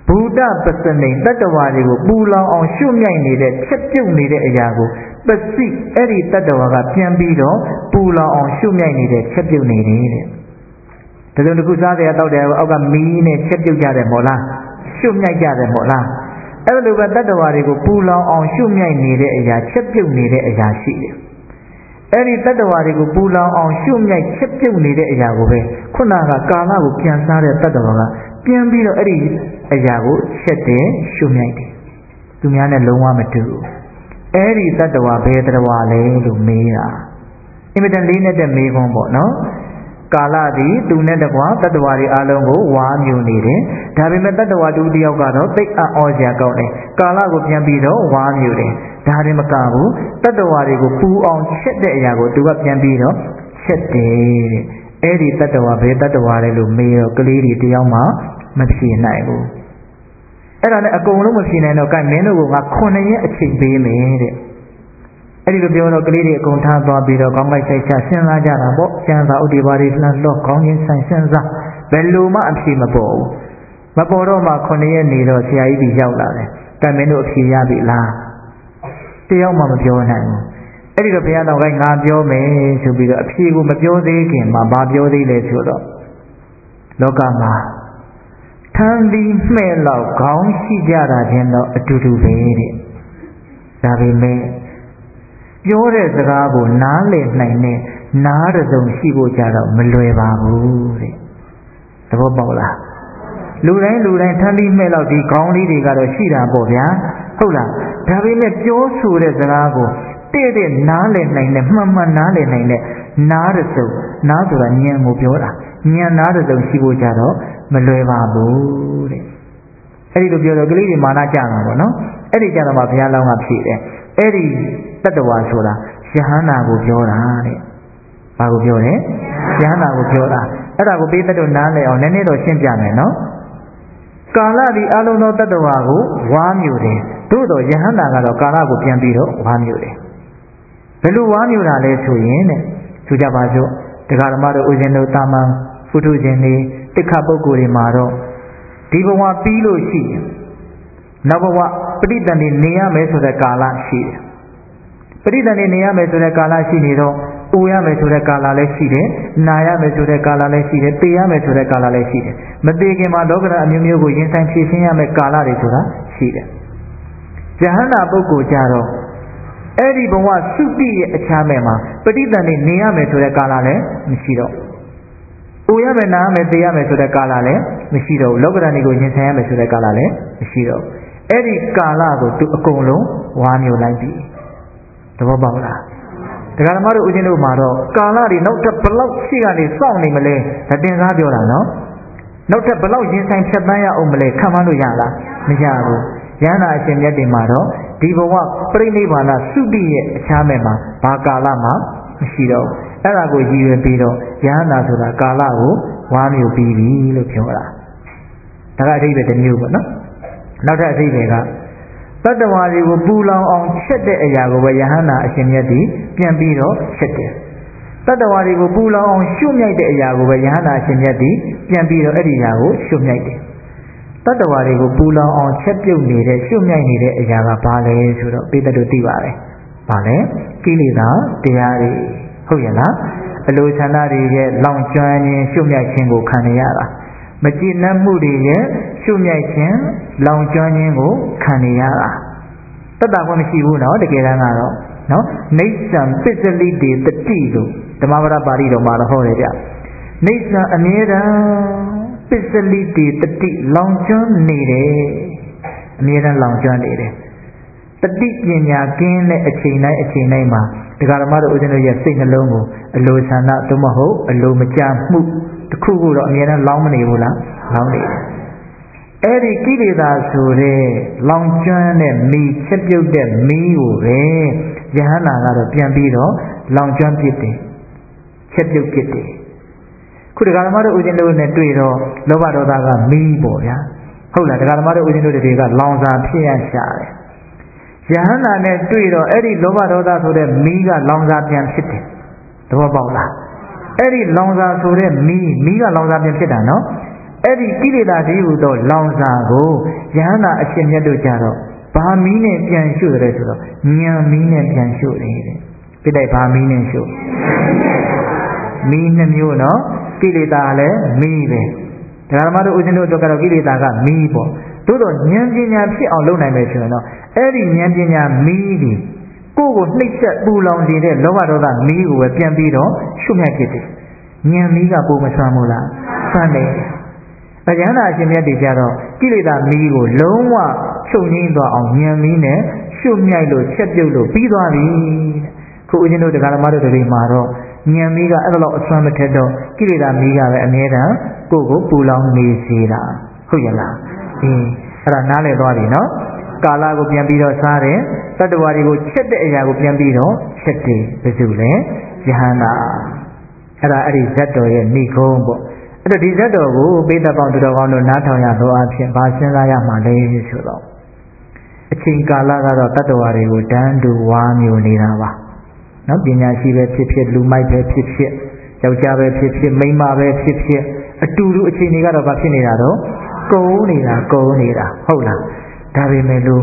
ဘူတပစနိတတ္တဝါတွေကိုပူလောင်အောင်ရှုမြိုက်နေတဲ့ချက်ပြုတ်နေတဲ့အရာကိုပစိအဲ့ဒီတတ္တဝါကပြန်ပြီးတော့ပူလောင်အောင်ရှုမြိုက်နေတဲ့ချက်ပြုတ်နေတယ်တဲ့ဒါကြောင့်တခုစားတယ်တောက်တယ်အောက်ကမီးနဲ့ချက်ပြုတ်ကြတယ်မို့လားရှုမြိုက်ကြတယ်မို့လားအဲ့လိုပဲတတ္တဝါတွေကိုပူလောင်အောင်ရှုမြိုက်နေတဲ့အရာချက်ပြုတ်နေတဲ့အရာရှိတယ်အဲ့ဒီတတ္တဝါတွေကိုပူလောင်အောင်ရှုမြိုက်ချက်ပြုတ်နေတဲ့အရာကိုပဲခုနကကာလကိုပြန်စားတဲ့တတ္တဝါကပြန်ပြီးတော့အဲ့ဒီအရာကိုချက်တယ်ရှုမြိုက်တယ်သူများနဲ့လုံးဝမတူဘူးအဲ့ဒီတတ္တဝါဘယ်တတ္တဝါလဲလို့မေးတာအင်မတန်လေးနဲ့တဲ့မေးခွန်းပေါ့နော်ကာလသည်သူနဲ့တကွာတတ္တဝါတွေအလုံးကိုဝါမြူနေတယ်ဒါပေမဲ့တတ္တဝါတူတယောက်ကတော့သိအံ့ဩစရာကောင်းတယ်ကာလကိုပြန်ပြီးတော့ဝါမြူတယ်ဒါရင်မကဘူးတတ္တဝါတွေကိုပူအောင်ချက်တဲ့အရာကိုသူကပြန်ပြီးတော့ချက်တယ်တဲ့အဲ့ဒီတတ္တဝါဘယ်တတ္တဝါလဲလို့မေးတော့ကလေးတွေတယောက်မှမဖြေနိုင်ဘူးအဲ့ဒါနဲ့အကုန်လုံးမဖြေနိုင်တော့ကဲမင်းတို့က9ရက်အချိန်ပေးမယ်တဲ့အဲ့ဒီလိုပြောတော့ကလေးတွေအကုန်ထားသွားပြီးတော့ကောင်းပိုက်ဆိုင်ချစဉ်းစားကြတာပေါ့ကျန်စာဥဒိပါရီလှလော့ကောင်းချင်းဆိုင်စဉ်းစားဘယ်လိုမှအဖြေမပေါ်ဘူးမပေါ်တော့မှ9ရက်နေတော့ဆရာကြီးကြီးရောက်လာတယ်ကဲမင်းတို့အဖြေရပြီလားတယောက်မှမပြောနိုင်ဘူးအဲ့ဒီတော့ဘုရားတော်ကငါပြောမယ်ဆိုပြီးတော့အဖြေကိုမပြောသေးခင်မှာဘာပြောသေးလဲဆိုတော့လောကမှာထမ်းပြီးမှဲ့လောက်ခေါင်းရှိကြတာချင်းတော့အတူတူပဲတဲ့ဒါပေမဲ့ပြောတဲ့စကားကိုနားလည်နိုင်တဲ့နားတစုံရှိဖို့ကြတော့မလွယ်ပါဘူးတဲ့သဘောပေါက်လားလူတိုင်းထမ်းပြီးမှဲ့လောက်ဒီခေါင်းလေးတွေကတော့ရှိတာပေါ့ဗျာဟုတ်လားဒါပေမဲ့ပြောဆိုတဲ့စကားကိုတဲ့နားလည်နိုင်တဲ့မှန်မှန်နားလည်နိုင်တဲ့နားတစုံနားဆိုတာဉာဏ်ကိုပြောတာဉာဏ်နားတစုံရှိဖို့ကြတော့မလွယ်ပါဘူးတဲ့အဲ့ဒီလိုပြောတော့ကလေးတွေမာနကြမှာပေါ့နော်အဲ့ဒီကြတော့မှဘုရားလောင်းကဖြေတယ်အဲ့ဒီတတ္တဝါဆိုတာယဟန္တာကိုပြောတာတဲ့ဘာကိုပြောလဲယဟန္တာကိုပြောတာအဲ့ဒါကိုပေးတတ်တော့နားလည်အောင်နည်းနည်းတော့ရှင်းပြမယ်နော်ကာလဒီအလုံးသောတတ္တဝါကိုဝါမြူတယ်သို့တော့ယဟန္တာကတော့ကာလကိုပြန်ပြီးတော့ဝါမြူတယ်ဘယ်လိုဝါမြူတာလဲဆိုရင်တဲ့ဆိုကြပါစို့တရားဓမ္မတို့ဥစဉ်တို့တာမန်ပုထုဇဉ်တွေတိခပုဂ္ဂိုလ်တွေမှာတော့ဒီဘဝပြီးလို့ရှိရင်နောက်ဘဝပဋိသန္ဓေနေရမယ်ဆိုတဲ့ကာလရှိတယ်ပဋိသန္ဓေနေရမယ်ဆိုတဲ့ကာလရှိနေတော့အိုရမယ်ဆိုတဲ့ကာလလည်းရှိတယ်နာရမယ်ဆိုတဲ့ကာလလည်းရှိတယ်သေရမယ်ဆိုတဲ့ကာလလည်းရှိတယ်မသေခင်မှာလောကဓာတ်အမျိုးမျိုးကိုရင်ဆိုင်ဖြည့်ရှင်းရမယ်ကာလတွေဆိုတာရှိတယ်ယဟန္တာပုဂ္ဂိုလ်ကြတော့အဲ့ဒီဘဝသုတိရဲ့အခြားမဲ့မှာပဋိသန္ဓေနေရမယ်ဆိုတဲ့ကာလလည်းမရှိတော့အိုရမယ်နာရမယ်သေရမယ်ဆိုတဲ့ကာလလည်းမရှိတော့ဘူးလောကဓာတ်တွေကိုရင်ဆိုင်ရမယ်ဆိုတဲ့ကာလလည်းမရှိတော့ဘူးအဲ့ဒီကာလကိုသူအကုန်လုံးဝါမျိုးလိုက်ပြီသဘောပေါက်လားတရားဓမ္မတို့ဦးဇင်းတို့မှာတော့ကာလတွေနောက်ထပ်ဘလောက်ရှိကနေစောင့်နေမလဲဒါတင်စားပြောတာနော်နောက်ထပ်ဘလောက်ရင်ဆိုင်ဖြတ်သန်းရအောင်မလဲခံမလို့ရလားမရဘူးယန္တာအရှင်မြတ်တွေမှာတော့ဒီဘဝပြိဋိဘာနာသုတိရဲ့အခြားမဲ့မှာဘာကာလမှမရှိတော့အဲ့ဒါကိုရည်ရွယ်ပြီးတော့ယန္တာဆိုတာကာလကိုဝါမျိုးပြီးပြီလို့ပြောတာဒါကအဓိပ္ပာယ်တစ်မျိုးပေါ့နော်နောက်ထပ်အဓိပ္ပာယ်ကတတ္တဝါတွေကိုပူလောင်အောင်ချက်တဲ့အရာကိုပဲယဟန္တာအရှင်မြတ်သည်ပြန်ပြီးတော့ချက်တယ်တတ္တဝါတွေကိုပူလောင်အောင်ရှုမြိုက်တဲ့အရာကိုပဲယဟန္တာအရှင်မြတ်သည်ပြန်ပြီးတော့အဲ့ဒီအရာကိုရှုမြိုက်တယ်တတ္တဝါတွေကိုပူလောင်အောင်ချက်ပြုတ်နေတဲ့ရှုမြိုက်နေတဲ့အရာကဘာလဲဆိုတော့ပိဋကတို့သိပါတယ်ဘာလဲကိလေသာတရားတွေဟုတ်ရဲ့လားအလိုဆန္ဒတွေရဲ့လောင်ကျွမ်းခြင်းရှုမြိုက်ခြင်းကိုခံရတာမကြည်နပ်မှုတွေရဲ့ရှုမြိုက်ခြင်းလောင်ကျွမ်းခြင်းကိုခံရတာတတ္တဝါမရှိဘူးနော်တကယ်တမ်းကတော့နော်နေဆံပစ္စလိတေတတိလို့ဓမ္မပဒပါဠိတော်မှာဟောတယ်ဗျနေဆံအမြဲတမ်းပစ္စလိတေတတိလောင်ကျွမ်းနေတယ်အမြဲတမ်းလောင်ကျွမ်းနေတယ်တတိပညာကင်းတဲ့အချိန်တိုင်းမှာတရားဓမ္မတို့ဦးဇင်းတို့ရဲ့စိတ်နှလုံးကိုအလိုဆန္ဒသို့မဟုတ်အလိုမကြမှုတစ်ခုခုတော့အမြဲတမ်းလောင်းမနေဘူးလားလောင်းနေတယ်အဲ့ဒီကိလေသာဆိုတဲ့လောင်ကျွမ်းတဲ့မီးချက်ပြုတ်တဲ့မီးကိုပဲယဟန္တာကတော့ပြန်ပြီးတော့လောင်ကျွမ်းပစ်တယ်ချက်ပြုတ်ပစ်တယ်ခုတရားဓမ္မတို့ဦးဇင်းတို့နဲ့တွေ့တော့လောဘဒေါသကမီးပေါ့ဗျာဟုတ်လားတရားဓမ္မတို့ဦးဇင်းတို့တွေကလောင်စာဖြစ်ရရှာတယ်ယဟန္တာနဲ့တွေ့တော့အဲ့ဒီလောဘဒေါသဆိုတဲ့မီးကလောင်စာပြန်ဖြစ်တယ်သဘောပေါက်လားအဲ့ဒီလောင်စာဆိုတဲ့မီးကလောင်စာပြန်ဖြစ်တာနော် Eddie Kilida Diudo, Lonzago, Yana Ashimyado Jaro, Bamine Pian Shure, Nyamine Pian Shure. Pide Bamine Shure. Mean you know, Kilidale, Mive. Ramado Ujino Dokaro Kilidaga, Mibo. Todo Nyamjina alone I mention. Eddie Nyamjina, Midi. Go nature Bulong did Lovadoda, me who were Piambido, Shumakiti. Nyamiga Bumasamula, Sunday. Ayana Ashimyadi Jaro, Kilida Migo, Loma, Chonindo on Nyamine, Shumyalo, Chetulo, Pidari. Kujino de Galamado de Maro, Nyamiga, Adalo, Samatedo, Kilida Miga, Ameda, Gogo, Pulong, Nisira, Huyala. Ranale Dori, no? Kala go Piambido Sare, Tadawari go Chet the Ayago Piambido, Chete, Pesule, Jahana. Era Arizato and Nikombo. The Dizato go beta bound to the one of Natoya, no action, Basenaya Malay Shulo. A Chinkala Tadawari go down to one Unirawa. Not Bina Shiva Pipit, Lumai Pipit, Yaujave Pipit, Mima Pipit, a Turu Chiniga of Afinado, Go Nira, Hola. Davi Melu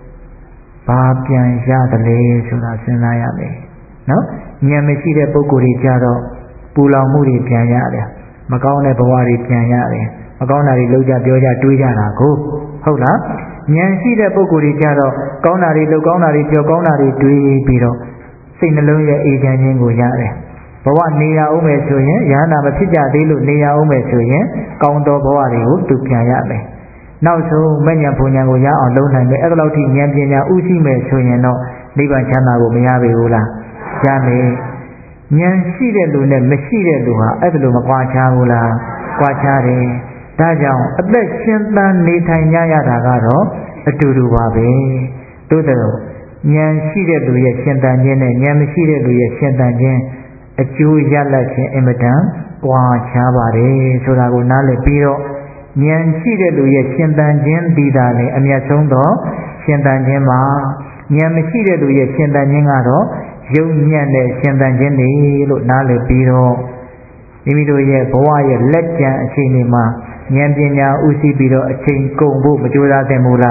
Babian Yadale Sula Senayame. No? Nyamishi de Bokuri Jado, Pula Muri Pianyade, Macone Bawari Pianyade, Maconari Luja Dioja Tuijana go. Hola? Nyansi de Bokuri Jado, Gonari Lugonari Jogonari Dui Biro, Sinaluya Ejango Yare. Bawa Nia Ume Suye, Yana Matija Dilu Nia Ume Suye, Kondo Bawari to Pianyame. Now so many Punyango Ya on Lona, the Egaloti Nyampiana Ushime Suyano, Liban Chana Miyabi Ula, Jame Nyansi de Luna, Meshide Luha, Eveluma Quacharula, Quachare, Dajao, a black Shimpan Nitanya Dagaro, a Tudubabe, Tudo, Nyansi de Luya Shentanjen, Nyamsi de Luya Shentanjen, a Jew Yalachi Emitan, Quachabare, Suragunale Piro. Nyansi de Luya Shentanjen Didale, Amiasondo, Shentanjen Ma, Nyamsi de Luya Shentanjengaro, Junian de Shentanjen, Nale Piro, Imido ye, Boya, Lecture, Cinema, Nyampina, Usi Biro, a chain combo, Majura de Mula.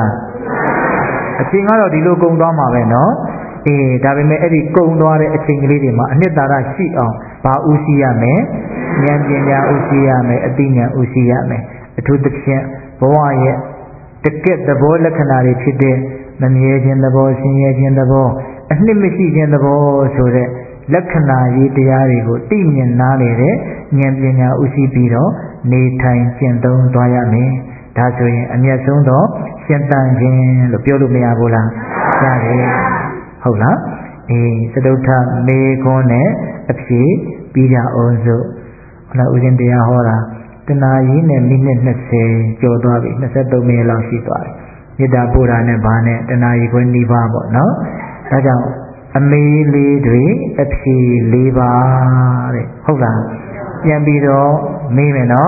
A chingaro di Logo Dama, no? Davime Eddie Condore, a chain lidima, Netara Shi on, Ba Usiame, Nyampina Usiame, Adina Usiame. To the boy to get the ball like an area today, Namie in the ball, Senior in the ball, and Nimisi in the ball, so that Lakana Yitiarigo, Timian Nare, Nyamina Usipiro, Naytime Shenton Doyame, Tasui, Amiasondo, Shentanjin, Lopiolo Meabula, Sare, Hola, Sadota, Megone, Epsi, Pida Ozo, on a Uzindia Hora. Tanayin and Minute Jodavi, Nasato Mela Shitari, Yida Buddha Nebane, Tanayi Wendy Babo, no? Tajao, a Mele Dri, Epsi Leva, Hola, Yambido, Mimeno,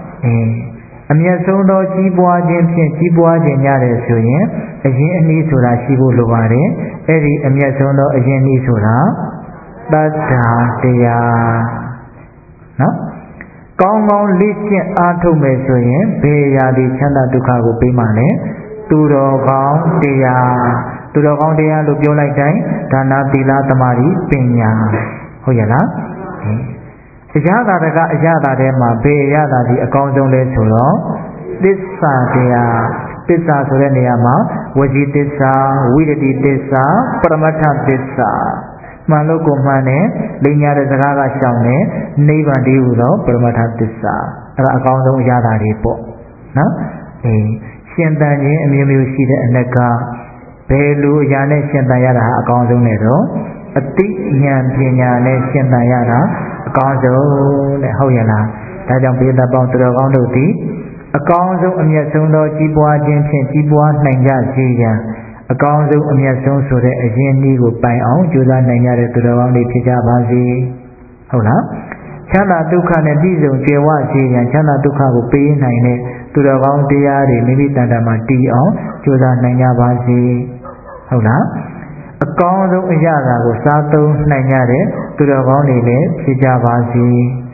Amiasondo, Chibua Jimpian, Chibua Janyare Suye, a Jenny Sura Shibu Luare, Eri Amiasondo, a Jenny Sura, Tata, no? Kong Lichian Atome Soyen, Beya di Chanda Dukago Pimane, Turo Gong Dea, Turo Gong Dea, Lupio like Dai, Dana Dila Tamari, Pena, Hoyala. Yada Dema, Beya di account on the Solo, this Tissa Soreniama, Waji Tissa, Widity Tissa, Paramata Tissa. Maloko Mane, Linya Zaga Shaune, Neva Diulo, Permata Tissa, account of Yada Repo. No? Shentani, Musi and Neka, Pelu Yane Shentayara, account of Nero, a thick Yan Piana Shentayara, account of Hoyana, Tajam Pita Bound to the round of tea, account of Amiasundo, Chibua, James, Chibua, Nanja, Zia. A council of Miason so that a genie would buy on Judah Nanya to the round the Pijabazi. Hola? Chana Dukan and Diesel, Jewazi, and Chana Dukan will pay 9 to the round the yard, maybe Tandama T on Judah Nanya Bazi. Hola? A council of Yara was Sato Nanyare to the round the Pijabazi.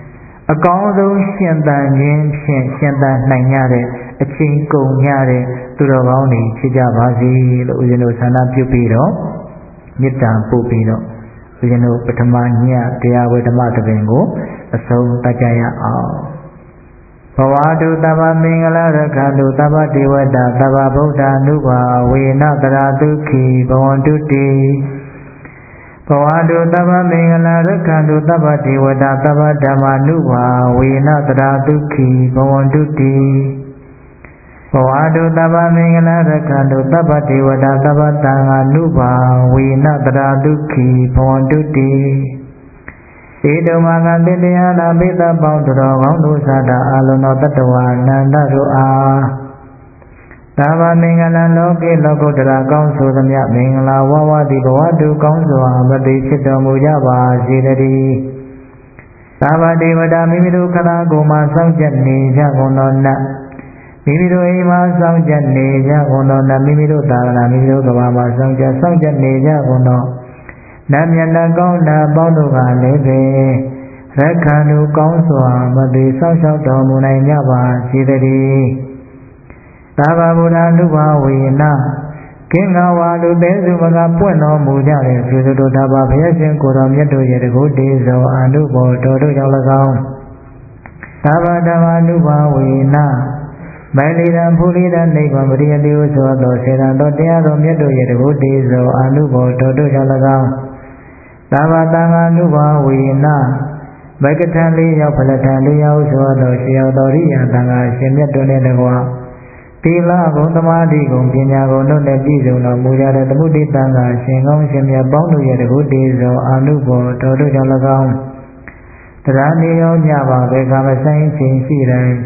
အကောင်းဆုံးရှင်သန်ခြင်းဖြင့်ရှင်သန်နိုင်ရတဲ့အချိန်ကုန်ရတဲ့သူတော်ကောင်းတွေဖြစ်ကြပါစေလို့ဦးဇင်းတို့ဆန္ဒပြုပြီးတော့မေတ္တာပို့ပြီးတော့ဦးဇင်းတို့ပထမညတရားဝေဓမ္မသဘင်ကိုအဆုံးသတ်ကြရအောင်ဘဝတုသဗ္ဗမင်္ဂလာရခတုသဗ္ဗဒေဝတာသဗ္ဗဗုဒ္ဓ ानु ဘာဝေနတရာဒုက္ခိဘဝန္တုတိဘဝတုသဗ္ဗမင်္ဂလာရခတုသဗ္ဗဒေဝတာသဗ္ဗဓမ္မာနုဘာဝေနတရာဒုက္ခိဘဝန္တုတိဘဝတုသဗ္ဗမင်္ဂလာရခတုသဗ္ဗဒေဝတာသဗ္ဗသံဃာနုဘာဝေနတရာဒုက္ခိဘဝန္တုတိဧတုမကတိတရားနာပိသပေါင်းတော်ကောင်းတို့သာတာအလုံးသောတတ္တဝါနန္ဒတို့အားသဗ္ဗမင်္ဂလံလောကေလောကုတ္တရာကောင်းဆိုသမျှမင်္ဂလာဝဝတိဘဝတုကောင်းစွာမသိဖြစ်တော်မူကြပါစေတည်းသဗ္ဗဒေဝတာမိမိတို့ခန္ဓာကိုယ်မှာစောင့်ကြနေကြကုန်သောနတ်မိမိတို့အိမ်မှာစောင့်ကြနေကြကုန်သောနတ်မိမိတို့သာသနာမိမိတို့ကဘာမှာစောင့်ကြနေကြကုန်သောနတ်မြတ်နတ်ကောင်းနာပေါင်းတို့ကလည်းပဲရက္ခဏုကောင်းစွာမသိဆောက်ရှောက်တော်မူနိုင်ကြပါစေတည်းသဗ္ဗဗုဒ္ဓ ानु ဘာဝေနကင်္ဂဝါလူသေးစုမကပွင့်တော်မူကြတဲ့သုတ္တဘာဘုရားရှင်ကိုယ်တော်မြတ်တို့ရဲ့တကုတေဇောအနုဘောတော်တို့ကြောင့်၎င်းသဗ္ဗဓမ္မာနုဘာဝေနမိုင်လီရန်ဖူလီရန်နိဗ္ဗာန်ပရိယတိဟုဆိုသောစေတံတော်တရားတော်မြတ်တို့ရဲ့တကုတေဇောအနုဘောတော်တို့ကြောင့်၎င်းသဗ္ဗသံဃာနုဘာဝေနဘဂထံလေးရောက်ဖလထံလေးရောက်ဆိုသောရှေယောတော်ရိယသံဃာရှင်မြတ်တို့နဲ့တကွာသီလဂုဏ်သမာဓိဂုဏ်ပညာဂုဏ်တို့နဲ့ပြည့်စုံတော်မူကြတဲ့သမုဒိတံဃာရှင်ကောင်းရှင်မြတ်ပေါင်းတို့ရဲ့တကုတေဇောအာနုဘောတော်တို့ကြောင့်၎င်းတရားနေရောညပါပဲကာမဆိုင်ခြင်းရှိတိုင်း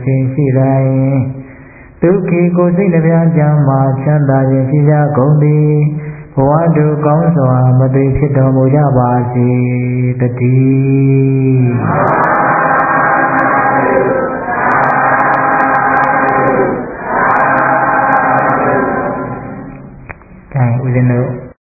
ဒုက္ခိကိုစိတ်နှပြကြမ်းမှာချမ်းသာခြင်းရှိကြကုန်သည်ဘဝတုကောင်းစွာမသိဖြစ်တော်မူကြပါစေတည်း